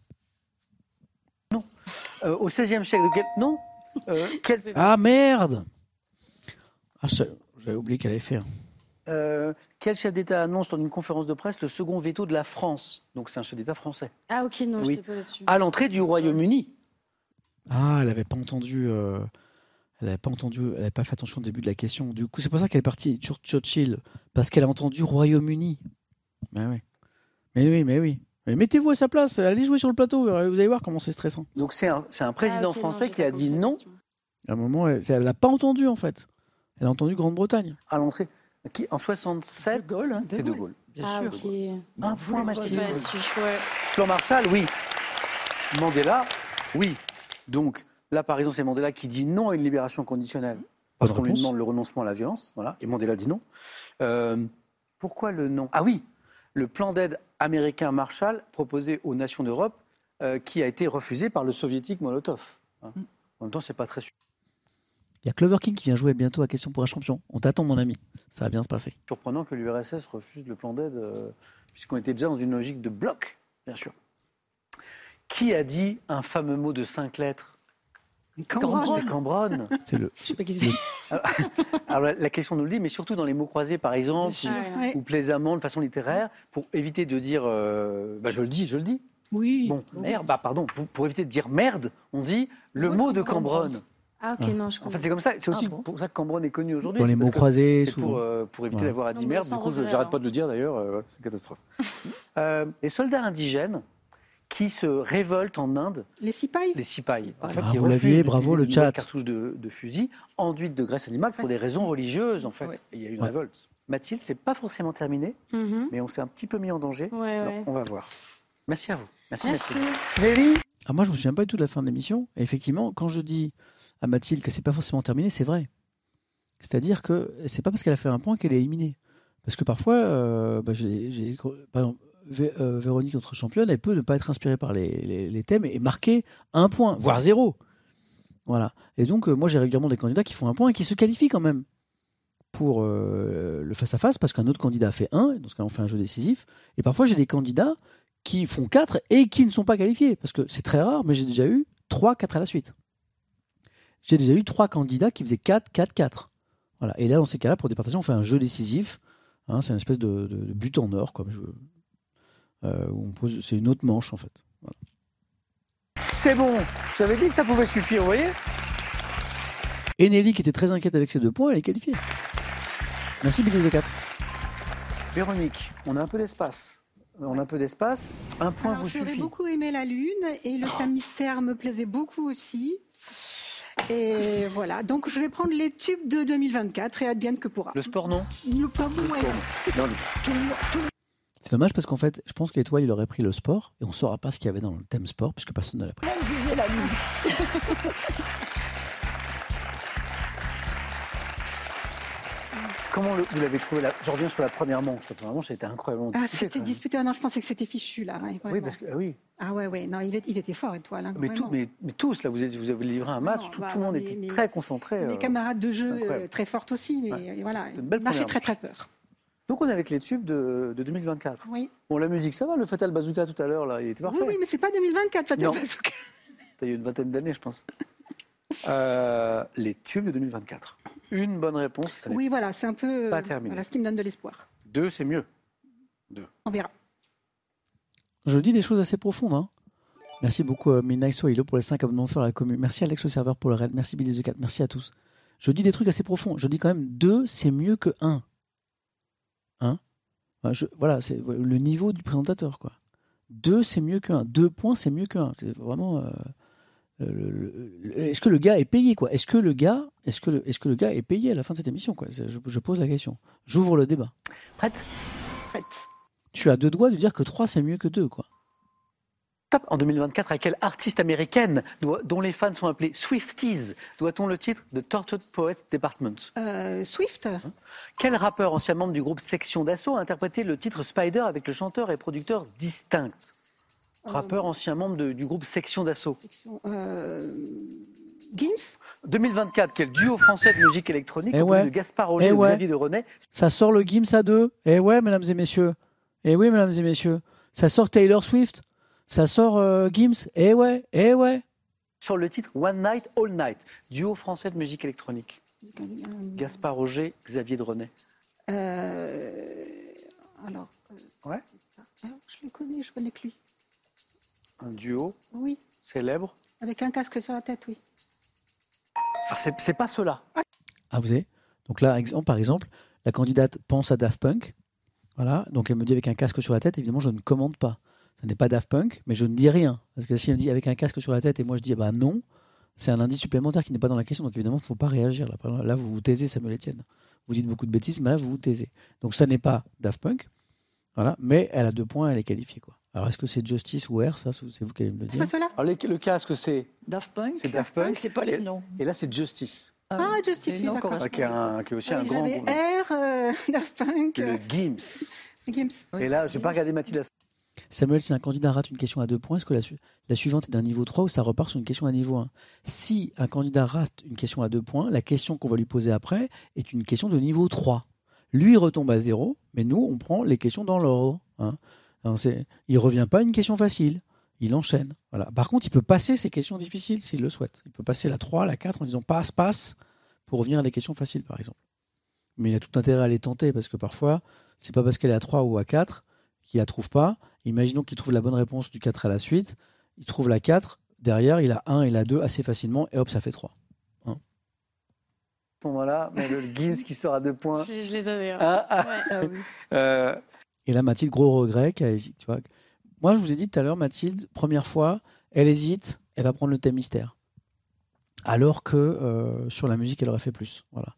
Non. Euh, au seizième siècle de quel... Non. Euh, quel... Ah merde. Ah, j'avais oublié qu'elle avait fait. Hein. Euh, quel chef d'État annonce lors d'une conférence de presse le second veto de la France? Donc c'est un chef d'État français. Ah ok, non, Oui. j'étais pas là-dessus. À l'entrée du Royaume-Uni. Ah, elle n'avait pas entendu. Euh... Elle n'avait pas entendu. Elle n'avait pas fait attention au début de la question. Du coup, c'est pour ça qu'elle est partie sur Churchill, parce qu'elle a entendu Royaume-Uni. Mais oui. Mais oui, mais oui. Mais mettez-vous à sa place. Allez jouer sur le plateau. Vous allez voir comment c'est stressant. Donc c'est un, c'est un président Ah, okay, français non, qui a dit non À un moment, elle n'a pas entendu en fait. Elle a entendu Grande-Bretagne. à l'entrée. Qui, en soixante-sept, De Gaulle, hein, c'est De Gaulle. Bien Ah sûr. ok. Un point, Mathilde. Pas là-dessus, ouais. Plan Marshall, oui. Mandela, oui. Donc là, par exemple, c'est Mandela qui dit non à une libération conditionnelle. Parce Bonne qu'on lui réponse. demande le renoncement à la violence. Voilà. Et Mandela dit non. Euh, pourquoi le non? Ah oui, le plan d'aide américain Marshall proposé aux nations d'Europe euh, qui a été refusé par le soviétique Molotov. Hein. En même temps, c'est pas très Il y a Clover King qui vient jouer bientôt à Question pour un champion. On t'attend, mon ami. Ça va bien se passer. surprenant que l'U R S S refuse le plan d'aide, euh, puisqu'on était déjà dans une logique de bloc, bien sûr. Qui a dit un fameux mot de cinq lettres? Cambronne. Cambronne. C'est le. Je sais pas qui c'est. Alors la, la question nous le dit, mais surtout dans les mots croisés, par exemple, Ah, ouais. Ouais. ou, ou plaisamment, de façon littéraire, pour éviter de dire, euh, bah, je le dis, je le dis. Oui. Bon, merde, bah pardon, pour, pour éviter de dire merde, on dit le mot de Cambronne. Ah ok, non, je En comprends. fait, c'est comme ça. C'est aussi Ah bon pour ça que Cambronne est connu aujourd'hui. Dans les c'est parce mots que croisés, c'est souvent. pour, euh, pour éviter Ouais. d'avoir à Non, dire mais merde. sans Du coup, je regret, j'arrête alors. pas de le dire d'ailleurs. euh, voilà, c'est une catastrophe. euh, les soldats indigènes qui se révoltent en Inde, Les cipayes. les Sipais. En fait, Ah, ils vous refusent l'aviez, bravo, d'utiliser le de nouvelles chat. cartouches de, de fusil enduites de graisse animale pour des raisons religieuses, en fait. Ouais. Et il y a eu une Ouais. révolte. Mathilde, c'est pas forcément terminé, Mhm. mais on s'est un petit peu mis en danger. Ouais, Alors, ouais. on va voir. Merci à vous. Merci, Merci. Mathilde. Nelly. Ah, moi, je me souviens pas du tout de la fin de l'émission. Et effectivement, quand je dis à Mathilde que c'est pas forcément terminé, c'est vrai. C'est-à-dire que c'est pas parce qu'elle a fait un point qu'elle est éliminée. Parce que parfois, euh, bah, j'ai, j'ai- par exemple, Vé- euh, Véronique, notre championne, elle peut ne pas être inspirée par les, les- les thèmes et marquer un point, voire zéro. Voilà. Et donc, euh, moi, j'ai régulièrement des candidats qui font un point et qui se qualifient quand même pour euh, le face-à-face parce qu'un autre candidat a fait un. Et dans ce cas, on fait un jeu décisif. Et parfois, j'ai des candidats qui font quatre et qui ne sont pas qualifiés. Parce que c'est très rare, mais j'ai déjà eu trois quatre à la suite. J'ai déjà eu trois candidats qui faisaient quatre quatre quatre. Voilà. Et là, dans ces cas-là, pour départager, on fait un jeu décisif. Hein, c'est une espèce de, de, de but en or. Quoi. Je, euh, où on pose, c'est une autre manche, en fait. Voilà. C'est bon. J'avais dit que ça pouvait suffire, vous voyez. Et Nelly, qui était très inquiète avec ses deux points, elle est qualifiée. Merci, Billy de quatre. Véronique, on a un peu d'espace. On a un peu d'espace. Un point Alors, vous j'aurais suffit. beaucoup aimé la Lune et le thème mystère me plaisait beaucoup aussi. Et voilà, donc je vais prendre les tubes de deux mille vingt-quatre et advienne que pourra. Le sport, non. Le pas bon, ouais. Non, le- C'est dommage parce qu'en fait, je pense qu'Étoile, il aurait pris le sport et on ne saura pas ce qu'il y avait dans le thème sport puisque personne ne l'a pris. Même juger la nuit. Comment le- vous l'avez trouvé là? Je reviens sur la première manche. La première manche, elle était incroyablement Ah, disputée. c'était quand même. disputé. Ah non, je pensais que c'était fichu là. ouais, Oui, vraiment. parce que ah oui. Ah ouais, ouais. Non, il, est- il était fort, Étoile. hein, Mais, vraiment. tout- mais, mais tous là, vous, êtes- vous avez livré un match. Non, tout, bah, tout le monde mais- était mais- très concentré. Mes euh. camarades de jeu incroyable. euh, très fortes aussi, mais Ouais. et voilà. C'était une belle Il m'a fait première très très peur. Donc on est avec les tubes de, de deux mille vingt-quatre. Oui. Bon, la musique, ça va. Le Fatal Bazooka tout à l'heure, là, il était parfait. Oui, oui, mais c'est pas deux mille vingt-quatre, Fatal Non. Bazooka. C'était il y a une vingtaine d'années, je pense. Euh, les tubes de deux mille vingt-quatre. Une bonne réponse. Ça n'est Oui, voilà, c'est un peu Pas euh, terminé. voilà, ce qui me donne de l'espoir. Deux, c'est mieux. On verra. Je dis des choses assez profondes. Hein. Merci beaucoup euh, Midnight Soilo pour les cinq abonnements à la commune. Merci Alex le serveur pour le raid. Merci Billy the Cat. Merci à tous. Je dis des trucs assez profonds. Je dis quand même deux, c'est mieux que un. Hein enfin, je, Voilà, c'est le niveau du présentateur, quoi. Deux, c'est mieux qu'un. Deux points, c'est mieux qu'un. C'est vraiment. Euh, le, le, le, est-ce que le gars est payé, quoi? Est-ce que le gars, est-ce que le, est-ce que le gars est payé à la fin de cette émission, quoi? je, je pose la question. J'ouvre le débat. Prête? Prête. Je suis à deux doigts de dire que trois, c'est mieux que deux, quoi. Top. En deux mille vingt-quatre, à quelle artiste américaine doit, dont les fans sont appelés Swifties doit-on le titre de Tortured Poets Department? Euh, Swift. Hein? Quel rappeur ancien membre du groupe Section d'Assaut a interprété le titre Spider avec le chanteur et producteur Distinct? Euh, Rappeur ancien membre de, du groupe Section d'Assaut. Euh, Gims. deux mille vingt-quatre, quel duo français de musique électronique Eh composé ouais. de Gaspard Roger Eh et ouais. Xavier de René? Ça sort le Gims à deux. Eh ouais, mesdames et messieurs. Eh oui, mesdames et messieurs. Ça sort Taylor Swift. Ça sort euh, Gims. Eh ouais, eh ouais. Sur le titre One Night, All Night, duo français de musique électronique. Gaspard Roger, Xavier de René. Euh, alors. Euh, Ouais. alors, je le connais, je connais que lui. Un duo Oui, célèbre. avec un casque sur la tête, oui. Ah, c'est, c'est pas cela. Ah, vous savez. Donc là, exemple, par exemple, la candidate pense à Daft Punk. Voilà. Donc elle me dit avec un casque sur la tête. Évidemment, je ne commande pas. Ça n'est pas Daft Punk, mais je ne dis rien. Parce que si elle me dit avec un casque sur la tête et moi je dis bah non, c'est un indice supplémentaire qui n'est pas dans la question. Donc évidemment, il ne faut pas réagir. Là, là, vous vous taisez, Samuel Etienne. Vous dites beaucoup de bêtises, mais là, vous vous taisez. Donc ça n'est pas Daft Punk. Voilà. Mais elle a deux points, elle est qualifiée, quoi. Alors est-ce que c'est Justice ou Air? Ça, c'est vous qui allez me le C'est dire. pas cela? Alors, les- le casque, c'est, Daft Punk. c'est Daft Punk. C'est pas les noms. Et là, c'est Justice. Ah, Justice, les oui, noms d'accord. correspondent. Ah, qui, est un- qui est aussi Ah un oui, grand j'avais groupe. Air, euh, Daft Punk, Le euh, Gims. Gims. Oui. Et là, je n'ai pas regardé Mathilde. Samuel, si un candidat rate une question à deux points, est-ce que la, su- la suivante est d'un niveau trois ou ça repart sur une question à niveau un? Si un candidat rate une question à deux points, la question qu'on va lui poser après est une question de niveau trois. Lui retombe à zéro, mais nous, on prend les questions dans l'ordre. Hein. Alors, c'est- il ne revient pas à une question facile, il enchaîne. Voilà. Par contre, il peut passer ces questions difficiles s'il le souhaite. Il peut passer la trois, la quatre en disant passe, passe, pour revenir à des questions faciles, par exemple. Mais il a tout intérêt à les tenter, parce que parfois, c'est pas parce qu'elle est à trois ou à quatre qu'il la trouve pas. Imaginons qu'il trouve la bonne réponse du quatre à la suite. Il trouve la quatre. Derrière, il a un et la deux assez facilement. Et hop, ça fait trois. À ce moment-là, mais le Gims qui sort à deux points. Je, je les avais. hein. Ah, ah, Ouais. Ah oui. euh, Et là, Mathilde, gros regret. Qui a hésité, tu vois. Moi, je vous ai dit tout à l'heure, Mathilde, première fois, elle hésite. Elle va prendre le thème mystère. Alors que euh, sur la musique, elle aurait fait plus. Voilà.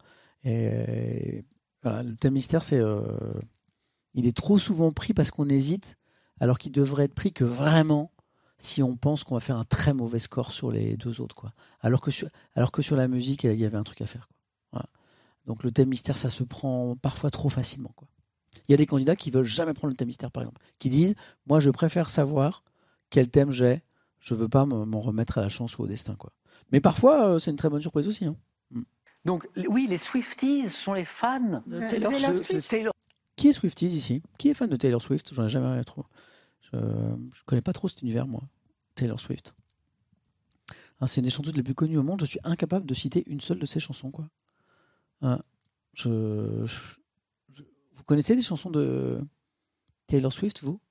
Et voilà, le thème mystère, c'est... Euh, il est trop souvent pris parce qu'on hésite, alors qu'il devrait être pris que vraiment si on pense qu'on va faire un très mauvais score sur les deux autres, quoi. Alors que sur, alors que sur la musique, il y avait un truc à faire, quoi. Voilà. Donc le thème mystère, ça se prend parfois trop facilement, quoi. Il y a des candidats qui veulent jamais prendre le thème mystère, par exemple, qui disent « Moi, je préfère savoir quel thème j'ai, je veux pas m'en remettre à la chance ou au destin, quoi. » Mais parfois, euh, c'est une très bonne surprise aussi. Hein. donc, oui, les Swifties sont les fans De Euh, Taylor Taylor de, Swift. de Taylor. Qui est Swifties ici? Qui est fan de Taylor Swift? J'en ai jamais trop. Je ne connais pas trop cet univers, moi. Taylor Swift. Hein, c'est une des chanteuses les plus connues au monde. Je suis incapable de citer une seule de ses chansons, quoi. Hein, je, je- je- vous connaissez des chansons de Taylor Swift, vous?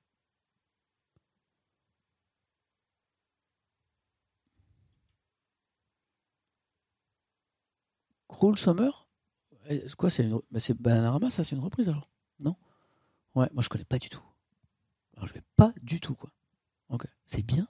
Cruel Summer? Eh, Quoi, c'est une... bah, c'est Bananarama, ça, c'est une reprise alors? Non? Ouais, moi je connais pas du tout. Alors je vais pas du tout, quoi. Ok, c'est bien.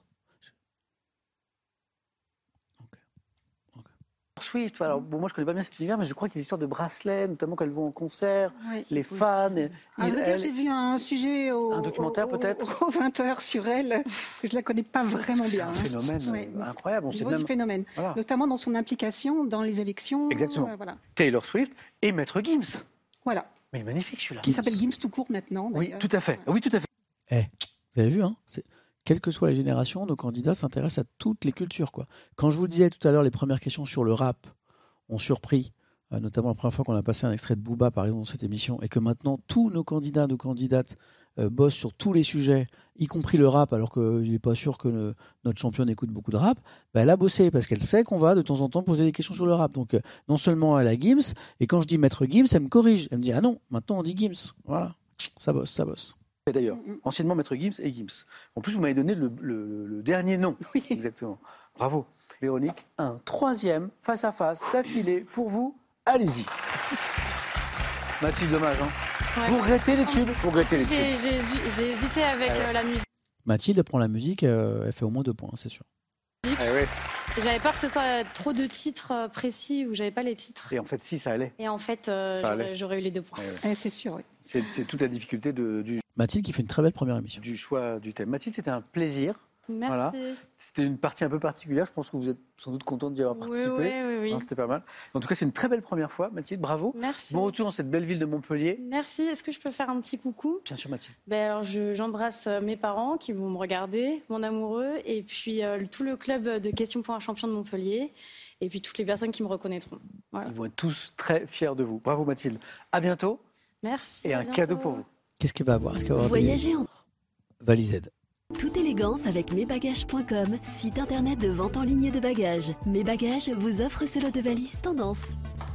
Swift. Alors, bon, moi, je connais pas bien cet univers, mais je crois qu'il y a des histoires de bracelets, notamment quand elles vont en concert, Oui. les fans. et- À il- vrai dire, elle- j'ai vu un sujet au, Un documentaire, au- peut-être au vingt heures sur elle, parce que je la connais pas vraiment c'est bien. un hein. phénomène Ouais, euh, mais incroyable. On Au sait niveau même... du phénomène, Voilà. notamment dans son implication dans les élections. Exactement. euh, voilà. Taylor Swift et Maître Gims. Voilà. Mais magnifique celui-là. Qui s'appelle Gims tout court maintenant. Oui, d'ailleurs. tout à fait. Oui, tout à fait. Eh, vous avez vu, hein, c'est- quelles que soient les générations, nos candidats s'intéressent à toutes les cultures, quoi. Quand je vous le disais tout à l'heure, les premières questions sur le rap ont surpris, euh, notamment la première fois qu'on a passé un extrait de Booba, par exemple, dans cette émission, et que maintenant tous nos candidats, nos candidates euh, bossent sur tous les sujets, y compris le rap, alors qu'il n'est pas sûr que le- notre championne écoute beaucoup de rap, bah, elle a bossé parce qu'elle sait qu'on va de temps en temps poser des questions sur le rap. Donc euh, non seulement elle a Gims, et quand je dis Maître Gims, elle me corrige. Elle me dit « Ah non, maintenant on dit Gims. » Voilà, ça bosse, ça bosse. Et d'ailleurs, anciennement Maître Gims et Gims. En plus, vous m'avez donné le, le- le dernier nom. Oui. Exactement. Bravo. Véronique, un troisième face-à-face d'affilée pour vous. Allez-y. Mathilde, dommage. Hein. Ouais. Vous regrettez les tubes Vous regrettez les tubes. J'ai j'ai hési- j'ai hésité avec Ah ouais. euh, la musique. Mathilde prend la musique, euh, elle fait au moins deux points, c'est sûr. Ah ouais. J'avais peur que ce soit trop de titres euh, précis où j'avais pas les titres. Et en fait, si, ça allait. Et en fait, euh, Ça j'aurais- allait. j'aurais eu les deux points. Ouais, ouais. Eh, c'est sûr, oui. C'est c'est toute la difficulté de- du, Mathilde qui fait une très belle première émission. du choix du thème. Mathilde, c'était un plaisir. Merci. Voilà. C'était une partie un peu particulière. Je pense que vous êtes sans doute contente d'y avoir Oui, participé. oui, oui, oui. Hein, c'était pas mal. En tout cas, c'est une très belle première fois. Mathilde, bravo. Merci. Bon retour dans cette belle ville de Montpellier. Merci. Est-ce que je peux faire un petit coucou? Bien sûr, Mathilde. Ben alors, je- j'embrasse euh, mes parents qui vont me regarder, mon amoureux, et puis euh, tout le club de questions pour un champion de Montpellier, et puis toutes les personnes qui me reconnaîtront. Voilà. Ils vont être tous très fiers de vous. Bravo, Mathilde. À bientôt. Merci. Et à un bientôt. cadeau pour vous. Qu'est-ce qu'elle va avoir Est-ce qu'elle va avoir Voyager en des valises aide. toute élégance avec mesbagages point com, site internet de vente en ligne de bagages. Mes Bagages vous offre ce lot de valises tendance.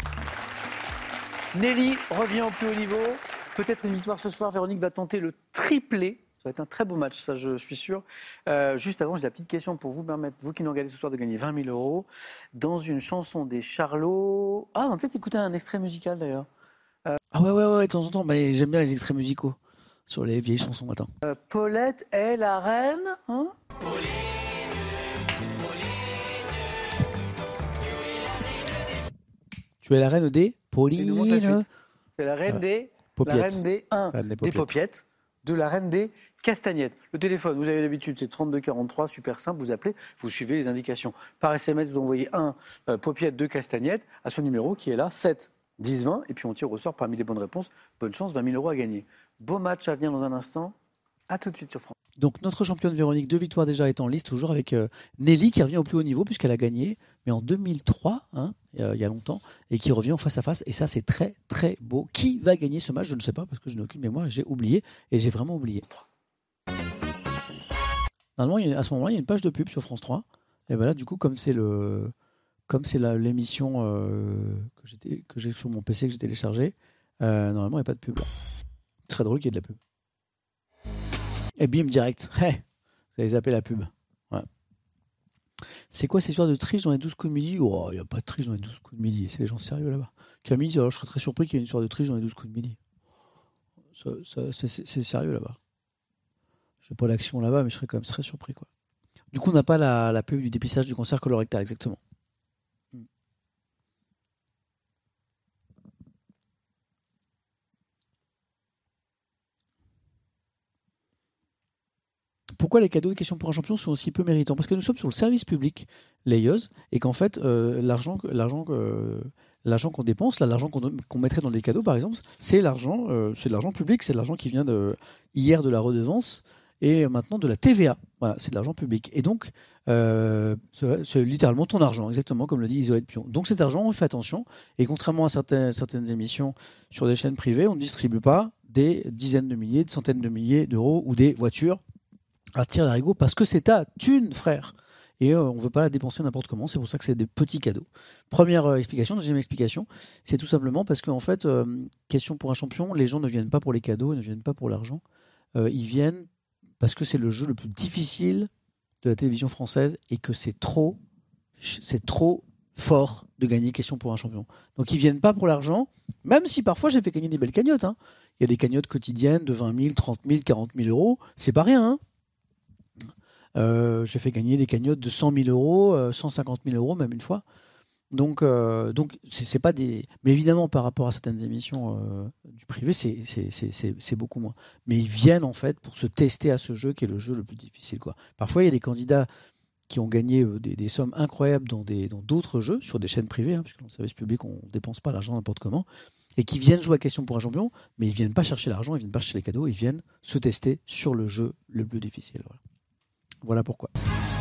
Nelly revient au plus haut niveau. Peut-être une victoire ce soir. Véronique va tenter le triplé. Ça va être un très beau match, ça, je suis sûr. Euh, juste avant, j'ai la petite question pour vous permettre, vous qui nous regardez ce soir, de gagner vingt mille euros. Dans une chanson des Charlots. Ah, on va peut-être écouter un extrait musical d'ailleurs. Ah ouais, ouais, ouais, de temps en temps, mais j'aime bien les extraits musicaux sur les vieilles chansons. Attends. Euh, Paulette est la reine. Hein Tu es la reine des Et nous montre la Pauline. suite. C'est la reine Ouais. des. Paupiètes. La reine des un, Reine des des Paupiètes. Paupiettes, de la reine des Castagnettes. Le téléphone, vous avez l'habitude, c'est trente-deux quarante-trois, super simple, vous appelez, vous suivez les indications. Par S M S, vous envoyez un euh, Paupiette, deux Castagnettes à ce numéro qui est là, sept dix vingt, et puis on tire au sort parmi les bonnes réponses. Bonne chance, vingt mille euros à gagner. Beau match à venir dans un instant. À tout de suite sur France. Donc notre championne Véronique, deux victoires déjà est en liste, toujours avec euh, Nelly qui revient au plus haut niveau puisqu'elle a gagné, mais en deux mille trois, hein, il y a- il y a longtemps, et qui revient en face à face. Et ça, c'est très très beau. Qui va gagner ce match? Je ne sais pas parce que je n'ai aucune mémoire. J'ai oublié et j'ai vraiment oublié. Normalement, il y a- à ce moment-là, il y a une page de pub sur France trois. Et ben là, du coup, comme c'est le, comme c'est la- l'émission euh, que j'étais- que j'ai sur mon P C que j'ai téléchargé, euh, normalement, il n'y a pas de pub là. Ce serait drôle qu'il y ait de la pub. Et bim, direct. Hey, vous avez zappé la pub. Ouais. C'est quoi cette histoire de triche dans les douze coups de midi? Oh, il n'y a pas de triche dans les douze coups de midi. C'est les gens sérieux là-bas. Camille, alors, je serais très surpris qu'il y ait une histoire de triche dans les douze coups de midi. Ça, ça, c'est, c'est- c'est sérieux là-bas. Je n'ai pas l'action là-bas, mais je serais quand même très surpris, quoi. Du coup, on n'a pas la, la pub du dépistage du cancer colorectal, exactement. Hmm. Pourquoi les cadeaux de questions pour un champion sont aussi peu méritants? Parce que nous sommes sur le service public, les I O S, et qu'en fait, euh, l'argent, que- l'argent, que- l'argent qu'on dépense, là, l'argent qu'on, qu'on mettrait dans des cadeaux, par exemple, c'est l'argent, euh, c'est de l'argent public, c'est de l'argent qui vient de, hier de la redevance et maintenant de la T V A. Voilà, c'est de l'argent public. Et donc, euh, c'est, c'est littéralement ton argent, exactement comme le dit Isolde Pion. Donc cet argent, on fait attention. Et contrairement à certaines, certaines émissions sur des chaînes privées, on ne distribue pas des dizaines de milliers, de centaines de milliers d'euros ou des voitures à tir d'arigot parce que c'est ta thune, frère. Et euh, on ne veut pas la dépenser n'importe comment. C'est pour ça que c'est des petits cadeaux. Première euh, explication. Deuxième explication, c'est tout simplement parce qu'en fait, euh, question pour un champion, les gens ne viennent pas pour les cadeaux, ils ne viennent pas pour l'argent. Euh, ils viennent parce que c'est le jeu le plus difficile de la télévision française et que c'est trop, c'est trop fort de gagner question pour un champion. Donc ils viennent pas pour l'argent, même si parfois j'ai fait gagner des belles cagnottes. Hein. Il y a des cagnottes quotidiennes de vingt mille, trente mille, quarante mille euros. C'est pas rien. Hein. Euh, j'ai fait gagner des cagnottes de cent mille euros, euh, cent cinquante mille euros même une fois. Donc, euh, donc c'est, c'est pas des. Mais évidemment, par rapport à certaines émissions euh, du privé, c'est, c'est, c'est, c'est, c'est beaucoup moins. Mais ils viennent en fait pour se tester à ce jeu qui est le jeu le plus difficile, quoi. Parfois, il y a des candidats qui ont gagné euh, des, des sommes incroyables dans, des, dans d'autres jeux, sur des chaînes privées, hein, parce que dans le service public, on ne dépense pas l'argent n'importe comment, et qui viennent jouer à question pour un champion, mais ils viennent pas chercher l'argent, ils viennent pas chercher les cadeaux, ils viennent se tester sur le jeu le plus difficile. Voilà, voilà pourquoi.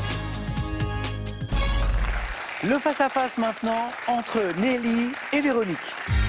Le face-à-face maintenant entre Nelly et Véronique.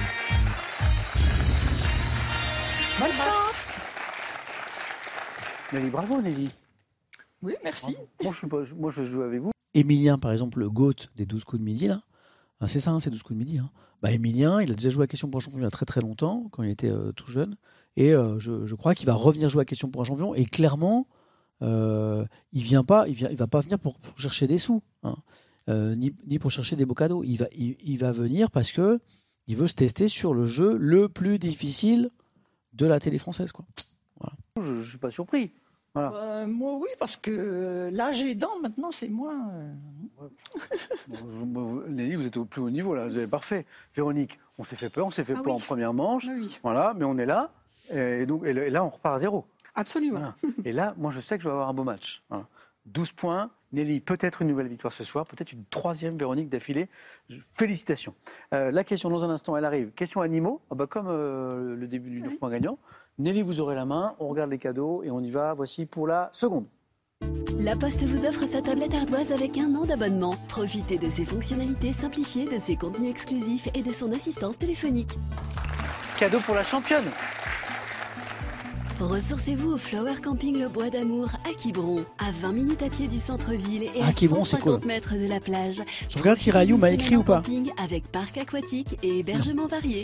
Bonne chance Nelly, bravo Nelly. Oui, merci. Moi je, suis pas- moi je joue avec vous. Émilien, par exemple, le GOAT des douze coups de midi, là, Ah, c'est ça, hein, c'est douze coups de midi. Hein. Bah, Emilien, il a déjà joué à Question pour un champion il y a très très longtemps, quand il était euh, tout jeune. Et euh, je, je crois qu'il va revenir jouer à Question pour un champion. Et clairement, euh, il vient pas, il vient, il va pas venir pour, pour chercher des sous, hein. euh, ni, ni pour chercher des beaux cadeaux. Il va, il, il va venir parce que il veut se tester sur le jeu le plus difficile de la télé française, quoi. Voilà. Je ne suis pas surpris. Voilà. Euh, moi, oui, parce que l'âge aidant, maintenant, c'est moins. euh, Bon, je- Nelly, vous êtes au plus haut niveau là, vous avez parfait. Véronique, on s'est fait peur, on s'est fait Ah peur oui. en première manche, Oui, oui. voilà, mais on est là, et, donc, et là on repart à zéro. Absolument. Voilà. Et là, moi je sais que je vais avoir un beau match. Voilà. douze points, Nelly, peut-être une nouvelle victoire ce soir, peut-être une troisième Véronique d'affilée. Je- Félicitations. Euh, la question dans un instant, elle arrive. Question animaux, ah bah, comme euh, le début du neuf points gagnant. Nelly, vous aurez la main, on regarde les cadeaux et on y va. Voici pour la seconde. La Poste vous offre sa tablette ardoise avec un an d'abonnement. Profitez de ses fonctionnalités simplifiées, de ses contenus exclusifs et de son assistance téléphonique. Cadeau pour la championne. Ressourcez-vous au Flower Camping Le Bois d'Amour à Quiberon, à vingt minutes à pied du centre-ville et Ah, à Quiberon, cent c'est cool. cinquante mètres de la plage. Je regarde si Rayou m'a écrit ou pas. Camping avec parc aquatique et hébergement varié.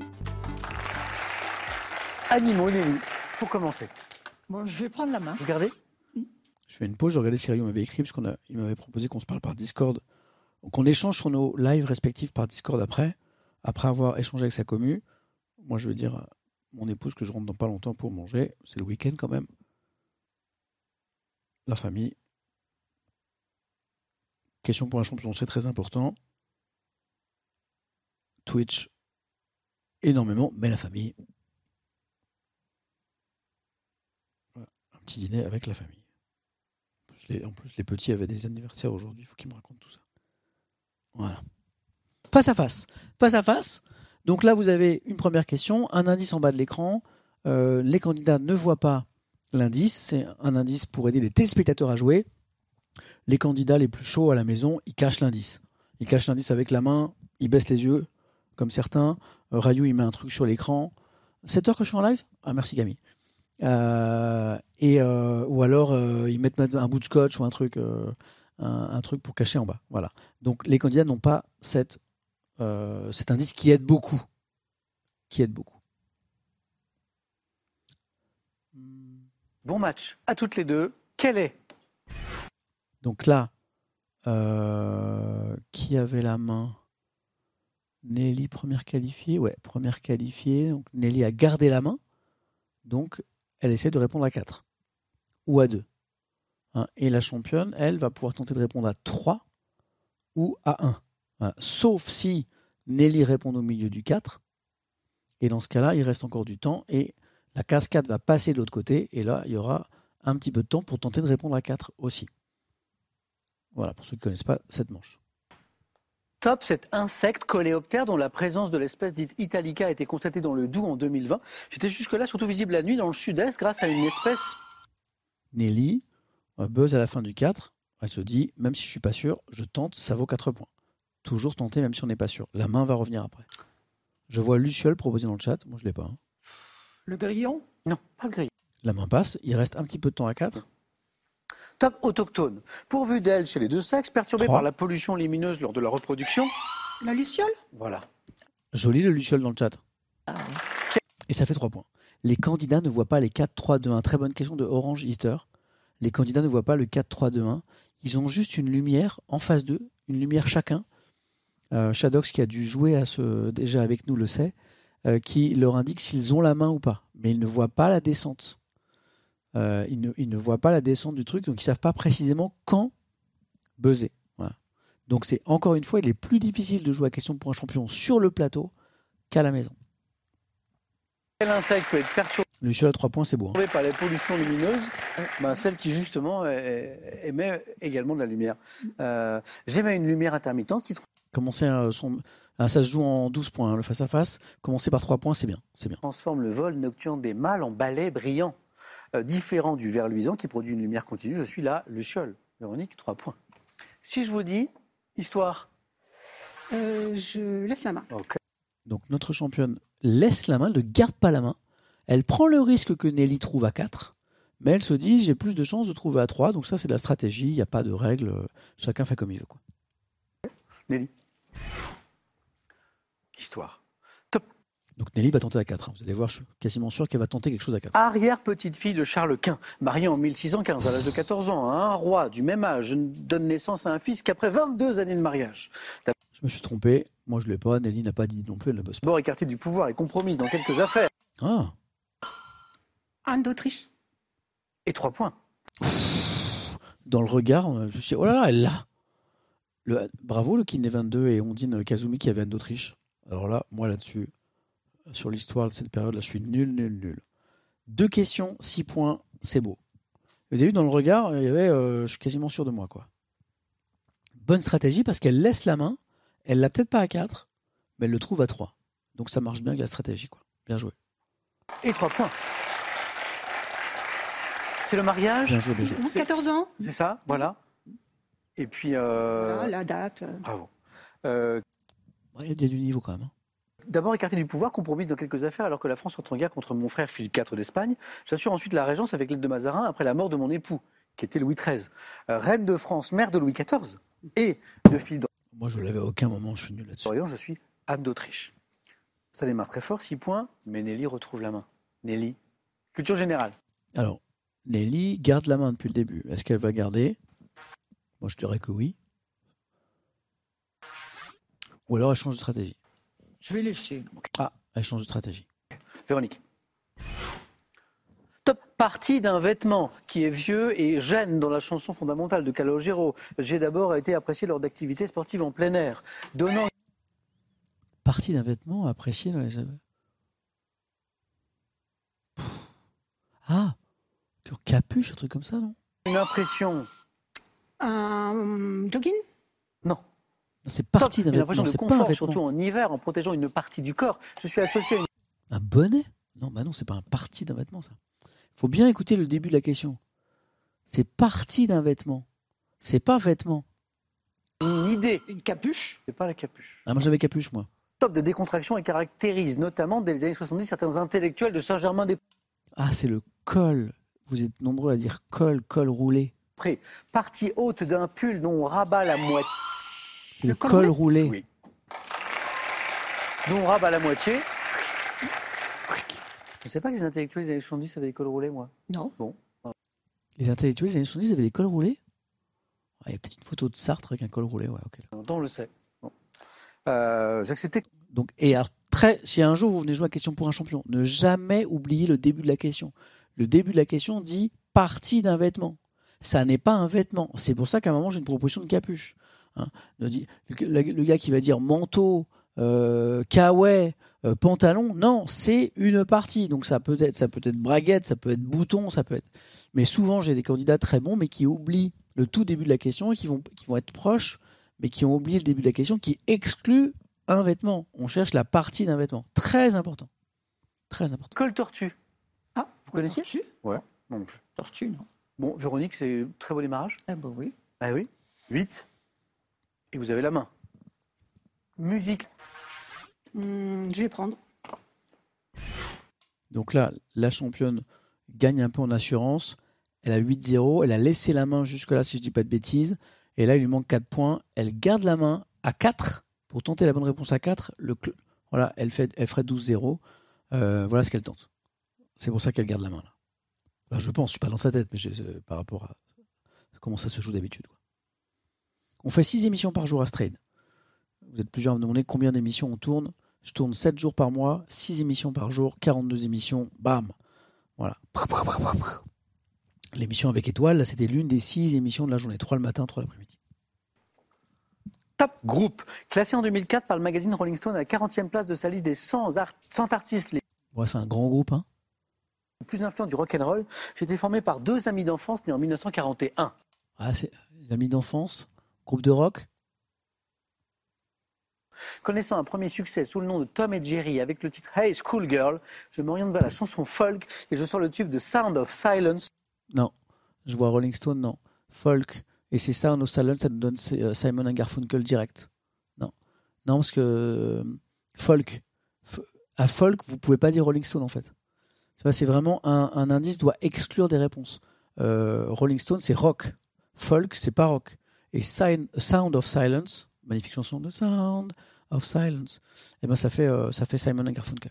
Animaux, Nelly, pour commencer. Bon, je vais prendre la main. Regardez. Je fais une pause, je regardais si Rayou m'avait écrit, parce qu'il m'avait proposé qu'on se parle par Discord. Qu'on échange sur nos lives respectifs par Discord après, après avoir échangé avec sa commu. Moi, je veux dire à mon épouse que je rentre dans pas longtemps pour manger. C'est le week-end quand même. La famille. Question pour un champion, c'est très important. Twitch, énormément, mais la famille. Voilà, un petit dîner avec la famille. En plus, les, en plus, les petits avaient des anniversaires aujourd'hui, il faut qu'ils me racontent tout ça. Voilà. Face à face. Face à face. Donc là, vous avez une première question, un indice en bas de l'écran. Euh, les candidats ne voient pas l'indice. C'est un indice pour aider les téléspectateurs à jouer. Les candidats les plus chauds à la maison, ils cachent l'indice. Ils cachent l'indice avec la main, ils baissent les yeux, comme certains. Euh, Rayou, il met un truc sur l'écran. sept heures que je suis en live ? Ah, merci Camille. Euh, et, euh, ou alors, euh, ils mettent un bout de scotch ou un truc, euh, un, un truc pour cacher en bas. Voilà. Donc, les candidats n'ont pas cette, euh, cet indice qui aide beaucoup. Qui aide beaucoup. Bon match à toutes les deux. Quel est ? Donc là, euh, qui avait la main ? Nelly, première qualifiée. Ouais, première qualifiée. Donc, Nelly a gardé la main. Donc, elle essaie de répondre à quatre. Ou à deux. Hein, et la championne, elle, va pouvoir tenter de répondre à trois ou à un. Voilà. Sauf si Nelly répond au milieu du quatre. Et dans ce cas-là, il reste encore du temps. Et la case quatre va passer de l'autre côté. Et là, il y aura un petit peu de temps pour tenter de répondre à quatre aussi. Voilà, pour ceux qui ne connaissent pas cette manche. Top, cet insecte coléoptère dont la présence de l'espèce dite Italica a été constatée dans le Doubs en deux mille vingt. J'étais jusque-là surtout visible la nuit dans le sud-est grâce à une espèce... Nelly euh, buzz à la fin du quatre. Elle se dit, même si je ne suis pas sûr, je tente, ça vaut quatre points. Toujours tenter, même si on n'est pas sûr. La main va revenir après. Je vois Luciole proposer dans le chat. Moi, je ne l'ai pas. Hein. Le grillon ? Non, pas le grillon. La main passe. Il reste un petit peu de temps à quatre. Top autochtone. Pourvu d'ailes chez les deux sexes, perturbée Trois. par la pollution lumineuse lors de la reproduction. La luciole ? Voilà. Joli le Luciole dans le chat. Ah, Et ça fait trois points. Les candidats ne voient pas les quatre trois deux un. Très bonne question de Orange Eater. Les candidats ne voient pas le quatre trois deux un. Ils ont juste une lumière en face d'eux, une lumière chacun. Euh, Shadox, qui a dû jouer à ce, déjà avec nous, le sait, euh, qui leur indique s'ils ont la main ou pas. Mais ils ne voient pas la descente. Euh, ils, ne, ils ne voient pas la descente du truc, donc ils ne savent pas précisément quand buzzer. Voilà. Donc c'est encore une fois, il est plus difficile de jouer à question pour un champion sur le plateau qu'à la maison. Quel insecte peut être perturbé Luciole à trois points, c'est beau. Hein. par la pollution lumineuse? Ben, celle qui justement é- émet également de la lumière. Euh, J'émets une lumière intermittente qui Commencer à son... ah, ça se joue en douze points, hein, le face-à-face. Commencer par trois points, c'est bien. C'est bien. transforme le vol nocturne des mâles en balai brillant. Euh, différent du ver luisant qui produit une lumière continue, je suis la luciole. Véronique, trois points. Si je vous dis histoire. Euh, je laisse la main. Ok. Donc notre championne laisse la main, elle ne garde pas la main. Elle prend le risque que Nelly trouve à quatre, mais elle se dit j'ai plus de chances de trouver à trois, donc ça c'est de la stratégie, il n'y a pas de règles, chacun fait comme il veut. Quoi. Nelly. Histoire. Top. Donc Nelly va tenter à quatre. Hein. Vous allez voir, je suis quasiment sûr qu'elle va tenter quelque chose à quatre. Arrière-petite-fille de Charles Quint, mariée en mille six cent quinze à l'âge de quatorze ans, à un roi du même âge donne naissance à un fils qu'après vingt-deux années de mariage. Je me suis trompé. Moi, je ne l'ai pas. Nelly n'a pas dit non plus. Elle ne bosse pas. D'abord écartée du pouvoir et compromise dans quelques affaires. Ah. Anne d'Autriche. Et trois points. Dans le regard, je me suis dit, oh là là, elle l'a. Le, bravo, le Kiné vingt-deux et Ondine Kazumi qui avait Anne d'Autriche. Alors là, moi là-dessus, sur l'histoire de cette période-là, je suis nul, nul, nul. Deux questions, six points, c'est beau. Vous avez vu, dans le regard, il y avait, euh, je suis quasiment sûr de moi, quoi. Bonne stratégie parce qu'elle laisse la main, elle l'a peut-être pas à quatre, mais elle le trouve à trois. Donc ça marche bien avec la stratégie, quoi. Bien joué. Et trois points. C'est le mariage. Bien joué, bien joué. quatorze ans. C'est ça, voilà. Et puis... Euh... Voilà, la date. Bravo. Euh... Il y a du niveau quand même. Hein. D'abord écarté du pouvoir, compromise dans quelques affaires alors que la France entre en guerre contre mon frère Philippe quatre d'Espagne. J'assure ensuite la régence avec l'aide de Mazarin après la mort de mon époux, qui était Louis treize. Euh, reine de France, mère de Louis quatorze et de Philippe Moi, je l'avais à aucun moment, je suis nul là-dessus. d'Orléans, je suis Anne d'Autriche. Ça démarre très fort, six points, mais Nelly retrouve la main. Nelly, culture générale. Alors, Nelly garde la main depuis le début. Est-ce qu'elle va garder ? Moi, je dirais que oui. Ou alors elle change de stratégie. Je vais laisser. Ah, elle change de stratégie. Véronique. Top partie d'un vêtement qui est vieux et gêne dans la chanson fondamentale de Calogero. J'ai d'abord été apprécié lors d'activités sportives en plein air. Donnant... Partie d'un vêtement apprécié dans les... Ah, capuche, un truc comme ça, non ? Une impression. Un jogging. Non. C'est partie d'un Une vêtement, impression de c'est pas un confort, vêtement. surtout en hiver, en protégeant une partie du corps. Je suis associé à une... Un bonnet ? Non, bah non, c'est pas un partie d'un vêtement, ça. Il faut bien écouter le début de la question. C'est partie d'un vêtement. C'est pas vêtement. une idée. Une capuche. C'est pas la capuche. Ah, moi j'avais capuche, moi. Top de décontraction et caractérise notamment dès les années soixante-dix certains intellectuels de Saint-Germain-des-Prés. Ah, c'est le col. Vous êtes nombreux à dire col, col roulé. Partie haute d'un pull dont on rabat la moitié. C'est le, le col roulé. Oui. Dont on rabat la moitié. Je ne sais pas que les intellectuels des années soixante-dix avaient des cols roulés, moi. Non. Bon. Les intellectuels des années soixante-dix avaient des cols roulés ? Ah, il y a peut-être une photo de Sartre avec un col roulé. Ouais, ok. On le sait. Bon. Euh, J'acceptais. Donc, et alors, très, si un jour vous venez jouer à Question pour un champion, ne jamais oublier le début de la question. Le début de la question dit partie d'un vêtement. Ça n'est pas un vêtement. C'est pour ça qu'à un moment, j'ai une proposition de capuche. Hein. Le, le gars qui va dire manteau, euh, kawaii, euh, pantalon, non, c'est une partie. Donc ça peut être, ça peut être braguette, ça peut être bouton, ça peut être. Mais souvent, j'ai des candidats très bons, mais qui oublient le tout début de la question et qui vont, qui vont être proches, mais qui ont oublié le début de la question, qui exclut un vêtement. On cherche la partie d'un vêtement. Très important. Très important. Col tortue. Ah, vous connaissiez ? Tortue ? Ouais, non plus. Tortue, non. Bon, Véronique, c'est très beau démarrage. Ah bah oui. Ah oui. huit. Et vous avez la main. Musique. Hum, je vais prendre. Donc là, la championne gagne un peu en assurance. Elle a huit zéro. Elle a laissé la main jusque-là, si je ne dis pas de bêtises. Et là, il lui manque quatre points. Elle garde la main à quatre pour tenter la bonne réponse à quatre. Le cl- voilà, elle, fait, elle ferait douze zéro. Euh, voilà ce qu'elle tente. C'est pour ça qu'elle garde la main là. Enfin, je pense, je ne suis pas dans sa tête, mais je, euh, par rapport à comment ça se joue d'habitude. Quoi. On fait six émissions par jour à Strayed. Vous êtes plusieurs à me demander combien d'émissions on tourne. Je tourne sept jours par mois, six émissions par jour, quarante-deux émissions, bam. Voilà. L'émission avec Étoile, là, c'était l'une des six émissions de la journée. trois le matin, trois l'après-midi. Top groupe. Classé en deux mille quatre par le magazine Rolling Stone à la quarantième place de sa liste des cent, art- cent artistes les Ouais, c'est un grand groupe, hein. plus influents du rock'n'roll. J'ai été formé par deux amis d'enfance nés en mille neuf cent quarante et un. Ah, c'est les amis d'enfance, groupe de rock. Connaissant un premier succès sous le nom de Tom et Jerry avec le titre Hey Schoolgirl, je m'oriente vers la chanson folk et je sors le tube de Sound of Silence. Non, je vois Rolling Stone, non. Folk, et c'est Sound of Silence, ça nous donne euh, Simon and Garfunkel direct. Non, non parce que euh, folk, f- à folk, vous pouvez pas dire Rolling Stone en fait. C'est, c'est vraiment un, un indice doit exclure des réponses. Euh, Rolling Stone, c'est rock. Folk, c'est pas rock. Et Sign, Sound of Silence, magnifique chanson de Sound of Silence, et ben ça fait euh, ça fait Simon and Garfunkel.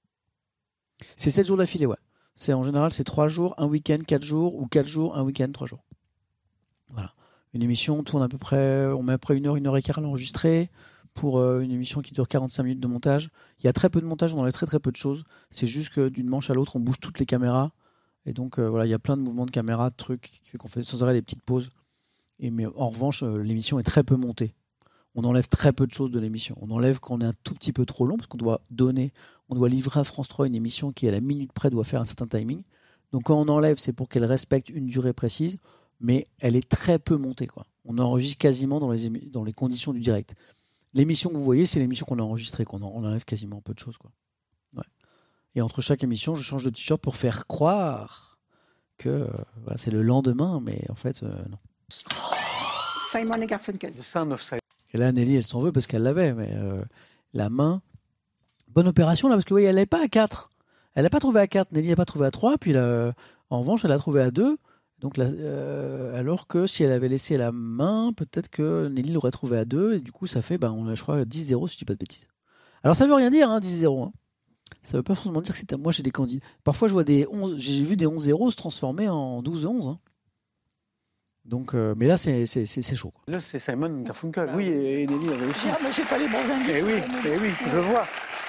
C'est sept jours d'affilée, ouais. C'est en général c'est trois jours, un week-end, quatre jours, ou quatre jours, un week-end, trois jours. Voilà. Une émission tourne à peu près, on met à peu près une heure, une heure et quart à l'enregistrer pour euh, une émission qui dure quarante-cinq minutes de montage. Il y a très peu de montage, on enlève très très peu de choses. C'est juste que d'une manche à l'autre, on bouge toutes les caméras. Et donc euh, voilà, il y a plein de mouvements de caméra, de trucs qui fait qu'on fait sans arrêt des petites pauses. Et, mais en revanche, euh, l'émission est très peu montée. On enlève très peu de choses de l'émission. On enlève quand on est un tout petit peu trop long, parce qu'on doit donner, on doit livrer à France trois une émission qui à la minute près doit faire un certain timing. Donc quand on enlève, c'est pour qu'elle respecte une durée précise, mais elle est très peu montée, quoi. On enregistre quasiment dans les, émi- dans les conditions du direct. L'émission que vous voyez, c'est l'émission qu'on a enregistrée, qu'on en- on enlève quasiment peu de choses, quoi. Ouais. Et entre chaque émission, je change de t-shirt pour faire croire que euh, voilà, c'est le lendemain, mais en fait, euh, non. Simon et Garfunkel. The Sound of Silence. Et là, Nelly, elle s'en veut parce qu'elle l'avait, mais euh, la main, bonne opération là, parce que oui, elle n'est pas à quatre. Elle n'a pas trouvé à quatre, Nelly n'a pas trouvé à trois, puis là, en revanche, elle a trouvé à deux. Donc là, euh, alors que si elle avait laissé la main, peut-être que Nelly l'aurait trouvé à deux, et du coup, ça fait, ben, on a, je crois, dix zéro, si je dis pas de bêtises. Alors ça veut rien dire, hein, dix zéro. Hein. Ça veut pas forcément dire que c'était moi, j'ai des candidats. Parfois, je vois des onze, j'ai vu des onze zéro se transformer en douze onze. Hein. Donc, euh, mais là, c'est, c'est, c'est, c'est chaud. Quoi. Là, c'est Simon Garfunkel. Oui, et, et Nelly avait aussi. Ah, mais j'ai pas les bons indices. Eh oui, eh oui, je vois.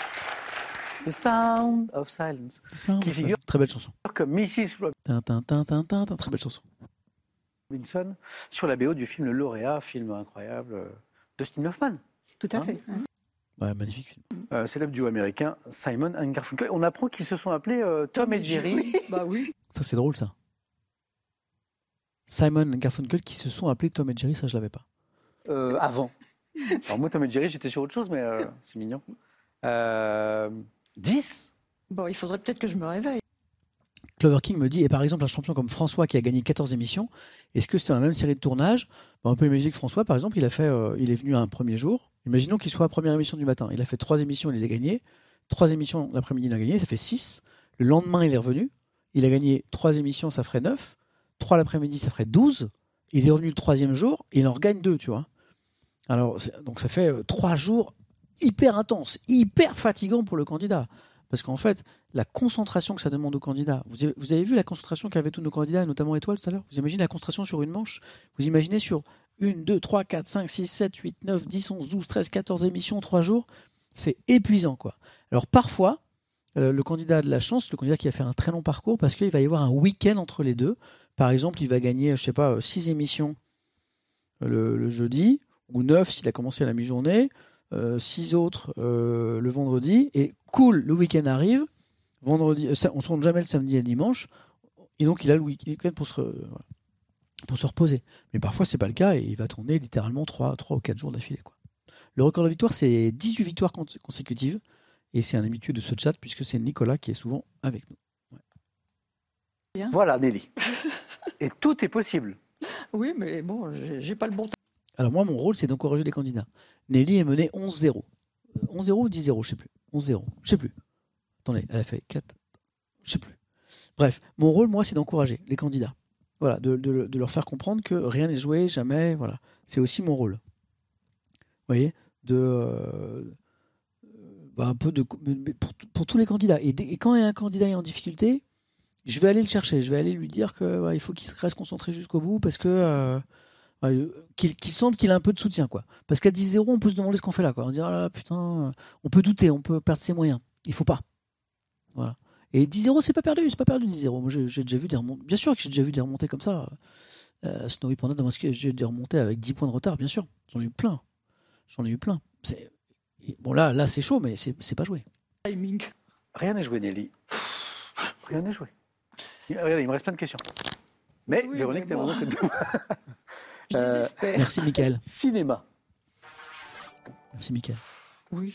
The Sound of Silence. Ça, Qui ça, figure très belle chanson. comme missus Tin, tin, tin, tin, tin, tin, très belle chanson. Robinson sur la B O du film Le Lauréat, film incroyable euh, de Dustin Hoffman. Tout à Hein fait. Ouais, magnifique film. Euh, célèbre duo américain Simon and Garfunkel. On apprend qu'ils se sont appelés euh, Tom et Jerry. Bah oui. Ça, c'est drôle, ça. Simon et Garfunkel qui se sont appelés Tom et Jerry, ça, je l'avais pas. Euh, avant. Alors moi, Tom et Jerry, j'étais sur autre chose, mais euh, c'est mignon. Euh, dix. Bon, il faudrait peut-être que je me réveille. Clover King me dit, et par exemple un champion comme François qui a gagné quatorze émissions, est-ce que c'était dans la même série de tournage? Bon, on peut imaginer que François, par exemple, il, a fait, euh, il est venu un premier jour. Imaginons qu'il soit à la première émission du matin. Il a fait trois émissions, il les a gagnées. Trois émissions l'après-midi, il a gagné, ça fait six. Le lendemain, il est revenu. Il a gagné trois émissions, ça ferait neuf. Trois l'après-midi, ça ferait douze. Il est revenu le troisième jour, et il en regagne deux, tu vois. Alors, donc ça fait euh, trois jours hyper intenses, hyper fatigants pour le candidat. Parce qu'en fait, la concentration que ça demande aux candidats, vous avez, vous avez vu la concentration qu'avaient tous nos candidats, notamment Étoile tout à l'heure? Vous imaginez la concentration sur une manche? Vous imaginez sur une, deux, trois, quatre, cinq, six, sept, huit, neuf, dix, onze, douze, treize, quatorze émissions, trois jours? C'est épuisant, quoi. Alors parfois, euh, le candidat a de la chance, le candidat qui a fait un très long parcours, parce qu'il va y avoir un week-end entre les deux. Par exemple, il va gagner, je sais pas, six émissions le, le jeudi, ou neuf s'il a commencé à la mi-journée, euh, six autres euh, le vendredi, et cool, le week-end arrive, vendredi, euh, on ne se rend jamais le samedi et le dimanche, et donc il a le week-end pour se, euh, voilà, pour se reposer. Mais parfois, c'est pas le cas, et il va tourner littéralement trois ou quatre jours d'affilée, quoi. Le record de victoire, c'est dix-huit victoires cons- consécutives, et c'est un habitué de ce chat, puisque c'est Nicolas qui est souvent avec nous. Ouais. Voilà, Nelly. Et tout est possible. Oui, mais bon, j'ai j'ai pas le bon temps. Alors moi, mon rôle, c'est d'encourager les candidats. Nelly est menée onze zéro. onze zéro ou dix zéro, je sais plus. onze zéro, je sais plus. Attendez, elle a fait quatre, je sais plus. Bref, mon rôle, moi, c'est d'encourager les candidats. Voilà, de, de, de leur faire comprendre que rien n'est joué, jamais, voilà. C'est aussi mon rôle. Vous voyez, de... Euh, bah, un peu de... mais pour, pour tous les candidats. Et, et quand un candidat est en difficulté, je vais aller le chercher, je vais aller lui dire que voilà, il faut qu'il reste concentré jusqu'au bout, parce que... Euh, Qu'il, qu'il sente qu'il a un peu de soutien, quoi. Parce qu'à dix zéro, on peut se demander ce qu'on fait là, quoi. On dit, ah là, putain, on peut douter, on peut perdre ses moyens. Il faut pas. Voilà. Et dix zéro, c'est pas perdu, c'est pas perdu dix zéro. Moi, j'ai, j'ai déjà vu des remontées. Bien sûr que j'ai déjà vu des remontées comme ça. Euh, Snowy Panda, dans j'ai eu des remontées avec dix points de retard, bien sûr. J'en ai eu plein. J'en ai eu plein. C'est... Bon, là, là, c'est chaud, mais c'est, c'est pas joué. Timing. Rien n'est joué, Nelly. Rien n'est joué. Regardez, il me reste plein de questions. Mais Oui, Véronique, mais t'as bon. besoin que de tout. Je Euh, désespère. Merci, Mickaël. Cinéma. Merci, Mickaël. Oui.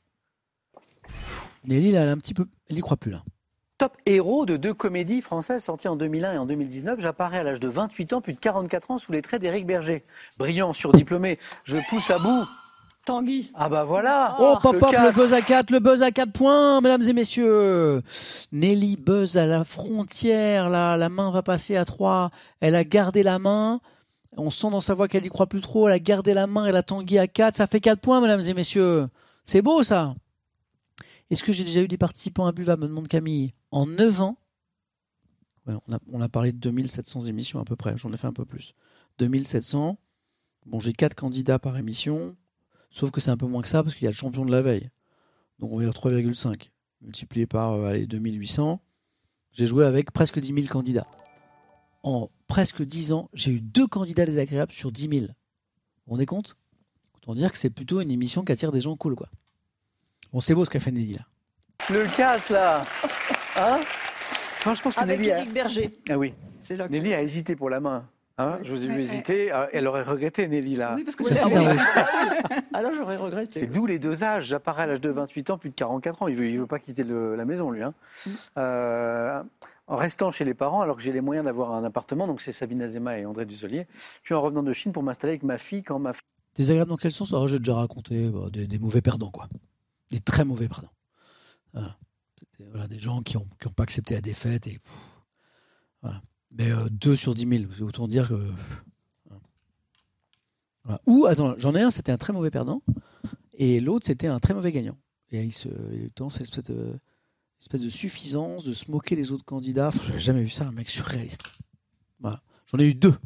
Nelly, là, elle, a un petit peu... elle y croit plus, là. Top héros de deux comédies françaises sorties en deux mille un et en deux mille dix-neuf. J'apparais à l'âge de vingt-huit ans, plus de quarante-quatre ans, sous les traits d'Éric Berger. Brillant, surdiplômé, je pousse à bout. Tanguy. Ah bah voilà. Oh, pop, le pop, le quatre. buzz à quatre, le buzz à quatre points, mesdames et messieurs. Nelly buzz à la frontière, là, la main va passer à trois. Elle a gardé la main. On sent dans sa voix qu'elle y croit plus trop. Elle a gardé la main, elle a tangué à quatre. Ça fait quatre points, mesdames et messieurs. C'est beau, ça. Est-ce que j'ai déjà eu des participants imbuvables, me demande Camille. En neuf ans, ouais, on, a, on a parlé de deux mille sept cents émissions à peu près. J'en ai fait un peu plus. deux mille sept cents. Bon, j'ai quatre candidats par émission. Sauf que c'est un peu moins que ça parce qu'il y a le champion de la veille. Donc on va dire trois virgule cinq. Multiplié par euh, allez, deux mille huit cents. J'ai joué avec presque dix mille candidats. En presque dix ans, j'ai eu deux candidats désagréables sur dix mille. Vous vous rendez compte ? Autant dire que c'est plutôt une émission qui attire des gens cool, quoi. Bon, c'est beau ce qu'a fait Nelly, là. Le quatre, là. Hein non, je pense que Avec Nelly a... Éric Berger. Ah oui. C'est là que- Nelly a hésité pour la main. Hein, je vous ai vu Ouais, hésiter. Ah, Elle aurait regretté, Nelly, là. Oui, parce que Ouais, Merci, j'ai- Sarah. Alors j'aurais regretté. Et d'où les deux âges. J'apparais à l'âge de vingt-huit ans, plus de quarante-quatre ans. Il veut, il veut pas quitter le- la maison, lui. Hein. Mm. Euh, en restant chez les parents, alors que j'ai les moyens d'avoir un appartement, donc c'est Sabine Azema et André Dussolier. Puis en revenant de Chine pour m'installer avec ma fille quand ma fille... Désagréable dans quel sens ? Alors, j'ai déjà raconté bah, des, des mauvais perdants, quoi. Des très mauvais perdants. Voilà. C'était, voilà, des gens qui n'ont qui ont pas accepté la défaite. Et, pff, voilà. Mais euh, deux sur dix mille, c'est autant dire que... pff, voilà. Ou, attends, j'en ai un, c'était un très mauvais perdant. Et l'autre, c'était un très mauvais gagnant. Et il se, il a eu tendance à cette espèce de, espèce de suffisance, de se moquer les autres candidats. Enfin, j'avais jamais vu ça, un mec surréaliste. Voilà. J'en ai eu deux.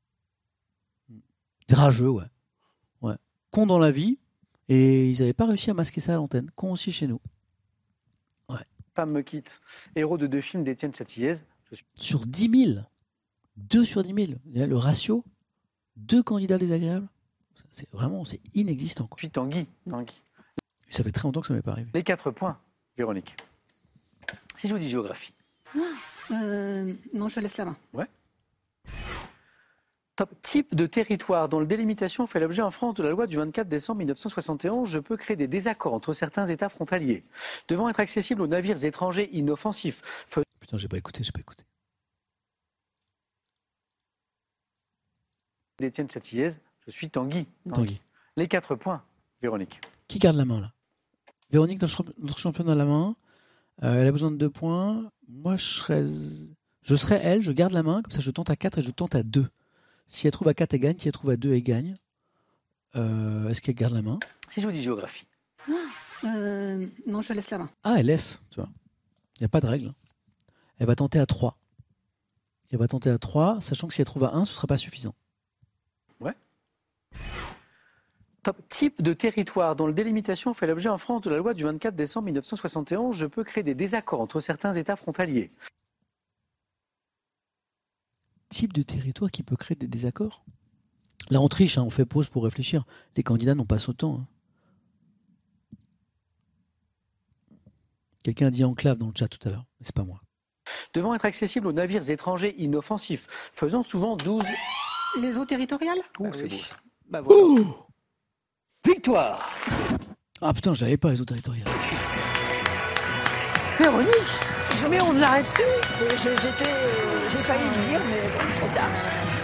Des rageux, ouais. ouais. Con dans la vie. Et ils n'avaient pas réussi à masquer ça à l'antenne. Con aussi chez nous. femme me quitte. Héros de deux films d'Étienne Châtillaise. Je suis Sur dix mille. deux sur dix mille. Le ratio, deux candidats désagréables. C'est vraiment, c'est inexistant, quoi. Puis Tanguy. Tanguy. Ça fait très longtemps que ça m'est pas arrivé. Les quatre points, Véronique. Si je vous dis géographie. Euh, non, je laisse la main. Top. Type de territoire dont la délimitation fait l'objet en France de la loi du vingt-quatre décembre mille neuf cent soixante et onze, je peux créer des désaccords entre certains États frontaliers. Devant être accessible aux navires étrangers inoffensifs. Putain, j'ai pas écouté, j'ai pas écouté. D'Étienne Châtillaise, je suis Tanguy. Tanguy. Les quatre points, Véronique. Qui garde la main, là ? Véronique, notre, champ- notre championne à la main. Euh, elle a besoin de deux points. Moi, je serais... je serais elle, je garde la main. Comme ça, je tente à quatre et je tente à deux. Si elle trouve à quatre, elle gagne. Si elle trouve à deux, elle gagne. Euh, est-ce qu'elle garde la main ? Si je vous dis géographie. Euh, non, je laisse la main. Ah, elle laisse, tu vois. Il n'y a pas de règle. Elle va tenter à trois. Elle va tenter à trois, sachant que si elle trouve à un, ce ne sera pas suffisant. Top. Type de territoire dont la délimitation fait l'objet en France de la loi du vingt-quatre décembre mille neuf cent soixante et onze, je peux créer des désaccords entre certains États frontaliers. Type de territoire qui peut créer des désaccords ? Là, on triche, hein, on fait pause pour réfléchir. Les candidats n'ont pas ce temps. Hein. Quelqu'un a dit enclave dans le chat tout à l'heure, mais c'est pas moi. Devant être accessible aux navires étrangers inoffensifs, faisant souvent douze... Les eaux territoriales ? Ouh, Bah c'est oui. beau ça. Bah voilà. Oh Victoire. Ah putain, je l'avais pas les eaux territoriales. Véronique. Mais on ne l'arrête plus. Euh, je- J'étais, euh, j'ai failli le dire, mais bon, trop tard.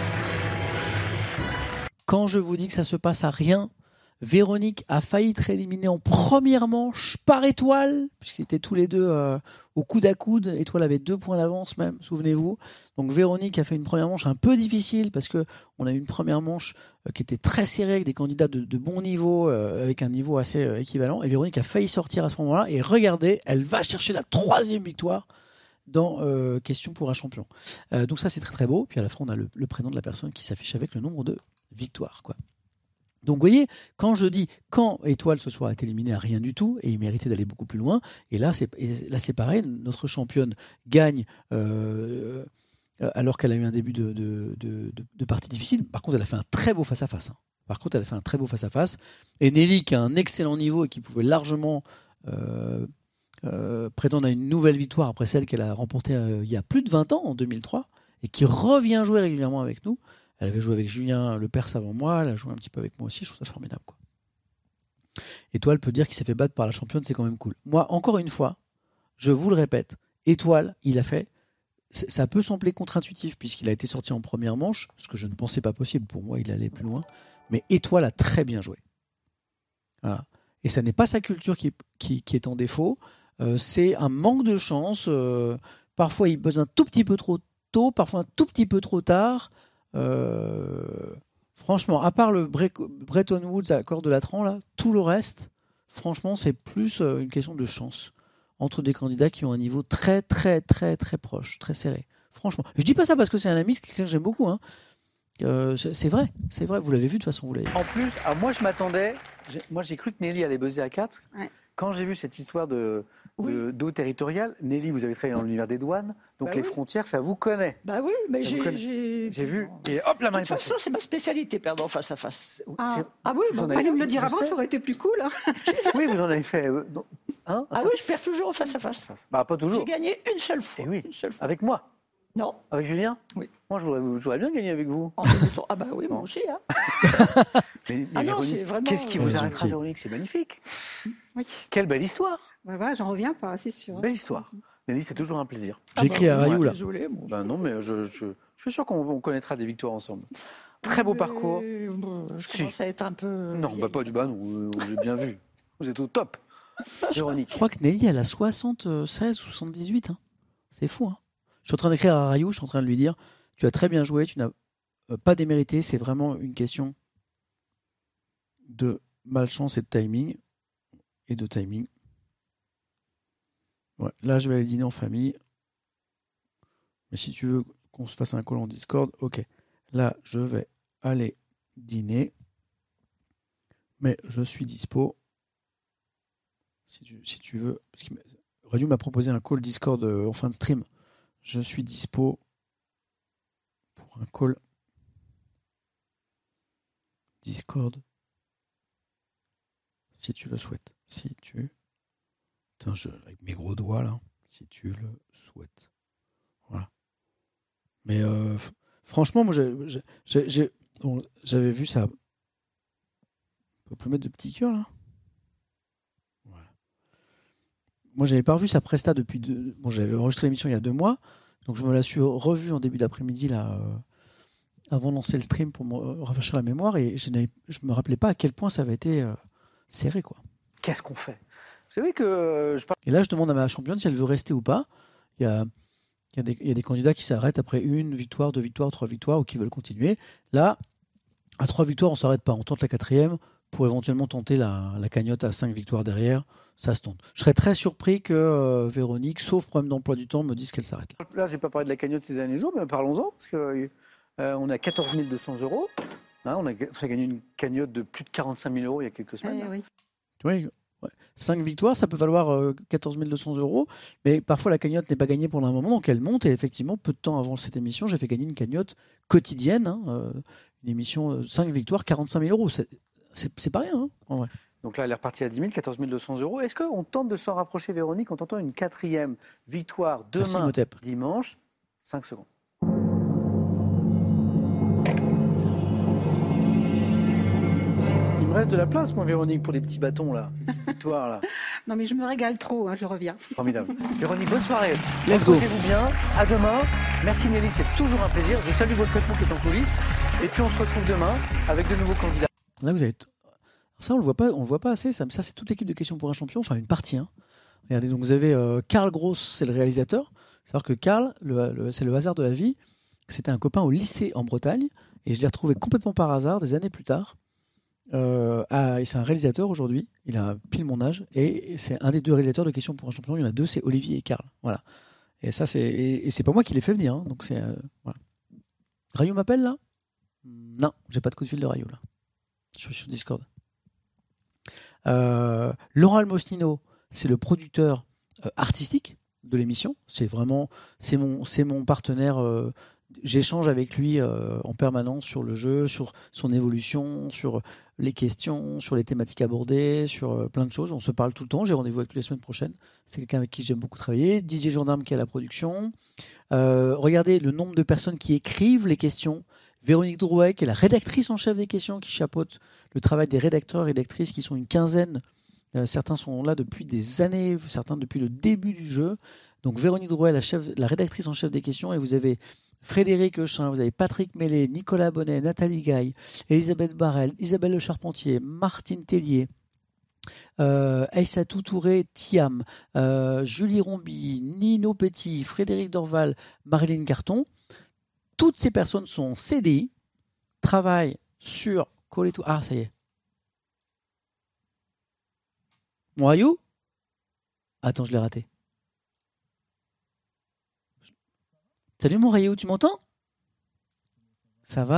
Quand je vous dis que ça se passe à rien, Véronique a failli être éliminée en première manche par Étoile, puisqu'ils étaient tous les deux euh, au coude à coude. Étoile avait deux points d'avance même, souvenez-vous. Donc Véronique a fait une première manche un peu difficile, parce qu'on a eu une première manche euh, qui était très serrée, avec des candidats de, de bon niveau, euh, avec un niveau assez euh, équivalent. Et Véronique a failli sortir à ce moment-là. Et regardez, elle va chercher la troisième victoire dans euh, Question pour un champion. Euh, donc ça, c'est très très beau. Puis à la fin, on a le, le prénom de la personne qui s'affiche avec le nombre de victoires, quoi. Donc vous voyez, quand je dis quand Étoile ce soir est éliminée à rien du tout, et il méritait d'aller beaucoup plus loin, et là c'est, et là, c'est pareil, notre championne gagne euh, euh, alors qu'elle a eu un début de, de, de, de, de partie difficile. Par contre, elle a fait un très beau face-à-face. Hein. Par contre, elle a fait un très beau face-à-face. Et Nelly, qui a un excellent niveau et qui pouvait largement euh, euh, prétendre à une nouvelle victoire après celle qu'elle a remportée euh, il y a plus de vingt ans, en deux mille trois, et qui revient jouer régulièrement avec nous. Elle avait joué avec Julien Lepers avant moi, elle a joué un petit peu avec moi aussi, je trouve ça formidable, quoi. Étoile peut dire qu'il s'est fait battre par la championne, c'est quand même cool. Moi, encore une fois, je vous le répète, Étoile, il a fait, ça peut sembler contre-intuitif puisqu'il a été sorti en première manche, ce que je ne pensais pas possible, pour moi il allait plus loin, mais Étoile a très bien joué. Voilà. Et ça n'est pas sa culture qui, qui, qui est en défaut, euh, c'est un manque de chance, euh, parfois il buzz un tout petit peu trop tôt, parfois un tout petit peu trop tard. Euh, franchement, à part le Bre- Bretton Woods, accord de Latran, là, tout le reste, franchement, c'est plus euh, une question de chance entre des candidats qui ont un niveau très, très, très, très proche, très serré. Franchement, je dis pas ça parce que c'est un ami, c'est quelqu'un que j'aime beaucoup. Hein. Euh, c'est, c'est vrai, c'est vrai. Vous l'avez vu de toute façon, vous l'avez vu. En plus, alors moi je m'attendais, j'ai- moi j'ai cru que Nelly allait buzzer à quatre. Ouais. Quand j'ai vu cette histoire de, Oui. de- d'eau territoriale, Nelly, vous avez travaillé dans l'univers des douanes, donc Bah les oui. frontières, ça vous connaît. Bah oui, mais Ça vous j'ai, connaît. j'ai... J'ai vu, et hop, la De main est toute passée. façon, c'est ma spécialité, perdre en face à face. Ah, C'est- Ah oui, Vous bon, en avez- fallait me le dire je avant, sais. ça aurait été plus cool. Hein. Oui, vous en avez fait. euh, non. Hein ah ça- oui, je perds toujours en face à face. Bah, pas J'ai toujours. gagné une seule fois. Eh oui. Une seule fois. Avec moi, Non, avec Julien. Oui. Moi, je voudrais, je voudrais bien gagner avec vous. en débutant. Ah bah oui, moi Non. aussi. Hein. Mais, mais Ah non, Véronique, c'est vraiment, qu'est-ce qui euh, vous Ouais, arrêtera, gentil. Véronique? C'est magnifique. Oui. Quelle belle histoire. Ouais, ouais, j'en reviens pas, c'est sûr. Belle histoire. Nelly, c'est toujours un plaisir. Ah J'ai bah écrit à oui, Rayou, là. Désolé, bon. Ben non, mais je, je, je suis sûr qu'on on connaîtra des victoires ensemble. Très beau Mais, parcours. bon, je Si. commence à être un peu... Non, vieille. bah pas du bas, non, j'ai bien vu. Vous êtes au top. Véronique. Je crois que Nelly, elle a soixante-seize, soixante-dix-huit. Hein. C'est fou. Hein. Je suis en train d'écrire à Rayou, je suis en train de lui dire tu as très bien joué, tu n'as euh, pas démérité, c'est vraiment une question de malchance et de timing. Et de timing. Ouais, là, je vais aller dîner en famille. Mais si tu veux qu'on se fasse un call en Discord, ok. Là, je vais aller dîner. Mais je suis dispo. Si tu, si tu veux. Parce qu'il m'a- Rayou m'a proposé un call Discord euh, en fin de stream. Je suis dispo pour un call Discord si tu le souhaites. Si tu... Putain, je... avec mes gros doigts là. Si tu le souhaites. Voilà. Mais euh, f- franchement, moi j'ai, j'ai- j'ai- j'ai- bon, j'avais vu ça. On peut plus mettre de petits cœurs là. Voilà. Moi, j'avais pas revu sa presta depuis deux... Bon, j'avais enregistré l'émission il y a deux mois, donc je me la suis revue en début d'après-midi là, euh, avant de lancer le stream pour me euh, rafraîchir la mémoire, et je ne je me rappelais pas à quel point ça avait été euh, serré, quoi. Qu'est-ce qu'on fait? Vous savez que euh, je parle. Et là, je demande à ma championne si elle veut rester ou pas. Il y a, il y a, des, il y a des candidats qui s'arrêtent après une victoire, deux victoires, trois victoires, ou qui veulent continuer. Là, à trois victoires, on ne s'arrête pas. On tente la quatrième pour éventuellement tenter la, la cagnotte à cinq victoires derrière. Ça se tente. Je serais très surpris que euh, Véronique, sauf problème d'emploi du temps, me dise qu'elle s'arrête là. Là, j'ai pas parlé de la cagnotte ces derniers jours, mais parlons-en, parce que euh, on a quatorze mille deux cents euros. Hein, on, a, on a gagné une cagnotte de plus de quarante-cinq mille euros il y a quelques semaines. Eh oui. Tu vois, ouais. cinq victoires, ça peut valoir euh, quatorze mille deux cents euros, mais parfois la cagnotte n'est pas gagnée pendant un moment, donc elle monte. Et effectivement, peu de temps avant cette émission, j'ai fait gagner une cagnotte quotidienne, hein, euh, une émission euh, cinq victoires, quarante-cinq mille euros. C'est, c'est, c'est pas rien, hein, en vrai. Donc là, elle est repartie à dix mille, quatorze mille deux cents euros. Est-ce qu'on tente de s'en rapprocher, Véronique, en tentant une quatrième victoire Merci, demain, Motep. dimanche? cinq secondes. Il me reste de la place, moi, Véronique, pour les petits bâtons, là. Les petites victoires, là. Non, mais je me régale trop, hein, je reviens. Formidable. Véronique, bonne soirée. Let's go. Portez-vous bien. À demain. Merci Nelly, c'est toujours un plaisir. Je salue votre époux qui est en coulisses. Et puis on se retrouve demain avec de nouveaux candidats. Là, vous avez t- ça, on le voit pas, on le voit pas assez. Ça, ça c'est toute l'équipe de Questions pour un champion, enfin une partie. Hein. Regardez, donc vous avez euh, Karl Gross, c'est le réalisateur. C'est-à-dire que Karl, le, le- c'est le hasard de la vie. C'était un copain au lycée en Bretagne, et je l'ai retrouvé complètement par hasard des années plus tard. Euh, à- et c'est un réalisateur aujourd'hui. Il a pile mon âge, et c'est un des deux réalisateurs de Questions pour un champion. Il y en a deux, c'est Olivier et Karl. Voilà. Et ça, c'est et, et c'est pas moi qui l'ai fait venir. Hein. Donc c'est euh, voilà. Rayou m'appelle là? Non, j'ai pas de coup de fil de Rayou là. Je suis sur Discord. Euh, Laura Almosnino, c'est le producteur euh, artistique de l'émission. C'est vraiment, c'est mon, c'est mon partenaire. Euh, j'échange avec lui euh, en permanence sur le jeu, sur son évolution, sur les questions, sur les thématiques abordées, sur euh, plein de choses. On se parle tout le temps. J'ai rendez-vous avec lui la semaine prochaine. C'est quelqu'un avec qui j'aime beaucoup travailler. Didier Gendarme qui est à la production. Euh, regardez le nombre de personnes qui écrivent les questions. Véronique Drouet, qui est la rédactrice en chef des questions, qui chapeaute le travail des rédacteurs et rédactrices, qui sont une quinzaine. Euh, certains sont là depuis des années, certains depuis le début du jeu. Donc Véronique Drouet, la, chef, la rédactrice en chef des questions, et vous avez Frédéric Euchin, vous avez Patrick Mélé, Nicolas Bonnet, Nathalie Gaille, Elisabeth Barrel, Isabelle Le Charpentier, Martine Tellier, euh, Aïssatou Touré, Thiam, euh, Julie Rombi, Nino Petit, Frédéric Dorval, Marilyn Carton. toutes ces personnes sont en C D I, travaillent sur Call et tout. Ah, ça y est. Mon Rayou ? Attends, je l'ai raté. Salut mon Rayou, tu m'entends ? Ça va ?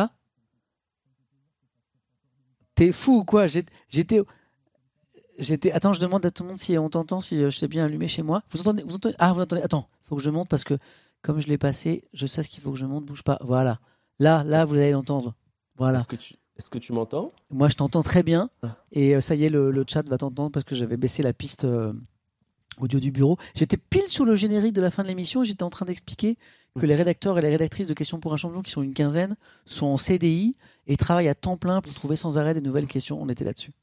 T'es fou ou quoi ? J'étais... J'étais... Attends, je demande à tout le monde si on t'entend, si je sais bien allumé chez moi. Vous entendez, vous entendez ? Ah, vous entendez ? Attends, il faut que je monte parce que comme je l'ai passé, je sais ce qu'il faut que je monte, bouge pas. Voilà. Là, là, vous allez l'entendre. Voilà. Est-ce que tu, est-ce que tu m'entends ? Moi, je t'entends très bien. Et euh, ça y est, le, le chat va t'entendre parce que j'avais baissé la piste euh, audio du bureau. J'étais pile sur le générique de la fin de l'émission et j'étais en train d'expliquer que les rédacteurs et les rédactrices de Questions pour un champion, qui sont une quinzaine, sont en C D I et travaillent à temps plein pour trouver sans arrêt des nouvelles questions. On était là-dessus.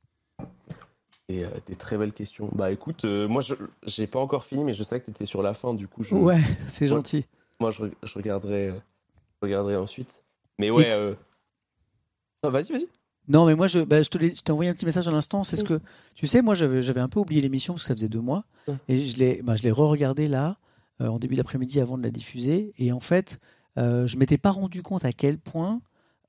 Et euh, des très belles questions. Bah écoute, euh, moi je j'ai pas encore fini, mais je sais que tu étais sur la fin, du coup. Je, ouais, c'est moi, gentil. Moi je, je regarderai, je regarderai ensuite. Mais ouais. Et... Euh... Oh, vas-y, vas-y. Non, mais moi je, bah, je te l'ai, je t'ai envoyé un petit message à l'instant. C'est ce que tu sais, moi j'avais, j'avais un peu oublié l'émission parce que ça faisait deux mois ouais. et je l'ai, bah, je l'ai re-regardé là euh, en début d'après-midi avant de la diffuser. Et en fait, euh, je m'étais pas rendu compte à quel point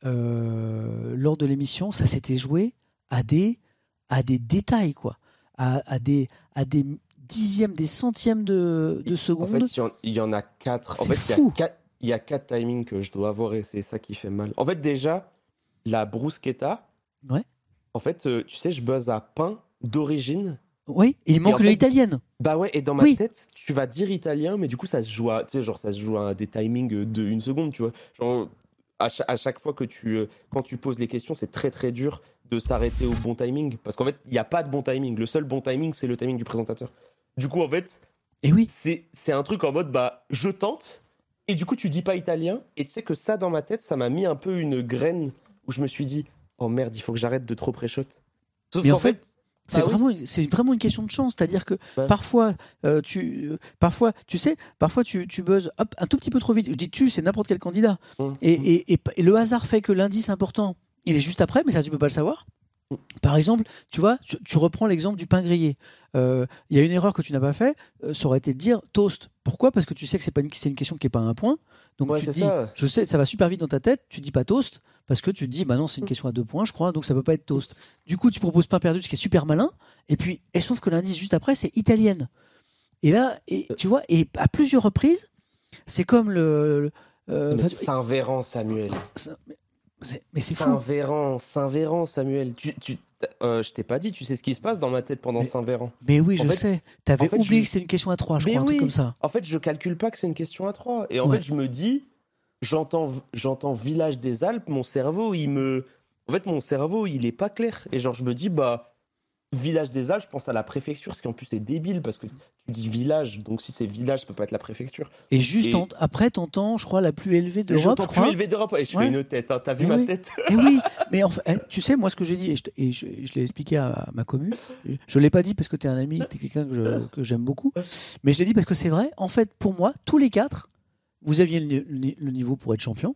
euh, lors de l'émission ça s'était joué à des à des détails, quoi, à, à, des, à des dixièmes, des centièmes de, de secondes. En fait, il y en a quatre. C'est en fait, fou. Il y a quatre, il y a quatre timings que je dois avoir et c'est ça qui fait mal. En fait, déjà, la bruschetta, ouais. en fait, euh, tu sais, je buzz à pain d'origine. Oui, et il manque et le fait, italienne. Bah ouais, et dans ma oui. tête, tu vas dire italien, mais du coup, ça se joue à, tu sais, genre, ça se joue à des timings de une seconde, tu vois. Genre, à, ch- à chaque fois que tu, euh, quand tu poses les questions, c'est très très dur de s'arrêter au bon timing, parce qu'en fait, il n'y a pas de bon timing. Le seul bon timing, c'est le timing du présentateur. Du coup, en fait, et oui. c'est, c'est un truc en mode, bah, je tente, et du coup, tu dis pas italien, et tu sais que ça, dans ma tête, ça m'a mis un peu une graine où je me suis dit, oh merde, il faut que j'arrête de trop pré-shot. Sauf mais qu'en en fait, fait c'est, ah vraiment, oui. c'est vraiment une question de chance, c'est-à-dire que ouais. parfois, euh, tu, euh, parfois, tu sais, parfois tu, tu buzzes hop, un tout petit peu trop vite. Je dis tu, c'est n'importe quel candidat. Mmh. Et, et, et, et le hasard fait que l'indice important, il est juste après, mais ça, tu peux pas le savoir. Par exemple, tu vois, tu, tu reprends l'exemple du pain grillé. Il euh, y a une erreur que tu n'as pas fait, euh, ça aurait été de dire toast. Pourquoi ? Parce que tu sais que c'est pas une, c'est une question qui est pas à un point. Donc ouais, tu te dis, ça. je sais, ça va super vite dans ta tête. Tu dis pas toast parce que tu te dis, bah non, c'est une question à deux points, je crois, donc ça peut pas être toast. Du coup, tu proposes pain perdu, ce qui est super malin. Et puis, et sauf que l'indice juste après, c'est italienne. Et là, et tu vois, et à plusieurs reprises, c'est comme le. le euh, Saint-Véran, Samuel. Ça, C'est, mais c'est Saint-Véran, Saint-Véran, Samuel. Tu, tu, euh, je t'ai pas dit, tu sais ce qui se passe dans ma tête pendant mais, Saint-Véran. Mais oui, en je fait, sais. T'avais en fait, oublié je... que c'est une question à trois, je mais crois, oui. un truc comme ça. En fait, je calcule pas que c'est une question à trois. Et en ouais. fait, je me dis, j'entends, j'entends Village des Alpes, mon cerveau, il me. En fait, mon cerveau, il est pas clair. Et genre, je me dis, bah, Village des Alpes, je pense à la préfecture, ce qui en plus est débile parce que tu dis village, donc si c'est village, ça peut pas être la préfecture. Et juste et... En... après, t'entends, je crois, la plus élevée d'Europe. J'entends je plus crois. élevée d'Europe, et je ouais. fais une tête. Hein. T'as vu et ma oui. tête ? Et oui, mais enfin, tu sais, moi, ce que j'ai dit, et je, et je, je l'ai expliqué à ma commu, je l'ai pas dit parce que t'es un ami, t'es quelqu'un que, je, que j'aime beaucoup, mais je l'ai dit parce que c'est vrai. En fait, pour moi, tous les quatre, vous aviez le, le, le niveau pour être champion,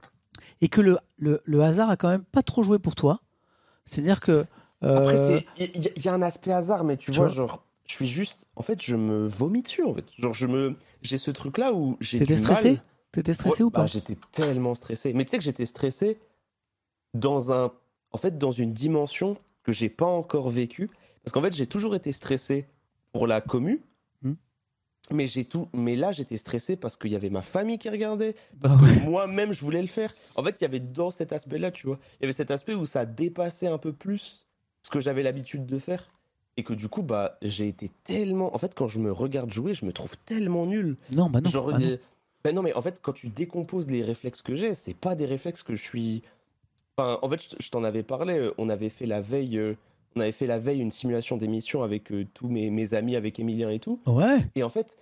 et que le, le, le hasard a quand même pas trop joué pour toi. C'est-à-dire que Euh... Après, il y, y a un aspect hasard, mais tu, tu vois, vois, genre, je suis juste, en fait, je me vomis dessus, en fait. Genre, je me, j'ai ce truc-là où j'ai T'étais du stressé mal. T'étais stressé ouais, ou pas bah, J'étais tellement stressé. Mais tu sais que j'étais stressé dans un, en fait, dans une dimension que j'ai pas encore vécue, parce qu'en fait, j'ai toujours été stressé pour la commu. Hmm. Mais, j'ai tout... mais là, j'étais stressé parce qu'il y avait ma famille qui regardait, parce ah ouais. que moi-même, je voulais le faire. En fait, il y avait dans cet aspect-là, tu vois, il y avait cet aspect où ça dépassait un peu plus ce que j'avais l'habitude de faire. Et que du coup, bah, j'ai été tellement... En fait, quand je me regarde jouer, je me trouve tellement nul. Non, bah non. Genre, bah non. Ben non, mais en fait, quand tu décomposes les réflexes que j'ai, c'est pas des réflexes que je suis... Enfin, en fait, je, je t'en avais parlé. On avait fait la veille... Euh, on avait fait la veille une simulation d'émission avec euh, tous mes, mes amis, avec Emilien et tout. Ouais. Et en fait,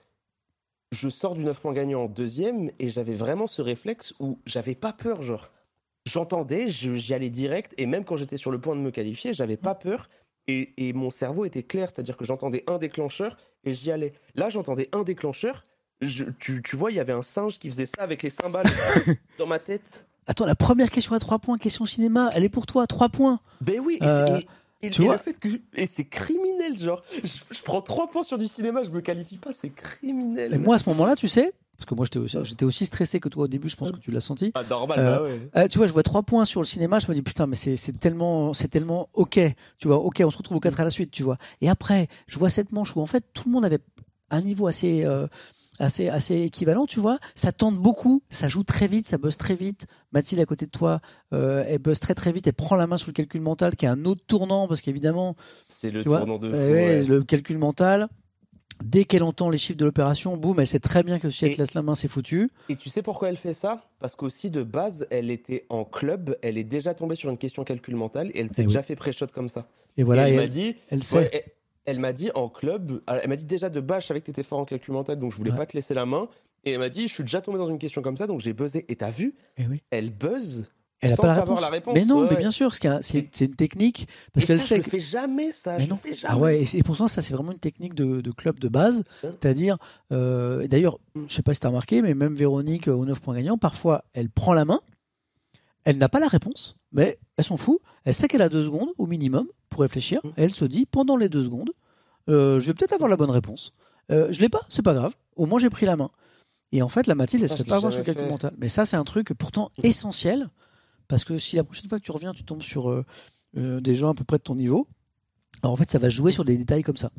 je sors du neuf points gagnant en deuxième et j'avais vraiment ce réflexe où j'avais pas peur, genre. J'entendais, je, j'y allais direct, et même quand j'étais sur le point de me qualifier, j'avais pas peur, et, et mon cerveau était clair, c'est-à-dire que j'entendais un déclencheur, et j'y allais. Là, j'entendais un déclencheur, je, tu, tu vois, il y avait un singe qui faisait ça avec les cymbales dans ma tête. Attends, la première question à trois points, question cinéma, elle est pour toi, trois points. Ben oui, et, euh, et, et, tu et vois le fait que... Et c'est criminel, genre, je, je prends trois points sur du cinéma, je me qualifie pas, c'est criminel. Et moi, à ce moment-là, tu sais, parce que moi j'étais aussi, j'étais aussi stressé que toi au début, je pense que tu l'as senti. Ah, normal, Euh, bah ouais. Euh, tu vois, je vois trois points sur le cinéma, je me dis putain, mais c'est, c'est tellement, c'est tellement ok, tu vois, ok, on se retrouve au quatre à la suite, tu vois. Et après, je vois cette manche où en fait tout le monde avait un niveau assez, euh, assez, assez équivalent, tu vois. Ça tente beaucoup, ça joue très vite, ça buzz très vite. Mathilde à côté de toi, euh, elle buzz très très vite, elle prend la main sur le calcul mental, qui est un autre tournant parce qu'évidemment, C'est le tu vois, tournant de fou, euh, ouais, ouais. le calcul mental. Dès qu'elle entend les chiffres de l'opération, boum, elle sait très bien que si elle Et- te laisse la main, c'est foutu. Et tu sais pourquoi elle fait ça? Parce qu'aussi de base, elle était en club, elle est déjà tombée sur une question calcul mental et elle s'est Eh oui. déjà fait pré-shot comme ça. Et voilà, et elle et m'a elle, dit, elle ouais, sait. elle, elle m'a dit en club, elle m'a dit déjà de base, je savais que t'étais fort en calcul mental, donc je voulais Ouais. pas te laisser la main. Et elle m'a dit, je suis déjà tombé dans une question comme ça, donc j'ai buzzé. Et t'as vu, Eh oui. elle buzz Elle n'a sans pas la savoir réponse. la réponse. Mais non, ouais. mais bien sûr, c'est, qu'un- c'est, Et- c'est une technique parce Et qu'elle ça, sait je que le fais jamais, ça. Mais je non. le fais jamais. Ah ouais, et, c'est, et pour ça, ça c'est vraiment une technique de, de club de base. Ouais. C'est-à-dire, euh, et d'ailleurs, je sais pas si tu as remarqué, mais même Véronique euh, au neuf points gagnants, parfois elle prend la main, elle n'a pas la réponse, mais elle s'en fout. Elle sait qu'elle a deux secondes au minimum pour réfléchir. Mm. Et elle se dit, pendant les deux secondes, euh, je vais peut-être avoir la bonne réponse. Euh, je l'ai pas, c'est pas grave. Au moins j'ai pris la main. Et en fait, la Mathilde, elle Ça, se fait je pas l'ai avoir sur le jamais calcul fait. mental. Mais ça, c'est un truc pourtant essentiel. Parce que si la prochaine fois que tu reviens, tu tombes sur euh, euh, des gens à peu près de ton niveau, alors en fait, ça va jouer sur des détails comme ça.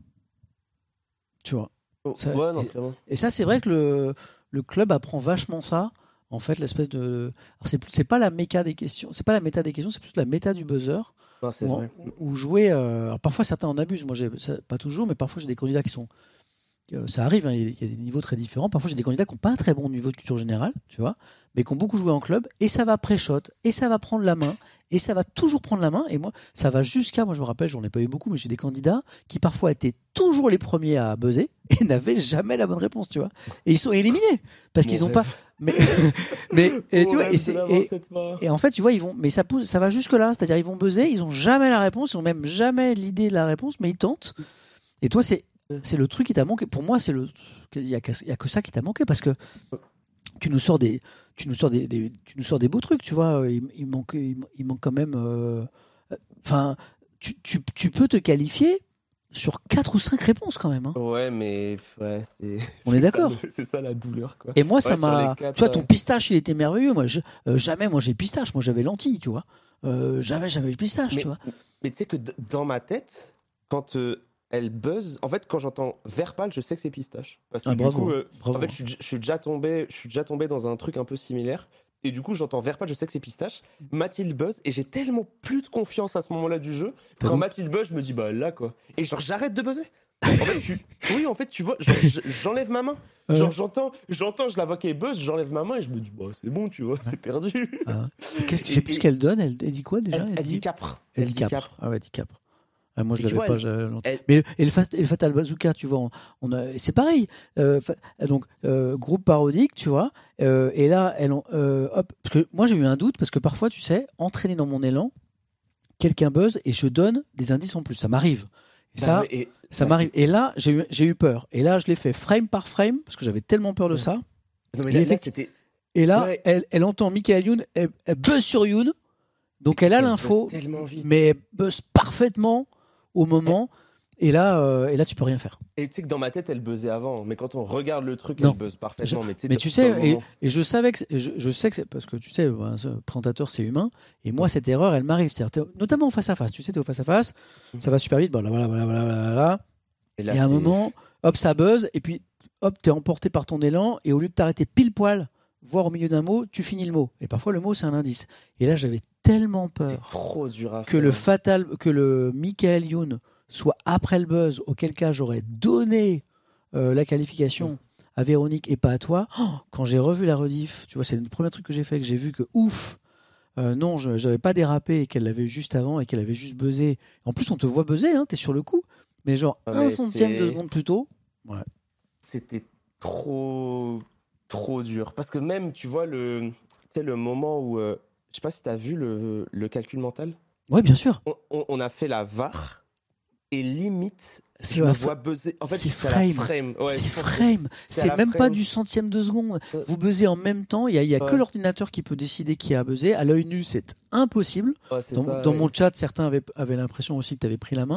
Tu vois. Oh, Ça- ouais, non, et- clairement. Et ça, c'est vrai que le, le club apprend vachement ça. En fait, l'espèce de. Alors, c'est, plus- c'est pas la méca des questions, c'est pas la méta des questions, c'est plus la méta du buzzer. Non, c'est Où, vrai. où jouer. euh, alors, parfois, certains en abusent. Moi, j'ai, ça- pas toujours, mais parfois, j'ai des candidats qui sont. euh, ça arrive, hein, il y a- il y a des niveaux très différents. Parfois, j'ai des candidats qui n'ont pas un très bon niveau de culture générale, tu vois, mais qui ont beaucoup joué en club, et ça va pré-shot, et ça va prendre la main, et ça va toujours prendre la main. Et moi, ça va jusqu'à. Moi, je me rappelle, j'en ai pas eu beaucoup, mais j'ai des candidats qui parfois étaient toujours les premiers à buzzer et n'avaient jamais la bonne réponse, tu vois. Et ils sont éliminés parce Mon qu'ils ont rêve. pas. Mais, mais et, tu Mon vois, et, rêve c'est- de l'avoir, et- cette main. et en fait, tu vois, ils vont, mais ça pousse, ça va jusque là, c'est-à-dire ils vont buzzer, ils ont jamais la réponse, ils ont même jamais l'idée de la réponse, mais ils tentent. Et toi, c'est, c'est le truc qui t'a manqué. Pour moi, c'est le, il y a, que- il y a que ça qui t'a manqué parce que tu nous sors des, tu nous sors des, des- tu nous sors des beaux trucs, tu vois. Il, il manque, il, il manque quand même. Enfin, tu, tu, tu peux te qualifier sur quatre ou cinq réponses quand même. Hein. Ouais, mais ouais, c'est. On c'est est d'accord. ça le- C'est ça la douleur, quoi. Et moi, ça Ouais, sur m'a. les quatre, tu vois, ton ouais. pistache, il était merveilleux. Moi, je, euh, jamais, moi, j'ai pistache. Moi, j'avais lentilles, tu vois. Euh, jamais, j'avais pistache, Mais, tu vois. mais tu sais que d- dans ma tête, quand euh, elle buzz, en fait, quand j'entends vert pâle, je sais que c'est pistache. Parce que Ah, du bravo, coup, euh, bravo. en fait, je suis, je suis déjà tombé, je suis déjà tombé dans un truc un peu similaire. Et du coup, j'entends vert pâle, je sais que c'est pistache. Mathilde buzz, et j'ai tellement plus de confiance à ce moment-là du jeu. T'as Quand dit- Mathilde buzz, je me dis, bah là, quoi. Et genre, j'arrête de buzzer. En fait, tu... Oui, en fait, tu vois, genre, j- j'enlève ma main. Genre, j'entends, j'entends, je la vois qu'elle buzz, j'enlève ma main et je me dis, bah c'est bon, tu vois, c'est perdu. Ah. Qu'est-ce que, je sais plus ce qu'elle donne. Elle, elle dit quoi déjà Elle, elle dit capre. Elle dit capre. Ah ouais, elle dit capre. Ah, moi, je Et tu l'avais vois, pas. elle- j'ai longtemps. elle- Mais et le, fat- et le Fatal Bazooka, tu vois, on, on a, c'est pareil. Euh, fa- donc, euh, groupe parodique, tu vois. euh, et là, elle, en- euh, hop, parce que moi, j'ai eu un doute parce que parfois, tu sais, entraîné dans mon élan, quelqu'un buzz et je donne des indices en plus. Ça m'arrive. Et Bah ça, ouais, et- ça bah, m'arrive. Et là, j'ai eu, j'ai eu peur. Et là, je l'ai fait frame par frame parce que j'avais tellement peur de Ouais. ça. c'est- Non, mais Et là, là, effecti- c'était. Et là, Ouais. elle, elle entend Michael Youn, elle, elle buzz sur Youn. Donc, elle a Elle l'info, buzz tellement vite. mais elle buzz parfaitement au moment. Et là, euh, et là, tu peux rien faire. Et tu sais que dans ma tête, elle buzzait avant. Mais quand on regarde le truc, Non. elle buzz parfaitement. Mais, tu sais, Mais dans- tu sais, dans le et, moment- et je savais que, c'est- et je, je sais que c'est parce que tu sais, ben, ce présentateur c'est humain. Et moi, cette erreur, elle m'arrive, c'est-à-dire, t'es- notamment au face à face. Tu sais, t'es au face à face, ça va super vite. Voilà, voilà, voilà, voilà, voilà, voilà. Et là, Et à un c'est- moment, hop, ça buzz, et puis hop, t'es emporté par ton élan, et au lieu de t'arrêter pile poil, voire au milieu d'un mot, tu finis le mot. Et parfois, le mot, c'est un indice. Et là, j'avais tellement c'est peur trop dur à que faire. le fatal, que le Michael Youn soit après le buzz, auquel cas j'aurais donné euh, la qualification à Véronique et pas à toi. Oh, quand j'ai revu la rediff, tu vois, c'est le premier truc que j'ai fait, que j'ai vu que ouf, euh, non, je n'avais pas dérapé et qu'elle l'avait eu juste avant et qu'elle avait juste buzzé. En plus, on te voit buzzer, hein, t'es sur le coup, mais genre Ah, un mais centième c'est- de seconde plus tôt. Ouais. C'était trop, trop dur. Parce que même, tu vois, le, tu sais, le moment où. euh, je sais pas si tu as vu le, le calcul mental. Ouais, bien sûr. On, on- on a fait la V A R et limite, C'est je me la vois buzzer. En fait, c'est c'est la frame. frame. Ouais, c'est je pense que- frame. c'est à C'est la même pas frame. du centième de seconde. Ouais. Vous buzzez en même temps. Il y a, il y a que Ouais. l'ordinateur qui peut décider qui a buzzé. À l'œil nu, c'est impossible. Ouais, c'est Dans, ça, dans ouais. mon chat, certains avaient, avaient l'impression aussi que tu avais pris la main.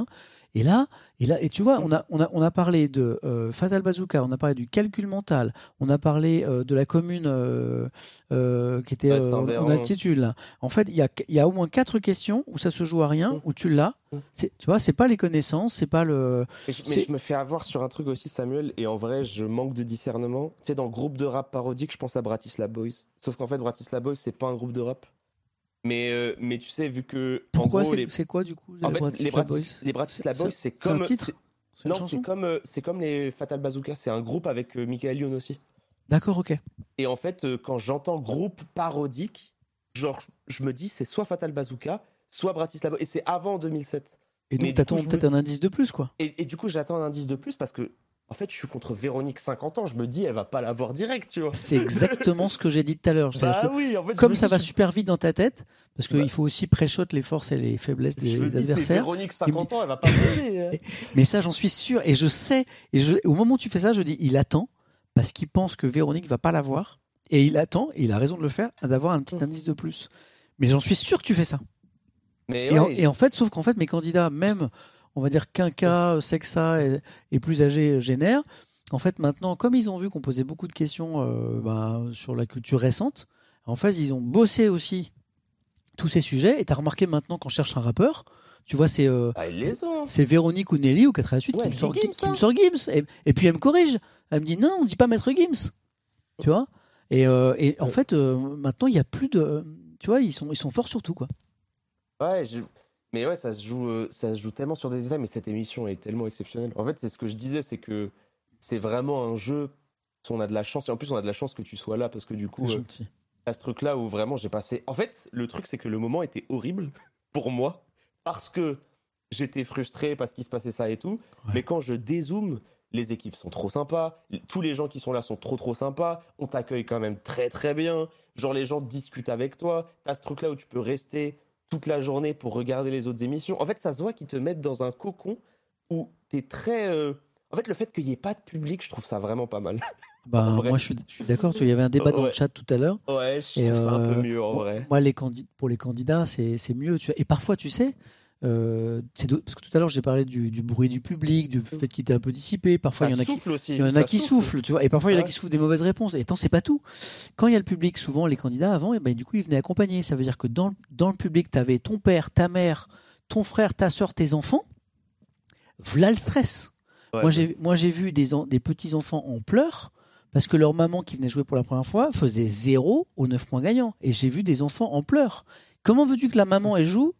Et là, et là, et tu vois, on a, on a, on a parlé de euh, Fatal Bazooka, on a parlé du calcul mental, on a parlé euh, de la commune euh, euh, qui était Ouais, euh, en, Saint-Véran. en altitude. Là. En fait, il y a, il y a au moins quatre questions où ça se joue à rien, Mm. où tu l'as. Mm. C'est, tu vois, c'est pas les connaissances, c'est pas le. Mais je, mais C'est- je me fais avoir sur un truc aussi, Samuel, et en vrai, je manque de discernement. Tu sais, dans le groupe de rap parodique, je pense à Bratislava Boys. Sauf qu'en fait, Bratislava Boys, c'est pas un groupe de rap. Mais, euh, mais tu sais, vu que. en Pourquoi gros, c'est, les... c'est quoi du coup En les fait, Bratislava les, Bratis- Boys les Bratislava C'est- Boys, c'est c'est un comme. titre c'est- C'est une Non, chanson c'est comme, euh, c'est comme les Fatal Bazooka. C'est un groupe avec euh, Michael Youn aussi. D'accord, ok. Et en fait, euh, quand j'entends groupe parodique, genre, je me dis, c'est soit Fatal Bazooka, soit Bratislava Boys. Et c'est avant deux mille sept. Et Mais donc du t'attends coup, je peut-être me- un indice de plus, quoi. Et, et du coup, j'attends un indice de plus parce que, en fait, je suis contre Véronique, cinquante ans. Je me dis, elle va pas l'avoir direct, tu vois. C'est exactement ce que j'ai dit tout à l'heure. C'est-à-dire Bah que oui, en fait, je comme me ça dis, va je- super vite dans ta tête, parce qu'il Ouais. faut aussi pré-shot les forces et les faiblesses je me des dis, c'est adversaires. Véronique, Il me cinquante ans, elle va pas m'aider. hein. Mais ça, j'en suis sûr. Et je sais, et je, au moment où tu fais ça, je dis, il attend, parce qu'il pense que Véronique va pas l'avoir. Et il attend, et il a raison de le faire, d'avoir un petit Mm. indice de plus. Mais j'en suis sûr que tu fais ça. Mais Et, en, ouais, et en fait, sauf qu'en fait, mes candidats, même, on va dire quinca, sexa et, et plus âgés génèrent, en fait, maintenant, comme ils ont vu qu'on posait beaucoup de questions euh, bah, sur la culture récente, en fait, ils ont bossé aussi tous ces sujets. Et tu as remarqué maintenant qu'on cherche un rappeur, tu vois, c'est euh, ah, ils les ont. c'est Véronique ou Nelly ou quatre-vingt-huit Ouais, qui, me elle sort, dit qui, Gims, qui me hein. sort Gims. Et, et puis elle me corrige. Elle me dit non, on dit pas Maître Gims. Tu vois. Et, euh, et en Ouais. fait, euh, maintenant, il y a plus de. Tu vois, ils sont, ils sont forts sur tout, quoi. Ouais, je- mais ouais, ça se joue, euh, ça se joue tellement sur des détails, mais cette émission est tellement exceptionnelle. En fait, c'est ce que je disais, c'est que c'est vraiment un jeu. Si on a de la chance, et en plus on a de la chance que tu sois là parce que du coup, C'est euh, gentil. à ce truc-là où vraiment j'ai passé. En fait, le truc c'est que le moment était horrible pour moi parce que j'étais frustré parce qu'il se passait ça et tout. Ouais. Mais quand je dézoome, les équipes sont trop sympas, tous les gens qui sont là sont trop trop sympas, on t'accueille quand même très très bien. Genre les gens discutent avec toi. T'as ce truc-là où tu peux rester toute la journée pour regarder les autres émissions. En fait, ça se voit qu'ils te mettent dans un cocon où t'es très. euh, En fait, le fait qu'il n'y ait pas de public, je trouve ça vraiment pas mal. Bah, En vrai. moi, je suis, je suis d'accord. Tu vois, il y avait un débat dans Ouais. le chat tout à l'heure. Ouais, je Et trouve ça un euh, peu mieux en bon, vrai. Moi, les candid- pour les candidats, c'est c'est mieux. Tu vois. Et parfois, tu sais, euh, c'est d'autres- parce que tout à l'heure, j'ai parlé du, du bruit du public, du fait qu'il était un peu dissipé. Parfois, Ça il y en a qui. souffle aussi. Il y en ça a qui souffle. soufflent, tu vois, et parfois il y en a Ouais. qui souffrent des mauvaises réponses. Et tant c'est pas tout. Quand il y a le public, souvent les candidats avant, et ben du coup ils venaient accompagner. Ça veut dire que dans, le- dans le public, tu avais ton père, ta mère, ton frère, ta soeur, tes enfants. V'là le stress. Ouais. Moi j'ai moi j'ai vu des en- des petits enfants en pleurs parce que leur maman qui venait jouer pour la première fois faisait zéro aux neuf points gagnants. Et j'ai vu des enfants en pleurs. Comment veux-tu que la maman elle joue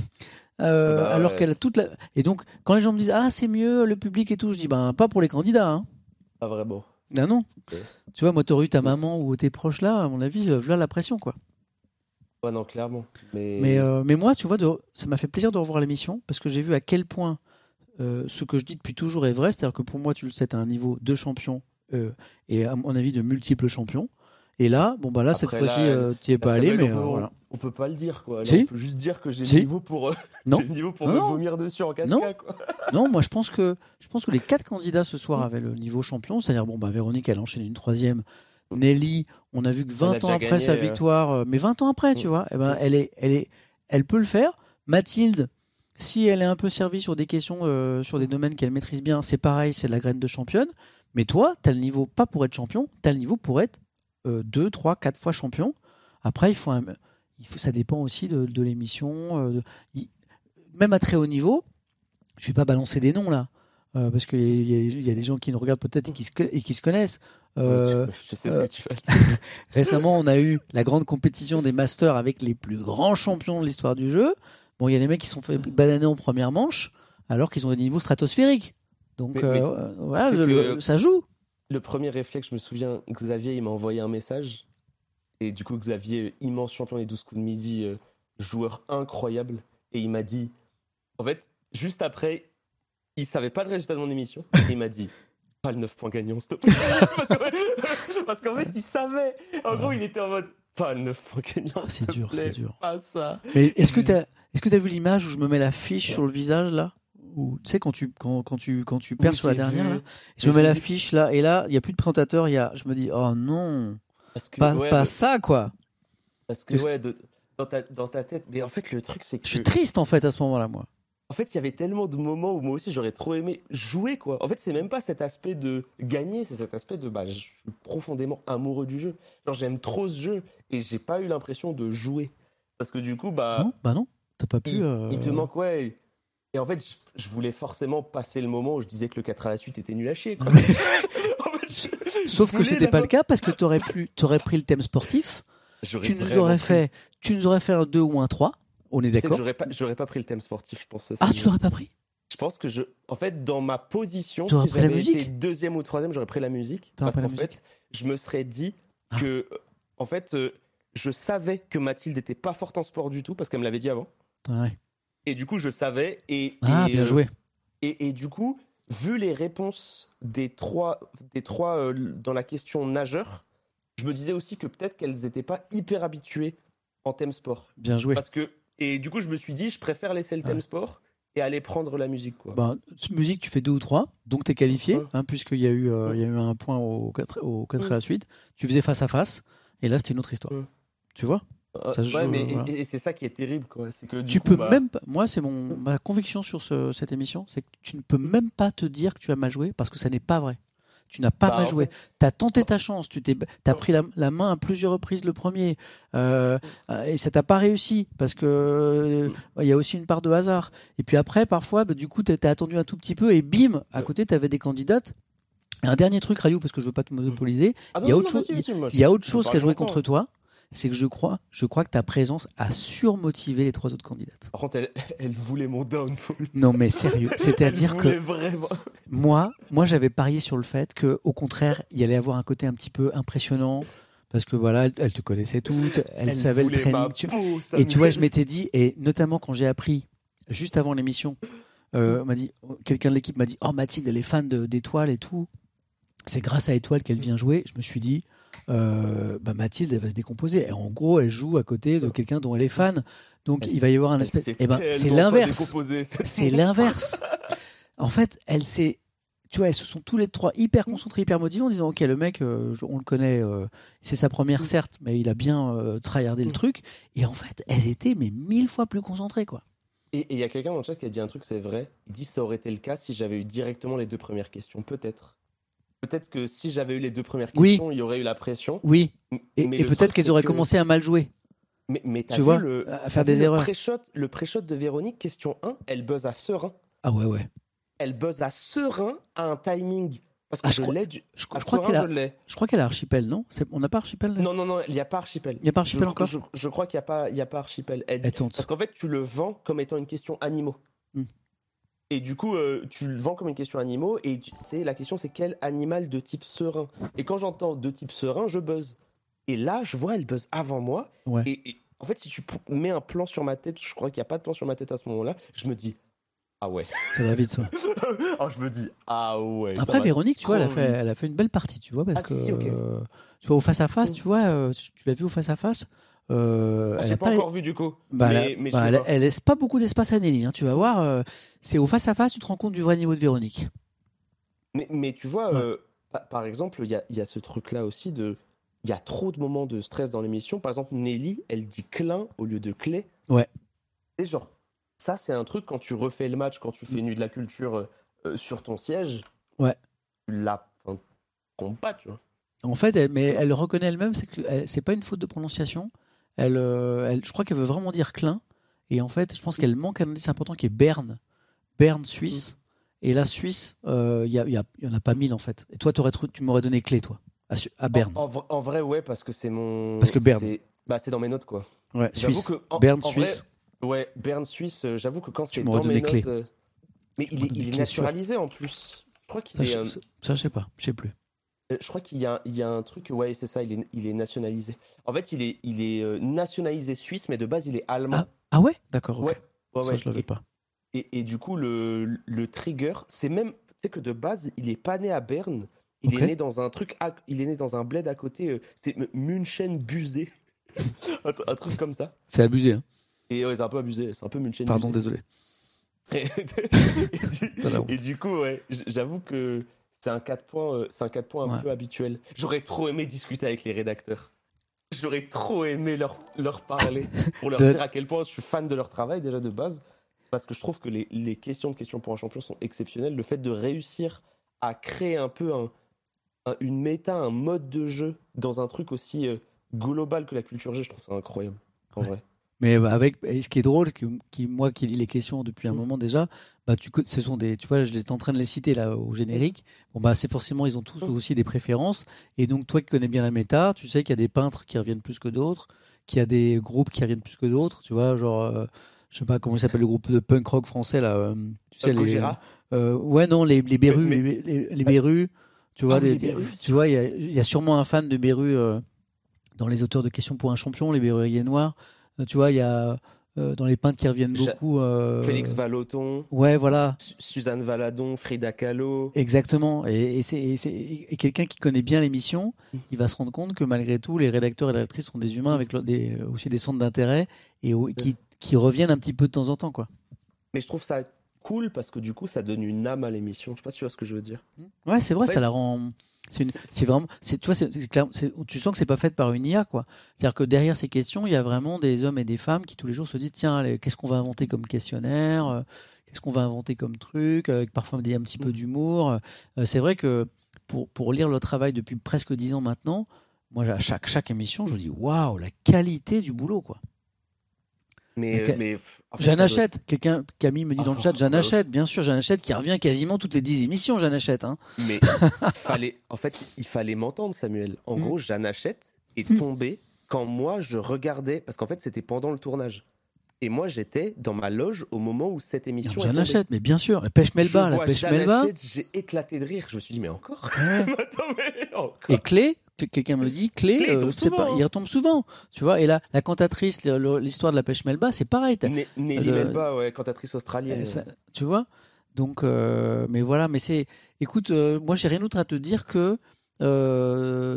euh, Bah ouais. alors qu'elle a toute la. Et donc quand les gens me disent ah c'est mieux le public et tout, je dis ben pas pour les candidats. Hein. Pas vraiment. Non, non. Ok. Tu vois, moi, t'aurais eu ta maman ou tes proches là, à mon avis, euh, voilà la pression, quoi. Ouais, non, clairement. Mais, Mais, euh, mais moi, tu vois, de- ça m'a fait plaisir de revoir l'émission parce que j'ai vu à quel point euh, ce que je dis depuis toujours est vrai. C'est-à-dire que pour moi, tu le sais, t'as un niveau de champion euh, et, à mon avis, de multiples champions. Et là, bon, bah là, cette Après, fois-ci, là, euh, t'y es pas allé, Samuel, mais on, euh, peut, voilà. on peut pas le dire, quoi. Là, Si. on peut juste dire que j'ai Si. le niveau pour, euh, Non. j'ai le niveau pour Non, me non. vomir dessus en quatre Non. K, quoi. Non, moi, je pense que je pense que les quatre candidats ce soir avaient le niveau champion. C'est-à-dire, bon, bah, Véronique, elle enchaîne une troisième. Nelly, on a vu que Elle a vingt ans déjà après gagné, sa euh. victoire, euh, mais vingt ans après, tu Mm. vois, eh ben, Mm. elle, est, elle, est, elle peut le faire. Mathilde, si elle est un peu servie sur des questions, euh, sur des domaines qu'elle maîtrise bien, c'est pareil, c'est de la graine de championne. Mais toi, tu as le niveau, pas pour être champion, tu as le niveau pour être euh, deux, trois, quatre fois champion. Après, il faut, un- il faut, ça dépend aussi de, de l'émission. euh, de- il- même à très haut niveau, je vais pas balancer des noms là, euh, parce qu'il y, a- il y a des gens qui nous regardent peut-être et qui se, co- et qui se connaissent. Euh, Ouais, tu- je sais euh, ce que tu vas dire. Récemment, on a eu la grande compétition des Masters avec les plus grands champions de l'histoire du jeu. Bon, il y a des mecs qui se sont fait bananer en première manche, alors qu'ils ont des niveaux stratosphériques. Donc Mais- euh, mais euh, voilà, c'est le- que- le- ça joue. Le premier réflexe, je me souviens, Xavier, il m'a envoyé un message. Et du coup, Xavier, immense champion des douze coups de midi, euh, joueur incroyable. Et il m'a dit, en fait, juste après, il savait pas le résultat de mon émission. Et il m'a dit, pas le neuf points gagnant, s'il te plaît. Parce que- Parce qu'en fait, il savait. En gros, il était en mode, pas le neuf points gagnant. Ah, c'est s'il te dur, c'est plaît, dur. Pas ça. Mais est-ce que tu as est-ce que tu as vu l'image où je me mets la fiche sur le visage là? Ou tu sais quand tu quand, quand tu quand tu perds Oui, sur la j'ai dernière vu. là, je me Mais mets j'ai la vu. fiche là et là, il y a plus de présentateur, il y a je me dis oh non, Parce que, pas, ouais, pas mais- ça quoi. parce que, ouais, de- dans, ta, dans ta tête. Mais en fait, le truc, c'est que. Je suis triste en fait à ce moment-là moi. en fait, il y avait tellement de moments où moi aussi j'aurais trop aimé jouer, quoi. En fait, c'est même pas cet aspect de gagner, c'est cet aspect de bah, je suis profondément amoureux du jeu. Genre, j'aime trop ce jeu et j'ai pas eu l'impression de jouer. Parce que du coup, bah. Non, bah non, t'as pas pu. Il, euh... il te manque, ouais. Et en fait, je, je voulais forcément passer le moment où je disais que le quatre à la suite était nul à chier, quoi. En fait, je, Sauf je que c'était la... pas le cas parce que t'aurais, plus, t'aurais pris le thème sportif, j'aurais tu nous, aurais fait, tu nous aurais fait un deux ou un trois, on est tu sais d'accord. que j'aurais pas, j'aurais pas pris le thème sportif, je pense. Ça, ah, c'est... tu l'aurais pas pris? Je pense que je. En fait, dans ma position, tu aurais si pris la j'avais musique été deuxième ou troisième, j'aurais pris la musique. T'aurais parce pris qu'en la musique fait, je me serais dit ah. que. En fait, euh, je savais que Mathilde était pas forte en sport du tout, parce qu'elle me l'avait dit avant. Ouais. Et du coup, je savais. Et, ah, et, bien euh, joué. Et, et du coup, vu les réponses des trois, des trois euh, dans la question nageur, je me disais aussi que peut-être qu'elles n'étaient pas hyper habituées en thème sport. Bien joué. Parce que, et du coup, je me suis dit, je préfère laisser le thème ouais. sport et aller prendre la musique, quoi. Bah, musique, tu fais deux ou trois, donc t'es qualifié, ouais. hein, puisqu'il y a eu, euh, ouais. il y a eu un point au quatre, au quatre ouais. à la suite. Tu faisais face à face, et là, c'était une autre histoire. Ouais. Tu vois ça joue, ouais, mais voilà. et, et c'est ça qui est terrible, quoi. C'est que, du tu coup, peux bah... même pas, moi, c'est mon, ma conviction sur ce, cette émission, c'est que tu ne peux même pas te dire que tu as mal joué, parce que ça n'est pas vrai. Tu n'as pas bah, mal joué. Fait... Tu as tenté ta chance. Tu t'es, t'as pris la, la main à plusieurs reprises le premier. Euh, et ça t'a pas réussi parce que il euh, y a aussi une part de hasard. Et puis après, parfois, bah, du coup, tu as attendu un tout petit peu et bim, à côté, tu avais des candidates. Et un dernier truc, Rayou, parce que je veux pas te monopoliser. Il ah y a autre chose, il y a autre chose qui a joué contre toi. C'est que je crois, je crois que ta présence a surmotivé les trois autres candidates. Par contre, elle, elle voulait mon downfall. Non, mais sérieux. C'est-à-dire que vraiment... moi, moi, j'avais parié sur le fait que, au contraire, il y allait avoir un côté un petit peu impressionnant. Parce que voilà, elle, elle te connaissait toutes, elle, elle savait le training. Tu... Peau, et tu vois, je m'étais dit, et notamment quand j'ai appris, juste avant l'émission, euh, m'a dit, quelqu'un de l'équipe m'a dit, oh Mathilde, elle est fan de, d'Étoile et tout. C'est grâce à Étoile qu'elle vient jouer. Je me suis dit, euh, bah Mathilde, elle va se décomposer. Et en gros, elle joue à côté de quelqu'un dont elle est fan. Donc, elle, il va y avoir un espèce. Eh ben, c'est l'inverse. C'est l'inverse. En fait, elle s'est. Tu vois, elles se sont tous les trois hyper concentrés, hyper motivés en disant, ok, le mec, euh, on le connaît, euh, c'est sa première certes, mais il a bien euh, tryhardé le truc. Et en fait, elles étaient mais mille fois plus concentrées, quoi. Et il y a quelqu'un dans le chat qui a dit un truc, c'est vrai. Il dit, ça aurait été le cas si j'avais eu directement les deux premières questions, peut-être. Peut-être que si j'avais eu les deux premières questions, oui. il y aurait eu la pression. Oui. Et, et peut-être qu'elles auraient que... commencé à mal jouer. Mais, mais t'as tu vu vois, le, à faire des le erreurs. Pré-shot, le pré-shot de Véronique, question un, elle buzz à serein. Ah ouais, ouais. Elle buzz à serein à un timing. Parce que ah, je, je crois, l'ai. Du... Je, je, crois qu'elle a, je, je crois qu'elle a Archipel, non c'est, on n'a pas Archipel là Non, non, non, il n'y a pas Archipel. Il n'y a pas Archipel je, encore je, je crois qu'il n'y a, pas, il y a pas Archipel. Elle, elle tente. Parce qu'en fait, tu le vends comme étant une question animaux. Hmm. Et du coup, euh, tu le vends comme une question animaux, et tu, c'est, la question, c'est quel animal de type serein. Et quand j'entends de type serein, je buzz. Et là, je vois, elle buzz avant moi. Ouais. Et, et en fait, si tu mets un plan sur ma tête, je crois qu'il n'y a pas de plan sur ma tête à ce moment-là, je me dis, ah ouais. Ça va vite, ça. Alors, je me dis, ah ouais. Après, Véronique, tu vois, elle a, fait, elle a fait une belle partie, tu vois, parce ah, que, si, okay. euh, tu vois, au face-à-face, mmh. tu vois, euh, tu, tu l'as vu au face-à-face. Euh, ah, elle j'ai a pas, pas encore les... vu du coup. Bah, mais, elle, mais bah, elle, elle laisse pas beaucoup d'espace à Nelly. Hein, tu vas voir, euh, c'est au face à face, tu te rends compte du vrai niveau de Véronique. Mais, mais tu vois, ouais. euh, par, par exemple, il y a, y a ce truc-là aussi de, il y a trop de moments de stress dans l'émission. Par exemple, Nelly, elle dit Klein au lieu de Clé. Ouais. Et genre, ça c'est un truc quand tu refais le match, quand tu fais Nuit de la Culture euh, sur ton siège. Ouais. Tu la comptes pas, tu vois. En fait, elle, mais elle reconnaît elle-même, c'est que elle, c'est pas une faute de prononciation. Elle, euh, elle, je crois qu'elle veut vraiment dire Klein. Et en fait, je pense qu'elle manque un indice important qui est Berne. Berne, Suisse. Mmh. Et la Suisse, il euh, y, y, y en a pas mille en fait. Et toi, tu m'aurais donné Clé, toi, à, à Berne. En, en, en vrai, ouais, parce que c'est mon. Parce que Berne. C'est, bah, c'est dans mes notes, quoi. Ouais, j'avoue Suisse. Que, en, Berne, en Suisse. Vrai, ouais, Berne, Suisse, euh, j'avoue que quand tu c'est dans mes Clé. notes. Euh, mais il est, il est naturalisé en plus. Je crois qu'il ça, est. Je, euh, ça, ça, je sais pas, je sais plus. Je crois qu'il y a, il y a un truc, ouais, c'est ça, il est, il est nationalisé. En fait, il est, il est euh, nationalisé suisse, mais de base, il est allemand. Ah, ah ouais, d'accord. Okay. Ouais, ouais, ça, ouais. je l'avais et, pas. Et, et du coup, le, le trigger, c'est même, tu sais que de base, il est pas né à Berne. Il okay. est né dans un truc, à, il est né dans un bled à côté. Euh, c'est München-Busé, un, un truc comme ça. C'est abusé. Hein. Et ouais, c'est un peu abusé. C'est un peu München. Pardon, désolé. Et, et, du, et du coup, ouais, j'avoue que. C'est un quatre points, euh, c'est un quatre points un ouais. peu habituel. J'aurais trop aimé discuter avec les rédacteurs. J'aurais trop aimé leur, leur parler pour leur de... dire à quel point je suis fan de leur travail déjà de base. parce que je trouve que les, les questions de questions pour un champion sont exceptionnelles. Le fait de réussir à créer un peu un, un, une méta, un mode de jeu dans un truc aussi euh, global que la culture G, je trouve ça incroyable, en ouais. vrai. Mais avec, et ce qui est drôle, que, qui, moi qui lis les questions depuis un mmh. moment déjà, bah, tu, ce sont des, tu vois, je suis en train de les citer là au générique. Bon, bah, c'est forcément, ils ont tous aussi des préférences. Et donc, toi qui connais bien la méta, tu sais qu'il y a des peintres qui reviennent plus que d'autres, qu'il y a des groupes qui reviennent plus que d'autres. Tu vois, genre, euh, je sais pas comment il s'appelle le groupe de punk rock français là. Euh, tu sais, les, euh, ouais, non, les, les Berus, mais, mais, les, les, les Berus. Tu vois, ah, les, les Berus, tu vois, il y, y a sûrement un fan de Berus euh, dans les auteurs de questions pour un champion, les Berus noirs. Euh, tu vois, il y a Euh, dans les peintres qui reviennent beaucoup. Euh... Félix Vallotton. Ouais, voilà. Su- Suzanne Valadon, Frida Kahlo. Exactement. Et, et, c'est, et, c'est, et quelqu'un qui connaît bien l'émission, il va se rendre compte que malgré tout, les rédacteurs et les rédactrices sont des humains avec des, aussi des centres d'intérêt et qui, qui reviennent un petit peu de temps en temps, quoi. Mais je trouve ça cool parce que du coup, ça donne une âme à l'émission. Je sais pas si tu vois ce que je veux dire. Ouais, c'est vrai, en fait, ça la rend. C'est, une, c'est vraiment, c'est, tu vois, c'est, c'est clair, c'est, tu sens que c'est pas fait par une I A, quoi. C'est-à-dire que derrière ces questions, il y a vraiment des hommes et des femmes qui tous les jours se disent, tiens, allez, qu'est-ce qu'on va inventer comme questionnaire, euh, qu'est-ce qu'on va inventer comme truc, avec euh, parfois des, un petit peu d'humour. Euh, c'est vrai que pour, pour lire le travail depuis presque dix ans maintenant, moi, à chaque, chaque émission, je me dis, waouh, la qualité du boulot, quoi. Mais, okay. mais en fait, Jeanne Hachette, doit... quelqu'un, Camille me dit dans le chat, Jeanne Hachette, bien sûr, Jeanne Hachette qui revient quasiment toutes les dix émissions, Jeanne Hachette. Hein. Mais fallait, en fait, il fallait m'entendre, Samuel. En gros, Jeanne Hachette est tombée quand moi je regardais, parce qu'en fait, c'était pendant le tournage. Et moi, j'étais dans ma loge au moment où cette émission. Non, Jeanne Hachette, mais bien sûr, la pêche Melba, la pêche Melba. J'ai éclaté de rire. Je me suis dit, mais encore, ouais. Attends, mais encore. Et Clé. Quelqu'un me dit Clé, Clé euh, c'est pas, il retombe souvent, tu vois. Et là, la cantatrice, l'histoire de la pêche Melba, c'est pareil. N- Nelly euh, Melba, ouais, cantatrice australienne. Ça, tu vois. Donc, euh, mais voilà, mais c'est. Écoute, euh, moi, j'ai rien d'autre à te dire que euh,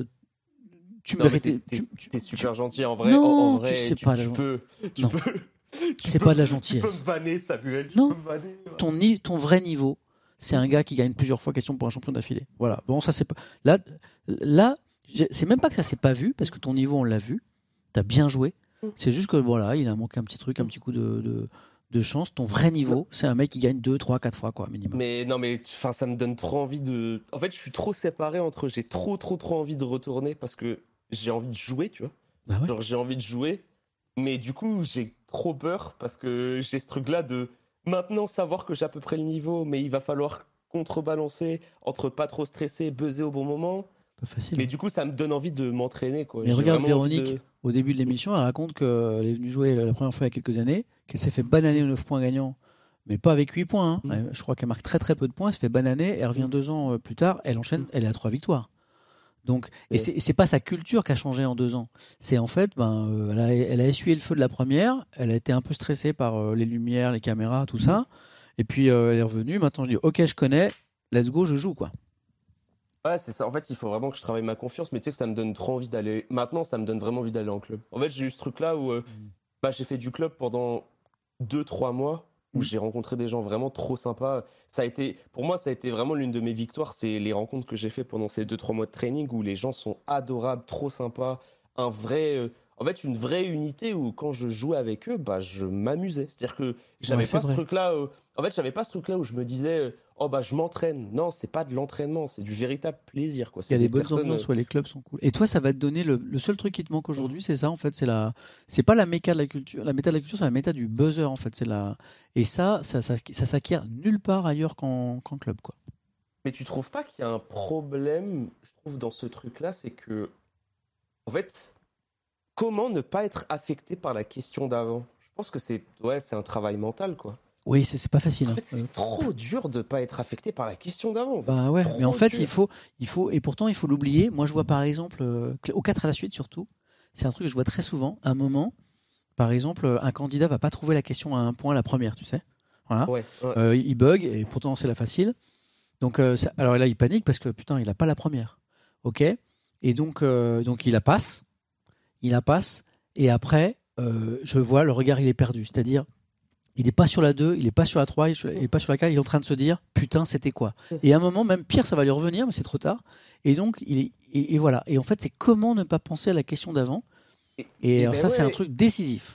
tu non, méritais. T'es, t'es, tu, t'es super tu, gentil en vrai. Non, en, en vrai, tu sais tu, pas. Tu la... peux. Tu non. peux. Tu c'est peux, pas de la gentillesse. Tu peux me vanner, Samuel. Non. Tu peux me vanner, ouais. Ton ni- ton vrai niveau, c'est un gars qui gagne plusieurs fois question pour un champion d'affilée. Voilà. Bon, ça c'est pas. Là, là. C'est même pas que ça s'est pas vu, parce que ton niveau, on l'a vu. T'as bien joué. C'est juste que voilà, il a manqué un petit truc, un petit coup de, de, de chance. Ton vrai niveau, c'est un mec qui gagne deux, trois, quatre fois, quoi, minimum. Mais non, mais ça me donne trop envie de. En fait, je suis trop séparé entre. J'ai trop, trop, trop envie de retourner parce que j'ai envie de jouer, tu vois. Bah ouais. Genre, j'ai envie de jouer. Mais du coup, j'ai trop peur parce que j'ai ce truc-là de maintenant savoir que j'ai à peu près le niveau, mais il va falloir contrebalancer entre pas trop stresser, buzzer au bon moment. Pas facile. Mais du coup, ça me donne envie de m'entraîner, quoi. Mais j'ai regarde Véronique, de... au début de l'émission, elle raconte qu'elle est venue jouer la première fois il y a quelques années, qu'elle s'est fait bananer aux neuf points gagnants, mais pas avec huit points. Hein. Mmh. Je crois qu'elle marque très très peu de points, elle se fait bananer, elle revient mmh. deux ans plus tard, elle enchaîne, mmh. elle est à trois victoires. Donc, et, et c'est, c'est pas sa culture qui a changé en deux ans. C'est en fait, ben, euh, elle, a, elle a essuyé le feu de la première, elle a été un peu stressée par euh, les lumières, les caméras, tout mmh. ça, et puis euh, elle est revenue. Maintenant, je dis, ok, je connais, let's go, je joue, quoi. Ouais, c'est ça. En fait, il faut vraiment que je travaille ma confiance, mais tu sais que ça me donne trop envie d'aller. Maintenant, ça me donne vraiment envie d'aller en club. En fait, j'ai eu ce truc-là où euh, mmh. bah, j'ai fait du club pendant deux trois mois, où mmh. j'ai rencontré des gens vraiment trop sympas. Ça a été, pour moi, ça a été vraiment l'une de mes victoires. C'est les rencontres que j'ai fait pendant ces deux trois mois de training, où les gens sont adorables, trop sympas, un vrai. Euh, en fait, une vraie unité où quand je jouais avec eux, bah, je m'amusais. C'est-à-dire que j'avais ouais, pas ce truc-là. Euh, en fait, j'avais pas ce truc-là où je me disais. Euh, oh bah je m'entraîne. Non, c'est pas de l'entraînement, c'est du véritable plaisir, quoi. Il y a des, des bonnes personnes... ambiances où les clubs sont cool. Et toi, ça va te donner le, le seul truc qui te manque aujourd'hui, c'est ça en fait, c'est la, c'est pas la méca de la culture. La méta de la culture, c'est la méta du buzzer en fait. C'est la, et ça, ça, ça, ça s'acquiert nulle part ailleurs qu'en, qu'en club, quoi. Mais tu trouves pas qu'il y a un problème, je trouve, dans ce truc-là, c'est que, en fait, comment ne pas être affecté par la question d'avant ? Je pense que c'est, ouais, c'est un travail mental, quoi. Oui, c'est, c'est pas facile. En fait, c'est hein. trop dur de pas être affecté par la question d'avant. Bah c'est ouais, mais en fait, dur. il faut, il faut, et pourtant, il faut l'oublier. Moi, je vois par exemple, euh, au quatre à la suite surtout, c'est un truc que je vois très souvent. À un moment, par exemple, un candidat va pas trouver la question à un point la première, tu sais. Voilà. Ouais, ouais. Euh, il bug, et pourtant, c'est la facile. Donc, euh, ça, alors là, il panique parce que putain, il a pas la première. Ok. Et donc, euh, donc, il la passe. Il la passe. Et après, euh, je vois le regard, il est perdu. C'est-à-dire, il n'est pas sur la deux, il n'est pas sur la trois, il n'est pas sur la quatre, il est en train de se dire putain, c'était quoi ? Et à un moment, même pire, ça va lui revenir, mais c'est trop tard. Et donc, il est, et, et voilà. Et en fait, c'est comment ne pas penser à la question d'avant. Et, et, et alors, ben ça, ouais. c'est un truc décisif.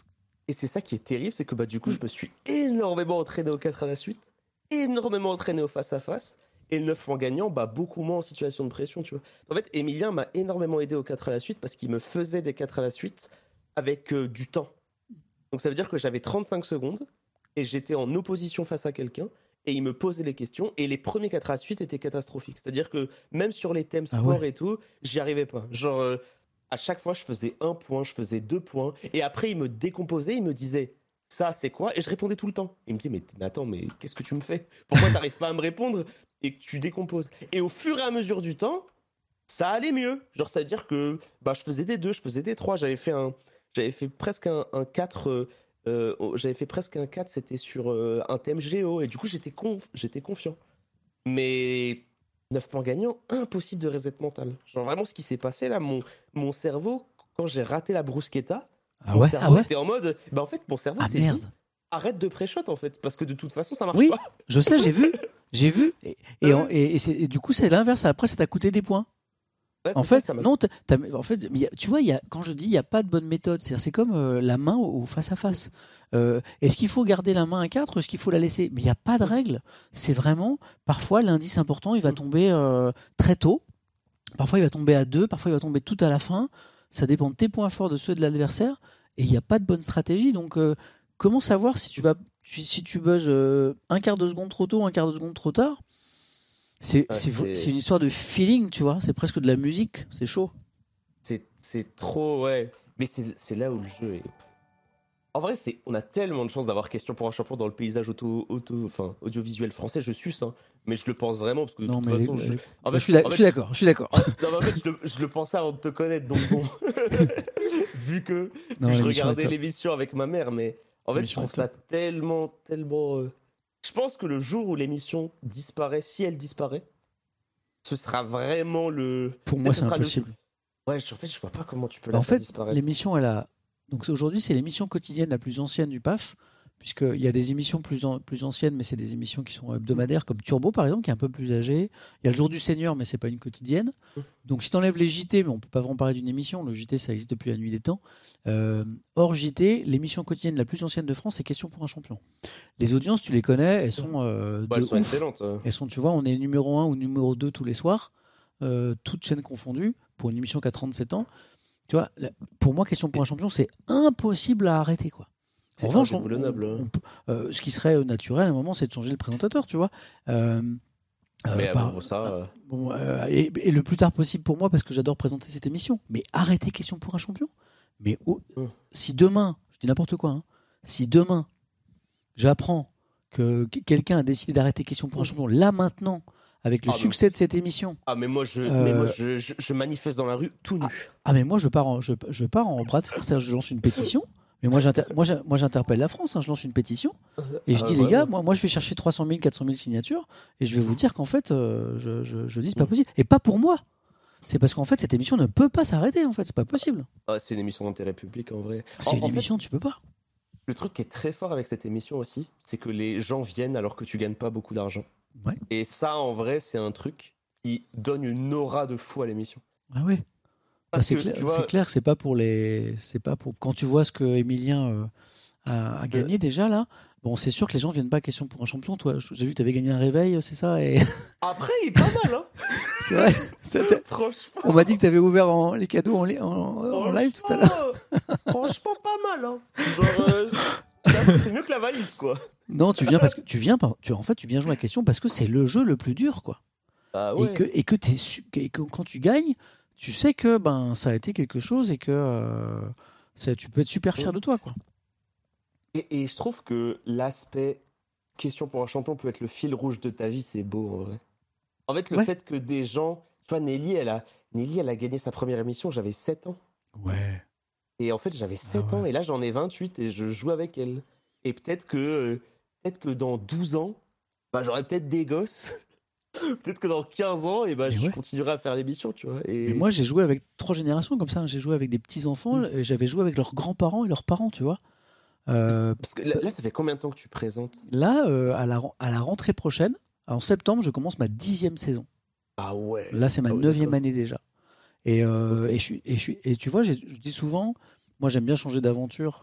Et c'est ça qui est terrible, c'est que bah, du coup, je me suis énormément entraîné au quatre à la suite, énormément entraîné au face-à-face, et le neuf points gagnant, bah, beaucoup moins en situation de pression, tu vois. En fait, Emilien m'a énormément aidé au quatre à la suite parce qu'il me faisait des quatre à la suite avec euh, du temps. Donc ça veut dire que j'avais trente-cinq secondes, et j'étais en opposition face à quelqu'un, et il me posait les questions, et les premiers quatre à la suite étaient catastrophiques. C'est-à-dire que même sur les thèmes sport ah ouais. et tout, j'y arrivais pas. Genre... Euh, à chaque fois, je faisais un point, je faisais deux points. Et après, il me décomposait, il me disait « ça, c'est quoi ?» Et je répondais tout le temps. Il me disait mais, « mais attends, mais qu'est-ce que tu me fais ? Pourquoi tu n'arrives pas à me répondre et que tu décomposes ?» Et au fur et à mesure du temps, ça allait mieux. Genre, ça veut dire que bah, je faisais des deux, je faisais des trois. J'avais fait, un, j'avais fait presque un, un quatre. Euh, euh, j'avais fait presque un quatre, c'était sur euh, un thème géo. Et du coup, j'étais, conf, j'étais confiant. Mais... neuf points gagnants, impossible de reset mental. Genre vraiment ce qui s'est passé là, mon, mon cerveau, quand j'ai raté la bruschetta, ah mon ouais, cerveau ah ouais était en mode, bah en fait mon cerveau ah s'est merde. dit, arrête de pré-shot en fait, parce que de toute façon ça marche oui, pas. Oui, je sais, j'ai vu, j'ai vu, et, et, en, et, et, c'est, et du coup c'est l'inverse, après ça t'a coûté des points. Ouais, en, fait, ça, ça non, t'as, t'as, en fait, tu vois, y a, quand je dis il n'y a pas de bonne méthode, c'est, c'est comme euh, la main au face à face. Euh, est-ce qu'il faut garder la main à quatre ou est-ce qu'il faut la laisser ? Mais il n'y a pas de règle. C'est vraiment, parfois, l'indice important, il va tomber euh, très tôt. Parfois, il va tomber à deux. Parfois, il va tomber tout à la fin. Ça dépend de tes points forts, de ceux de l'adversaire. Et il n'y a pas de bonne stratégie. Donc, euh, comment savoir si tu, vas, si tu buzzes euh, un quart de seconde trop tôt ou un quart de seconde trop tard ? C'est, ah, c'est, c'est... c'est une histoire de feeling, tu vois. C'est presque de la musique. C'est chaud. C'est, c'est trop, ouais. Mais c'est, c'est là où le jeu est... En vrai, c'est, on a tellement de chance d'avoir question pour un champion dans le paysage auto, auto, enfin, audiovisuel français. Je suce, hein, mais je le pense vraiment parce que de non, toute mais façon, les, je, en fait, je, suis en fait, je suis d'accord. Je suis d'accord. Non, mais en fait, je le, je le pensais avant de te connaître, donc bon, vu que non, je regardais l'émission avec ma mère, mais en fait, je trouve ça tellement, tellement. Euh... Je pense que le jour où l'émission disparaît, si elle disparaît, ce sera vraiment le. Pour moi, c'est impossible. Le... Ouais, en fait, je vois pas comment tu peux la en faire fait, disparaître. L'émission, elle a. Donc aujourd'hui, c'est l'émission quotidienne la plus ancienne du P A F, puisqu'il y a des émissions plus, en, plus anciennes, mais c'est des émissions qui sont hebdomadaires, comme Turbo par exemple, qui est un peu plus âgé. Il y a le Jour du Seigneur, mais c'est pas une quotidienne. Donc si tu enlèves les J T, mais on peut pas vraiment parler d'une émission, le J T ça existe depuis la nuit des temps. Euh, hors J T, l'émission quotidienne la plus ancienne de France, c'est Question pour un champion. Les audiences, tu les connais, elles sont euh, ouais, de elles sont ouf. excellentes. Elles sont, tu vois, on est numéro un ou numéro deux tous les soirs, euh, toutes chaînes confondues, pour une émission qui a trente-sept ans. Tu vois, pour moi, Question pour un champion, c'est impossible à arrêter, quoi. C'est en revanche, on, on, on, euh, ce qui serait naturel à un moment, c'est de changer le présentateur, tu vois. Euh, mais euh, par, bon, ça, euh... bon, euh, et, et le plus tard possible pour moi, parce que j'adore présenter cette émission. Mais arrêtez Question pour un champion. Mais oh, mmh. si demain, je dis n'importe quoi, hein, si demain, j'apprends que quelqu'un a décidé d'arrêter Question pour un champion, là maintenant, avec le ah succès non. de cette émission. Ah mais moi je, euh... mais moi je, je, je manifeste dans la rue tout nu. Ah, ah mais moi je pars en, je, je pars en bras de fer, c'est-à-dire je lance une pétition. Mais moi, j'inter... moi, moi j'interpelle la France, hein, je lance une pétition et je ah, dis ouais, les gars, ouais. moi, moi je vais chercher trois cent mille, quatre cent mille signatures et je vais vous dire qu'en fait, euh, je, je, je dis c'est pas possible. Et pas pour moi. C'est parce qu'en fait cette émission ne peut pas s'arrêter en fait, c'est pas possible. Ah, c'est une émission d'intérêt public en vrai. C'est en, une en émission, fait, tu peux pas. Le truc qui est très fort avec cette émission aussi, c'est que les gens viennent alors que tu gagnes pas beaucoup d'argent. Ouais. Et ça, en vrai, c'est un truc qui donne une aura de fou à l'émission. Ah ouais. Bah, c'est, que, clair, vois... c'est clair que c'est pas pour les, c'est pas pour quand tu vois ce que Emilien euh, a, a gagné euh... déjà là. Bon, c'est sûr que les gens viennent pas question pour un champion. Toi, j'ai vu que tu avais gagné un réveil, c'est ça et... Après, il est pas mal, hein. C'est vrai. Franchement. On m'a dit que tu avais ouvert en, les cadeaux en, en, en live tout à l'heure. Franchement, pas mal, hein. Genre, euh, c'est mieux que la valise, quoi. Non, tu viens parce que tu viens, tu, en fait, tu viens jouer à la question parce que c'est le jeu le plus dur, quoi. Ah ouais. Et que et que, t'es, et que quand tu gagnes, tu sais que ben ça a été quelque chose et que euh, ça, tu peux être super fier de toi, quoi. Et, et je trouve que l'aspect question pour un champion peut être le fil rouge de ta vie, c'est beau en vrai. En fait, le ouais. fait que des gens, tu vois, Nelly, elle a Nelly, elle a gagné sa première émission, j'avais sept ans. Ouais. Et en fait, j'avais sept ah ouais. ans et là j'en ai vingt-huit et je joue avec elle. Et peut-être que euh, peut-être que dans douze ans, bah, j'aurai peut-être des gosses. Peut-être que dans quinze ans, et bah, et je ouais. continuerai à faire l'émission, tu vois. Et... Mais moi, j'ai joué avec trois générations comme ça. J'ai joué avec des petits-enfants, mmh. et j'avais joué avec leurs grands-parents et leurs parents, tu vois. Euh, Parce que là, là, ça fait combien de temps que tu présentes ? Là, euh, à, la, à la rentrée prochaine, en septembre, je commence ma dixième saison. Ah ouais. Là, c'est ma neuvième ah ouais, année déjà. Et, euh, okay. et, je suis, et, je suis, et tu vois, je dis souvent, moi, j'aime bien changer d'aventure.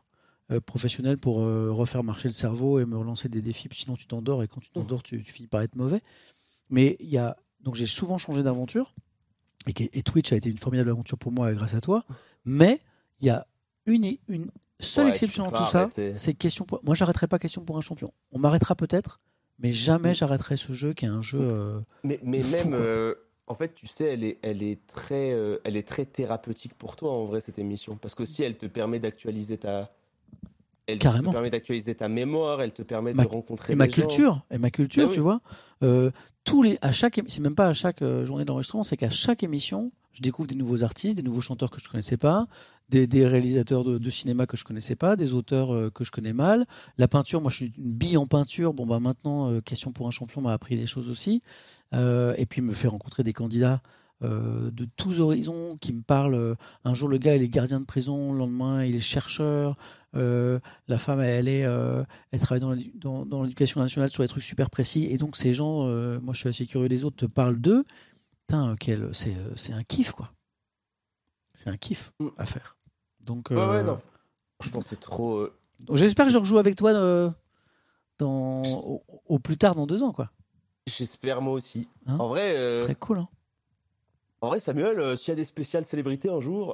euh, professionnel pour euh, refaire marcher le cerveau et me relancer des défis. Sinon, tu t'endors et quand tu t'endors, tu, tu finis par être mauvais. Mais il y a donc j'ai souvent changé d'aventure et, et Twitch a été une formidable aventure pour moi grâce à toi. Mais il y a une une seule Ouais, exception tu dans peux tout pas ça, arrêter. c'est question pour... Moi, j'arrêterai pas question pour un champion. On m'arrêtera peut-être, mais jamais j'arrêterai ce jeu qui est un jeu. Euh... Mais, mais Fou, même, quoi. euh, en fait, tu sais, elle est, elle, est très, euh, elle est très thérapeutique pour toi, en vrai, cette émission. Parce qu'aussi, elle te permet d'actualiser ta... Elle Carrément. te permet d'actualiser ta mémoire, elle te permet Ma- de rencontrer Et ma des gens. culture, et ma culture, Ben oui. tu vois. Euh, tous les, à chaque, émi- c'est même pas à chaque euh, journée d'enregistrement, c'est qu'à chaque émission, je découvre des nouveaux artistes, des nouveaux chanteurs que je connaissais pas, des, des réalisateurs de, de cinéma que je connaissais pas, des auteurs euh, que je connais mal. La peinture, moi, je suis une bille en peinture. Bon, bah maintenant, euh, question pour un champion m'a appris des choses aussi. Euh, et puis me fait rencontrer des candidats euh, de tous horizons qui me parlent. Euh, un jour, le gars, il est gardien de prison, le lendemain, il est chercheur. Euh, la femme, elle, est, euh, elle travaille dans l'édu- dans- dans l'éducation nationale sur des trucs super précis. Et donc, ces gens, euh, moi, je suis assez curieux des autres, te parlent d'eux. Putain, quel, c'est, euh, c'est un kiff, quoi. C'est un kiff Mm. à faire. Donc, Ouais, euh, ouais, non. Je pense que c'est trop... euh, donc, j'espère que je rejoue avec toi euh, dans, au, au plus tard dans deux ans, quoi. J'espère, moi aussi. Hein en vrai... euh, Ce serait cool, hein. En vrai, Samuel, euh, s'il y a des spéciales célébrités un jour,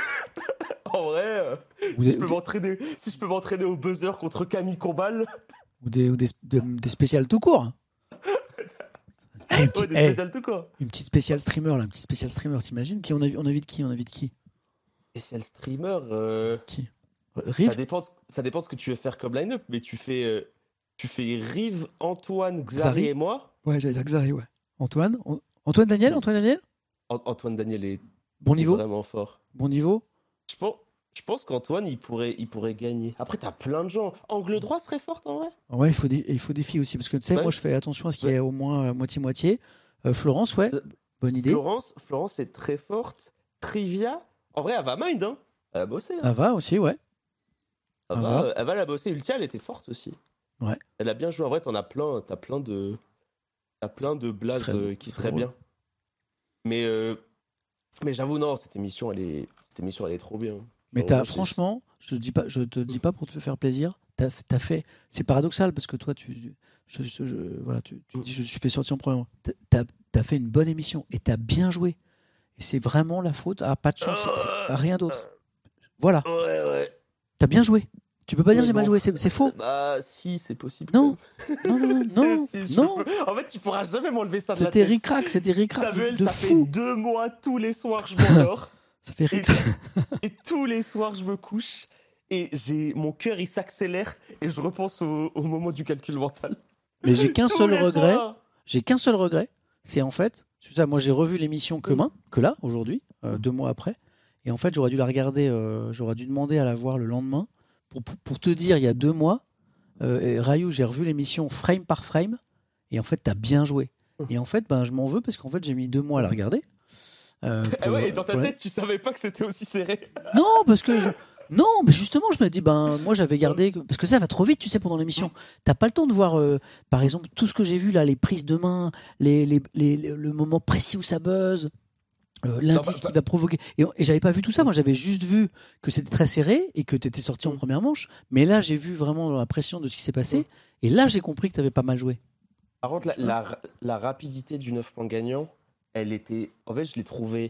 en vrai, euh, Vous si, êtes- je peux m'entraîner, si je peux m'entraîner au buzzer contre Camille Combal, Ou des, ou des, des, des spéciales tout court. Eh, une, ouais, petite, des eh, spéciales tout quoi. une petite spéciale streamer, là, une petite spéciale streamer, t'imagines qui on, a, on invite qui On invite qui Spécial streamer, euh, Qui ça, Riff dépend, ça dépend ce que tu veux faire comme line-up, mais tu fais, euh, tu fais Rive, Antoine, Xari Xari et moi. Ouais, j'allais dire Xari, ouais. Antoine An- Antoine Daniel Antoine Daniel An- Antoine Daniel est Bon niveau vraiment fort. Bon niveau Je pense, je pense qu'Antoine, il pourrait, il pourrait gagner. Après, t'as plein de gens. Angle droit serait forte en vrai. Ouais, il faut des, il faut des filles aussi, parce que tu sais, Ouais. moi je fais attention à ce qu'il y Ouais. ait au moins euh, moitié-moitié. Euh, Florence, ouais, Euh, bonne idée. Florence, Florence est très forte. Trivia, en vrai, elle va mind, hein. Elle a bossé. Hein. Ava aussi, ouais. Elle, Ava. va, elle va la bosser. Ultia, elle était forte aussi. Ouais. Elle a bien joué. En vrai, t'en as plein. T'as plein de, t'as plein de blazes serait- euh, qui serait seraient drôle. bien. Mais, euh, mais j'avoue, non, cette émission, elle est, cette émission, elle est trop bien. Mais Genre, t'as, moi, j'ai- franchement, je te dis pas, je te dis pas pour te faire plaisir. T'as, t'as fait, c'est paradoxal parce que toi, tu, je, je- je- voilà, tu, tu dis, je suis fait sortir en premier. T'as, t'as, t'as fait une bonne émission et t'as bien joué. Et c'est vraiment la faute à pas de chance, c'est- c'est- à rien d'autre. Voilà, Ouais, ouais. t'as bien joué. Tu peux pas dire Mais j'ai mal bon. joué, c'est, c'est faux. Bah, si, c'est possible. Non, non, non, non, Si, non, si, je non. peux- En fait, tu pourras jamais m'enlever ça de la C'était tête. ric-rac, c'était ric-rac Samuel, de ça fou. fait deux mois, tous les soirs, je m'endors. Ça fait et, ric-rac. et tous les soirs, je me couche. Et j'ai mon cœur, il s'accélère. Et je repense au, au moment du calcul mental. Mais j'ai qu'un Tous seul les regret. soirs. J'ai qu'un seul regret, c'est en fait, c'est ça, moi j'ai revu l'émission que, main, que là, aujourd'hui, euh, deux mois après, et en fait j'aurais dû la regarder, euh, j'aurais dû demander à la voir le lendemain, pour, pour, pour te dire, il y a deux mois, euh, et Rayou, j'ai revu l'émission frame par frame, et en fait t'as bien joué. Et en fait, ben, je m'en veux parce qu'en fait j'ai mis deux mois à la regarder. Euh, Ah pour- ouais, et dans ta pour la- tête, tu savais pas que c'était aussi serré. Non, parce que je... Non, mais justement, je me dis, ben, moi j'avais gardé. Parce que ça va trop vite, tu sais, pendant l'émission. T'as pas le temps de voir, euh, par exemple, tout ce que j'ai vu là, les prises de main, les, les, les- les- le moment précis où ça buzz, euh, l'indice bah, qui va provoquer. Et, et j'avais pas vu tout ça, moi j'avais juste vu que c'était très serré et que t'étais sorti en Mm. première manche. Mais là, j'ai vu vraiment la pression de ce qui s'est passé. Et là, j'ai compris que t'avais pas mal joué. Par contre, la, la, la rapidité du neuf points gagnant, elle était. En fait, je l'ai trouvée.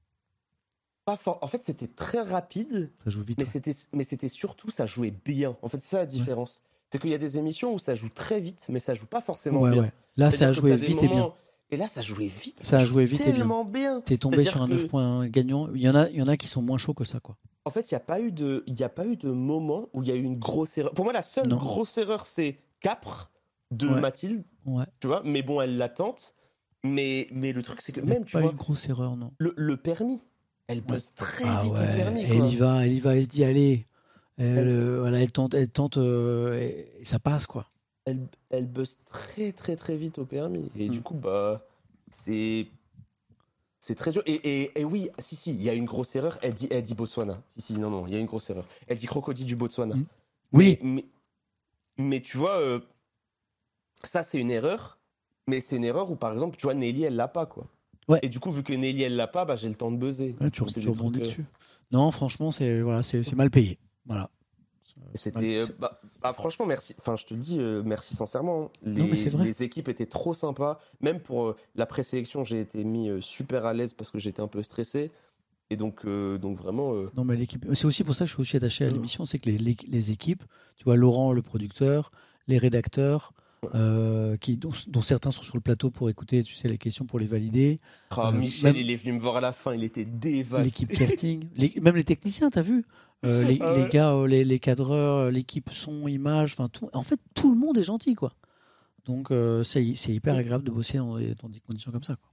Pas fort. En fait, c'était très rapide. Ça joue vite. Mais ouais. c'était, mais c'était surtout, ça jouait bien. En fait, c'est ça la différence. C'est qu'il y a des émissions où ça joue très vite, mais ça joue pas forcément Ouais, bien. ouais. Là, ça a C'est-à-dire que joué t'as des vite et bien. moments- Et là, ça jouait vite. Ça a joué vite et bien. tellement bien. T'es tombé C'est-à-dire sur un que- neuf points gagnant. Il y en a, il y en a qui sont moins chauds que ça, quoi. En fait, il n'y a pas eu de, il y a pas eu de moment où il y a eu une grosse erreur. Pour moi, la seule Non. grosse erreur, c'est Capre de Ouais. Mathilde, Ouais. tu vois. Mais bon, elle l'attente. Mais, mais le truc, c'est que Il y a même, tu pas vois, une grosse erreur, non. le, le permis, elle buzz très Ah vite ouais, au permis. elle Quoi. y va, elle y va, elle se dit allez, elle, Elle- euh, voilà, elle tente, elle tente euh, et, et ça passe quoi. Elle, elle buzz très très très vite au permis. Et Mm. du coup, bah, c'est c'est très dur. Et, et, et oui, si si, il y a une grosse erreur. Elle dit, elle dit Botswana. Si si, non non, il y a une grosse erreur. Elle dit crocodile du Botswana. Mm. Oui, Mais, mais, mais tu vois, euh, ça c'est une erreur. Mais c'est une erreur où par exemple, tu vois, Nelly elle l'a pas quoi. Ouais. Et du coup, vu que Nelly elle l'a pas, bah j'ai le temps de buzzer. ouais, tu, C'est tu des rebondis trucs, euh, dessus. Non, franchement, c'est voilà, c'est c'est mal payé. Voilà, C'était, euh, bah, bah, franchement, merci. Enfin, je te le dis, euh, merci sincèrement. Les, Non, mais c'est vrai. les équipes étaient trop sympas. Même pour euh, la présélection, j'ai été mis euh, super à l'aise parce que j'étais un peu stressé. Et donc, euh, donc vraiment. Euh... Non, mais l'équipe. C'est aussi pour ça que je suis aussi attaché à l'émission, c'est que les, les, les équipes, tu vois, Laurent, le producteur, les rédacteurs, euh, qui, dont, dont certains sont sur le plateau pour écouter, tu sais, les questions pour les valider. Oh, Euh, Michel, même- il est venu me voir à la fin, il était dévasté. L'équipe casting, les- même les techniciens, t'as vu Euh, les, Ah ouais. les gars, euh, les, les cadreurs, euh, l'équipe son, image, enfin tout. En fait, tout le monde est gentil, quoi. Donc euh, c'est c'est hyper agréable de bosser dans des, dans des conditions comme ça, quoi.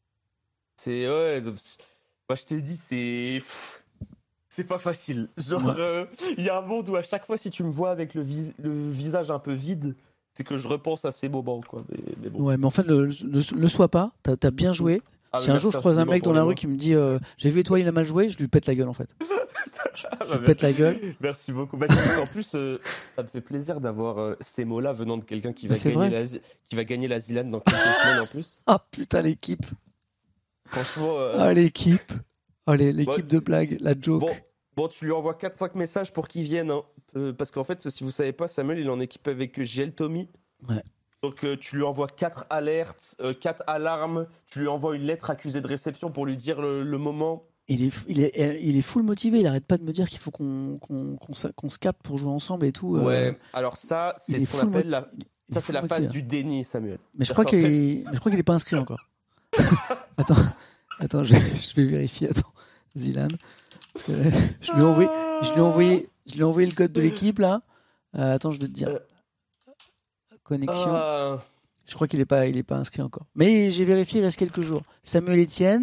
C'est ouais. donc, Moi, je t'ai dit, c'est pff, c'est pas facile. Genre, Ouais. euh, il y a un monde où à chaque fois, si tu me vois avec le, vis- le visage un peu vide, c'est que je repense à ces moments, quoi. Mais, mais bon. Ouais, mais en fait, ne le, le, le sois pas. T'as as bien joué. Ah, Si mais un merci jour je croise un infiniment mec dans pour la les rue mots. qui me dit euh, j'ai vu toi il a mal joué, je lui pète la gueule en fait. Je, Ah, je bah, lui pète la gueule. Merci beaucoup. Bah, tu sais, en plus, euh, ça me fait plaisir d'avoir euh, ces mots-là venant de quelqu'un qui, va Mais c'est gagner vrai. la Zi- qui va gagner la Zilane dans quelques semaines en plus. Ah putain l'équipe. Franchement. euh, Ah l'équipe. Oh les- l'équipe Bon, de blague, la joke. Bon, bon, tu lui envoies quatre cinq messages pour qu'il vienne. Hein. Euh, parce qu'en fait, si vous savez pas, Samuel, il est en équipe avec J L Tommy. Ouais. Donc, euh, tu lui envoies quatre alertes, euh, quatre alarmes. Tu lui envoies une lettre accusée de réception pour lui dire le, le moment. Il est, il est, il est full motivé. Il arrête pas de me dire qu'il faut qu'on qu'on qu'on sa- qu'on se capte pour jouer ensemble et tout. euh, Ouais. Alors ça, il c'est est ce qu'on full appelle mo- la. il Ça, est c'est full la phase motivé. du déni, Samuel. Mais je crois Parce qu'en qu'il, je crois qu'il est pas inscrit encore. attends, attends, je, je vais vérifier. Attends, Zilan, parce que là, je lui ai envoyé, je lui ai envoyé, je lui ai envoyé le code de l'équipe là. Euh, attends, je vais te dire. Euh. Connexion. Ah, Je crois qu'il est pas, il est pas inscrit encore. Mais j'ai vérifié, il reste quelques jours. Samuel Etienne,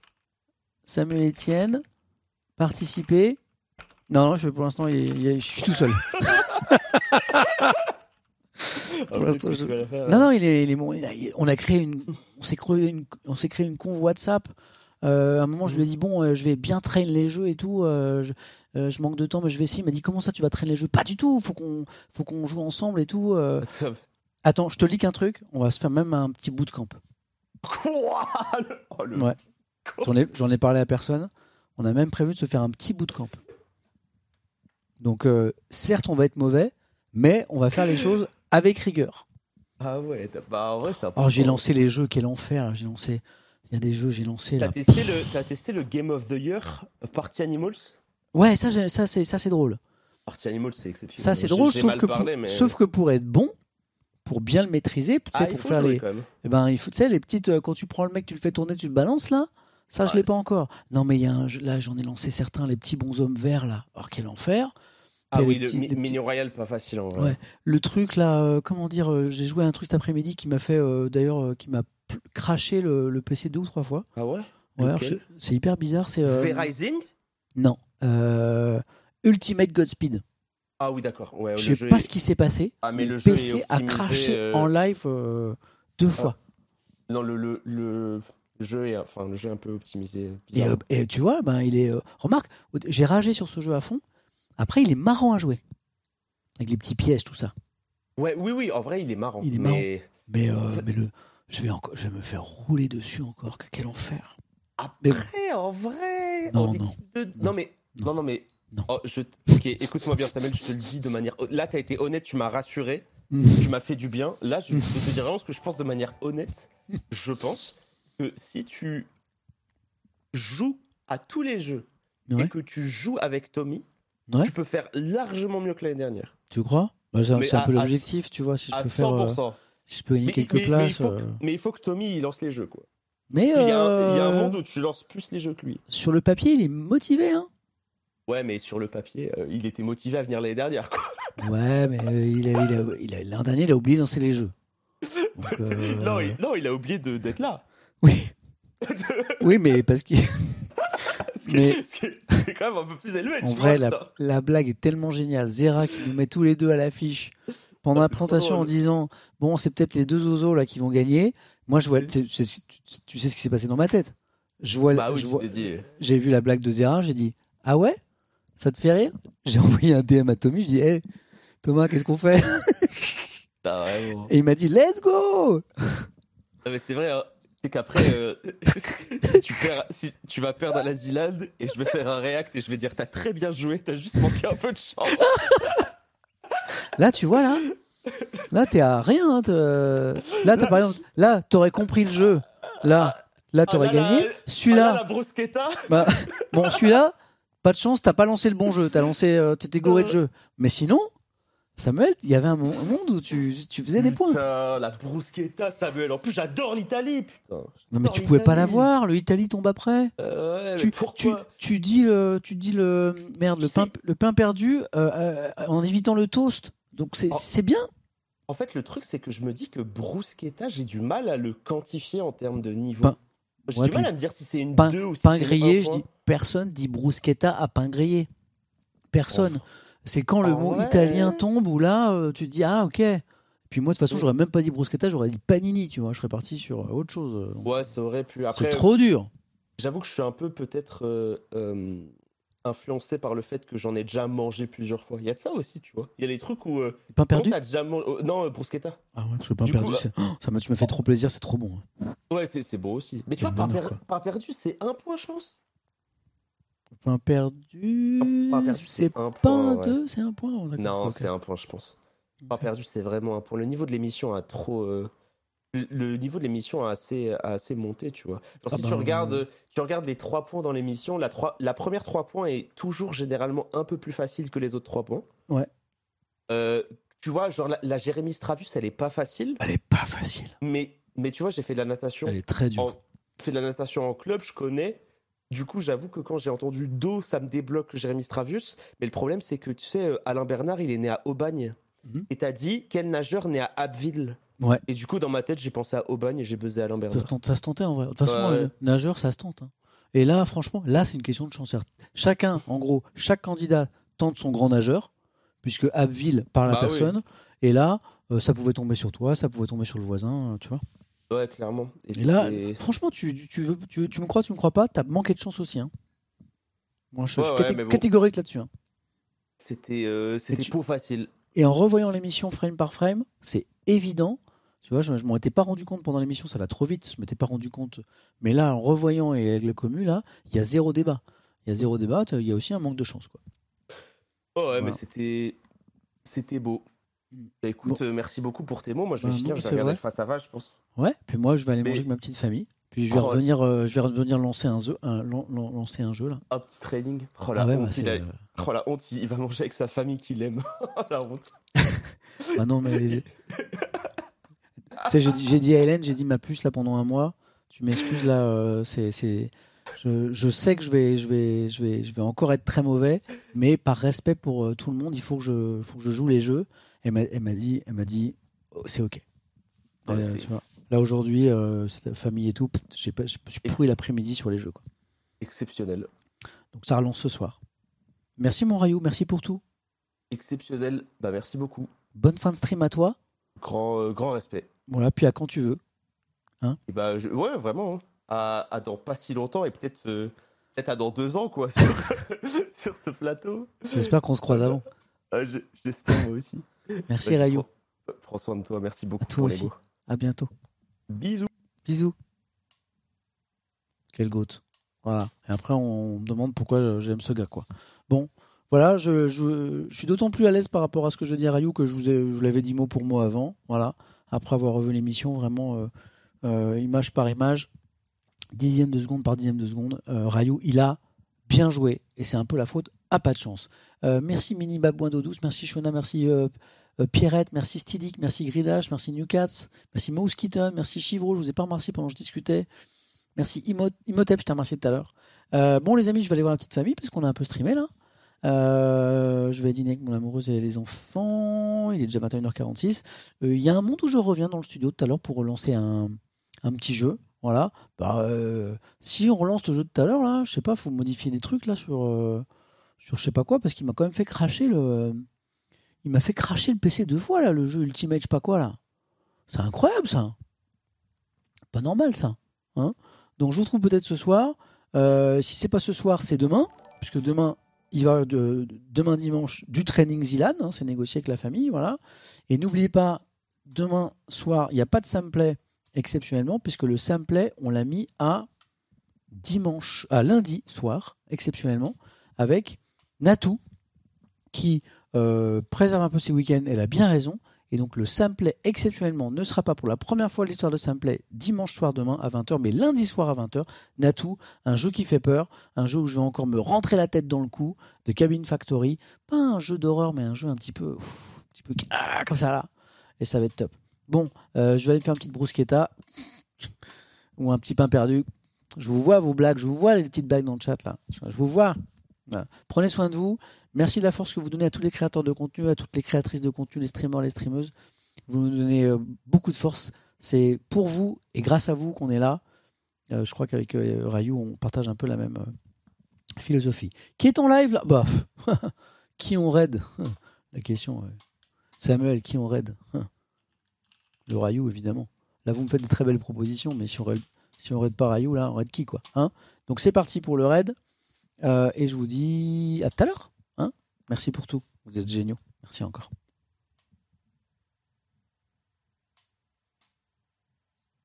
Samuel Etienne, participer. Non, non, je, pour l'instant, il, il- je suis tout seul. Pour l'instant, je- Non, non, il est, il est bon. Il a- il- on a créé une, on s'est créé une, on s'est créé une conv WhatsApp. Euh, à un moment, je lui ai dit bon, euh, je vais bien traîner les jeux et tout. euh, je, euh, je manque de temps, mais je vais essayer. Il m'a dit comment ça, tu vas traîner les jeux? Pas du tout. Faut qu'on, faut qu'on joue ensemble et tout. euh. Attends, je te leak un truc. On va se faire même un petit bootcamp. Quoi Oh, le- Ouais. J'en ai, j'en ai parlé à personne. On a même prévu de se faire un petit bootcamp. Donc, euh, certes, on va être mauvais, mais on va faire les choses avec rigueur. Ah ouais, t'as- bah en vrai, ça. Oh, j'ai lancé les jeux, quel enfer. J'ai lancé. Il y a des jeux, j'ai lancé T'as là. testé le, t'as testé le Game of the Year, Party Animals. Ouais, ça, j'ai- ça, c'est, ça, c'est drôle. Party Animals, c'est exceptionnel. Ça, c'est J'ai- drôle, j'ai sauf mal que, parlé, pour, mais- sauf que pour être bon, pour bien le maîtriser, tu sais, Ah, il pour faut faire jouer, les. quand même. Eh ben, il faut, tu sais, les petites. euh, Quand tu prends le mec, tu le fais tourner, tu le balances là. Ça, je Ouais, l'ai pas c'est- encore. Non, mais il y a un jeu- là, j'en ai lancé certains, les petits bonshommes verts là. Or, quel enfer. Ah T'as oui, les le petits- Mi- les petits- Minion Royal, pas facile en vrai. Ouais. Le truc là, euh, comment dire, euh, j'ai joué à un truc cet après-midi qui m'a fait, euh, d'ailleurs, euh, qui m'a p- craché le, le P C deux ou trois fois. Ah ouais Ouais, alors, Lequel je- c'est hyper bizarre. C'est euh, V-Rising non, euh, Ultimate Godspeed. Ah oui, d'accord. Ouais, Je le sais jeu pas est- ce qui s'est passé. Ah, mais le le jeu P C est a optimisé, craché euh, en live euh, deux fois. Non, le, le, le jeu est, enfin, le jeu est un peu optimisé. Et, bizarrement. euh, et tu vois, ben il est. euh, Remarque, j'ai ragé sur ce jeu à fond. Après, il est marrant à jouer avec les petits pièges, tout ça. Ouais, oui, oui, en vrai, il est marrant. Il est mais... Mais, euh, En fait- mais le, je vais encore, je vais me faire rouler dessus encore. Que- Quel enfer. Mais bon. Après, en vrai. Non, en non, équipe de- non, non, mais. non. Non, non, mais. Non. Oh, je... Ok, écoute-moi bien, Samuel, je te le dis de manière. Là, t'as été honnête, tu m'as rassuré, tu m'as fait du bien. Là, je, je te dis vraiment ce que je pense de manière honnête. Je pense que si tu joues à tous les jeux Ouais. et que tu joues avec Tommy, Ouais. tu peux faire largement mieux que l'année dernière. Tu crois? Bah, c'est Mais c'est un à- peu à- l'objectif, tu vois. Si je À peux faire, euh, cent pour cent. si je peux gagner Mais, quelques mais- mais il places. faut que, euh, mais il faut que Tommy il lance les jeux, quoi. Mais Parce qu'il y a un- il y a un euh, monde où tu lances plus les jeux que lui. sur le papier, il est motivé, hein. Ouais, mais sur le papier, euh, il était motivé à venir l'année dernière, quoi. Ouais, mais euh, il a, il a, il a- l'an dernier, il a oublié de lancer les jeux. Donc, euh, non, il, non, il a oublié de- d'être là. Oui. Oui, mais parce qu'il. Ce qui, Mais- est, ce qui est- ce qui est quand même un peu plus élevé. En tu vrai, vois, la, ça. la blague est tellement géniale. Zera qui nous met tous les deux à l'affiche pendant Ah, la c'est trop présentation en drôle. disant bon, c'est peut-être les deux zozos là qui vont gagner. Moi, je vois, tu sais, tu- tu sais ce qui s'est passé dans ma tête. Je vois, Bah oui, je je vois- t'ai dit. j'ai vu la blague de Zera, j'ai dit ah ouais, ça te fait rire? J'ai envoyé un D M à Tommy, je dis hey, Thomas, qu'est-ce qu'on fait? T'as vraiment- Et il m'a dit let's go. Non, mais c'est vrai, hein. c'est qu'après, euh, si, tu perds, si tu vas perdre à la Zilan et je vais faire un react et je vais dire t'as très bien joué, t'as juste manqué un peu de chance. Là, tu vois, là, là, t'es à rien. Hein, te... Là, t'as, par exemple, là, t'aurais compris le jeu. Là, là, t'aurais Ah là, gagné. là, Celui-là, ah là, la bruschetta. bah, bon, celui-là, pas de chance, t'as pas lancé le bon jeu. T'as lancé, euh, t'étais gouré de jeu. Mais sinon, Samuel, il y avait un monde où tu, tu faisais des points. Putain, la bruschetta, Samuel. En plus, j'adore l'Italie. Putain, Non, mais tu pouvais pas l'avoir. Le Italie tombe après. Euh, ouais, Tu, mais tu, pourquoi tu dis le, tu dis le, merde, le Tu pain, sais- le pain perdu euh, euh, en évitant le toast. Donc c'est, Oh. c'est bien. En fait, le truc, c'est que je me dis que bruschetta, j'ai du mal à le quantifier en termes de niveau. Pain- J'ai ouais, du mal puis à me dire si c'est une Pain, deux ou si pain c'est grillé, un je point. dis personne dit bruschetta à pain grillé. Personne. C'est quand le Ah mot ouais. italien tombe où là euh, tu te dis ah ok. Puis moi de toute façon Oui. j'aurais même pas dit bruschetta, j'aurais dit panini, tu vois. Je serais parti sur euh, autre chose. Donc, Ouais, ça aurait pu. c'est Après, trop dur. j'avoue que je suis un peu peut-être euh, euh, influencé par le fait que j'en ai déjà mangé plusieurs fois. Il y a de ça aussi, tu vois. Il y a des trucs où. Euh, Pain perdu. quand t'as déjà mangé. oh, non, euh, bruschetta. Ah ouais, parce que pain Du perdu, coup, c'est... Oh, ça m'a, tu m'as fait trop plaisir, c'est trop bon. hein. Ouais, c'est c'est beau aussi. Mais tu Quel vois, pain, bonheur, per- quoi. pain perdu, c'est un point, je pense. Pain perdu, Pain perdu, c'est un pas point, un ouais. deux, c'est un point. Oh, d'accord, Non, c'est c'est ok. un point, je pense. Pain perdu, c'est vraiment un point. Le niveau de l'émission a trop. euh, Le le niveau de l'émission a assez, a assez monté, tu vois. Genre, Ah si bah, tu regardes, tu regardes les trois points dans l'émission, la, trois- la première trois points est toujours généralement un peu plus facile que les autres trois points. Ouais. Euh, tu vois, genre la, la Jérémy Stravus, elle est pas facile, Elle est pas facile. mais, mais tu vois, j'ai fait de la natation. Elle est très dure. En, fait de la natation en club, je connais. Du coup, j'avoue que quand j'ai entendu Do, ça me débloque Jérémy Stravus. Mais le problème, c'est que tu sais, euh, Alain Bernard, il est né à Aubagne. Mhm. Et t'as dit, quel nageur né à Abbeville? Ouais. Et du coup, dans ma tête, j'ai pensé à Aubagne et j'ai buzzé Alain Bernard. Ça se, tente, ça se tentait en vrai. De toute façon, Ouais. le nageur, ça se tente. hein. Et là, franchement, là, c'est une question de chance. Chacun, en gros, chaque candidat tente son grand nageur, puisque Abbeville par la Bah oui. personne. Et là, euh, ça pouvait tomber sur toi, ça pouvait tomber sur le voisin, euh, tu vois. Ouais, clairement. Et, Et là, c'était- franchement, tu, tu, veux, tu, veux- tu me crois, tu me crois pas, t'as manqué de chance aussi. Hein. Moi, je, Ouais, je suis ouais, caté- mais bon. catégorique là-dessus. hein. c'était euh, c'était tu- peau facile. Et en revoyant l'émission frame par frame, c'est évident. Tu vois, je, je m'en étais pas rendu compte pendant l'émission, ça va trop vite, je m'étais pas rendu compte. Mais là, en revoyant et avec le commu, là, il y a zéro débat. Il y a zéro débat, il y a aussi un manque de chance. Quoi. Oh ouais, Voilà. mais c'était c'était beau. Bah, écoute, Bon. euh, merci beaucoup pour tes mots. Moi, je vais Bah, finir, non, je vais c'est regarder vrai. le face à face, je pense. Ouais, puis moi, je vais aller Mais- manger avec ma petite famille. Puis je vais, Oh, ouais. revenir, euh, je vais revenir lancer un jeu, un, lan- lan- lancer un jeu là. Un petit training. Oh la Ah ouais, honte, bah, c'est, il a- euh, oh, la honte, il il va manger avec sa famille qu'il aime. La honte. bah non, mais j'ai- tu sais, j'ai dit, j'ai dit à Hélène, j'ai dit ma puce là pendant un mois. Tu m'excuses là, euh, c'est, c'est, je, je sais que je vais, je vais, je vais, je vais encore être très mauvais, mais par respect pour euh, tout le monde, il faut que je, faut que je joue les jeux. Elle m'a, elle m'a dit, elle m'a dit, oh, c'est ok. Ouais, Euh, c'est- tu vois. Là aujourd'hui, euh, c'était famille et tout, pff, j'ai pas, je suis pourri l'après-midi sur les jeux. Quoi. Exceptionnel. Donc ça relance ce soir. Merci mon Rayou, merci pour tout. Exceptionnel. Bah, merci beaucoup. Bonne fin de stream à toi. Grand, euh, grand respect. Voilà, puis à quand tu veux. Et bah, je- ouais, vraiment. hein. À, à dans pas si longtemps et peut-être euh, peut-être à dans deux ans, quoi, sur, sur ce plateau. J'espère qu'on se croise avant. Ah, je- J'espère, moi aussi. Merci Vas-y, Rayou. Prends, prends soin de toi. Merci beaucoup À toi pour les aussi. mots. À bientôt. Bisous. Bisous. Quel goat. Voilà. Et après, on me demande pourquoi j'aime ce gars, quoi. Bon, voilà, je, je, je suis d'autant plus à l'aise par rapport à ce que je dis à Rayou que je vous, ai, je vous l'avais dit mot pour mot avant. Voilà. Après avoir revu l'émission, vraiment, euh, euh, image par image, dixième de seconde par dixième de seconde, euh, Rayou, il a bien joué. Et c'est un peu la faute à pas de chance. Euh, merci Mini Babouin d'eau douce, merci Shona, merci euh, euh, Pierrette, merci Stidic, merci Gridash, merci Newcats, merci Mouse Kitten, merci Chivro, je vous ai pas remercié pendant que je discutais. Merci Imo- Imhotep, je t'ai remercié tout à l'heure. Euh, bon les amis, je vais aller voir la petite famille parce qu'on a un peu streamé là. Euh, je vais dîner avec mon amoureuse et les enfants. Il est déjà vingt et une heures quarante-six. Il euh, y a un monde où je reviens dans le studio tout à l'heure pour relancer un, un petit jeu. Voilà. Bah, euh, si on relance le jeu de tout à l'heure, là, je sais pas, faut modifier des trucs là sur, euh, sur je sais pas quoi parce qu'il m'a quand même fait cracher le. Il m'a fait cracher le P C deux fois là, le jeu Ultimate, je sais pas quoi là. C'est incroyable ça. Pas normal ça. Hein. Donc je vous retrouve peut-être ce soir. Euh, si c'est pas ce soir, c'est demain, puisque demain il va de, de- demain dimanche du training Zilan, hein, c'est négocié avec la famille, voilà. Et n'oubliez pas, demain soir, il n'y a pas de Samplay exceptionnellement, puisque le samplet, on l'a mis à dimanche, à lundi soir, exceptionnellement, avec Natou, qui euh, préserve un peu ses week-ends. Elle a bien raison. Et donc le samplet, exceptionnellement, ne sera pas pour la première fois de l'histoire de samplet dimanche soir demain à vingt heures, mais lundi soir à vingt heures. Natou, un jeu qui fait peur, un jeu où je vais encore me rentrer la tête dans le cou, de Cabin Factory. Pas un jeu d'horreur, mais un jeu un petit peu, ouf, un petit peu ah, comme ça là. Et ça va être top. Bon, euh, je vais aller me faire une petite bruschetta ou un petit pain perdu. Je vous vois vos blagues, je vous vois les petites blagues dans le chat là. Je vous vois. Voilà. Prenez soin de vous. Merci de la force que vous donnez à tous les créateurs de contenu, à toutes les créatrices de contenu, les streamers, les streameuses. Vous nous donnez euh, beaucoup de force. C'est pour vous et grâce à vous qu'on est là. Euh, je crois qu'avec euh, Rayou, on partage un peu la même euh, philosophie. Qui est en live là? Bah, qui on raid? La question. Euh, Samuel, qui on raid? Le Rayou, évidemment. Là, vous me faites des très belles propositions, mais si on raid, si on raid pas Rayou, là, on raid qui, quoi, hein? Donc c'est parti pour le raid. Euh, et je vous dis à tout à l'heure. Hein, merci pour tout. Vous êtes géniaux. Merci encore.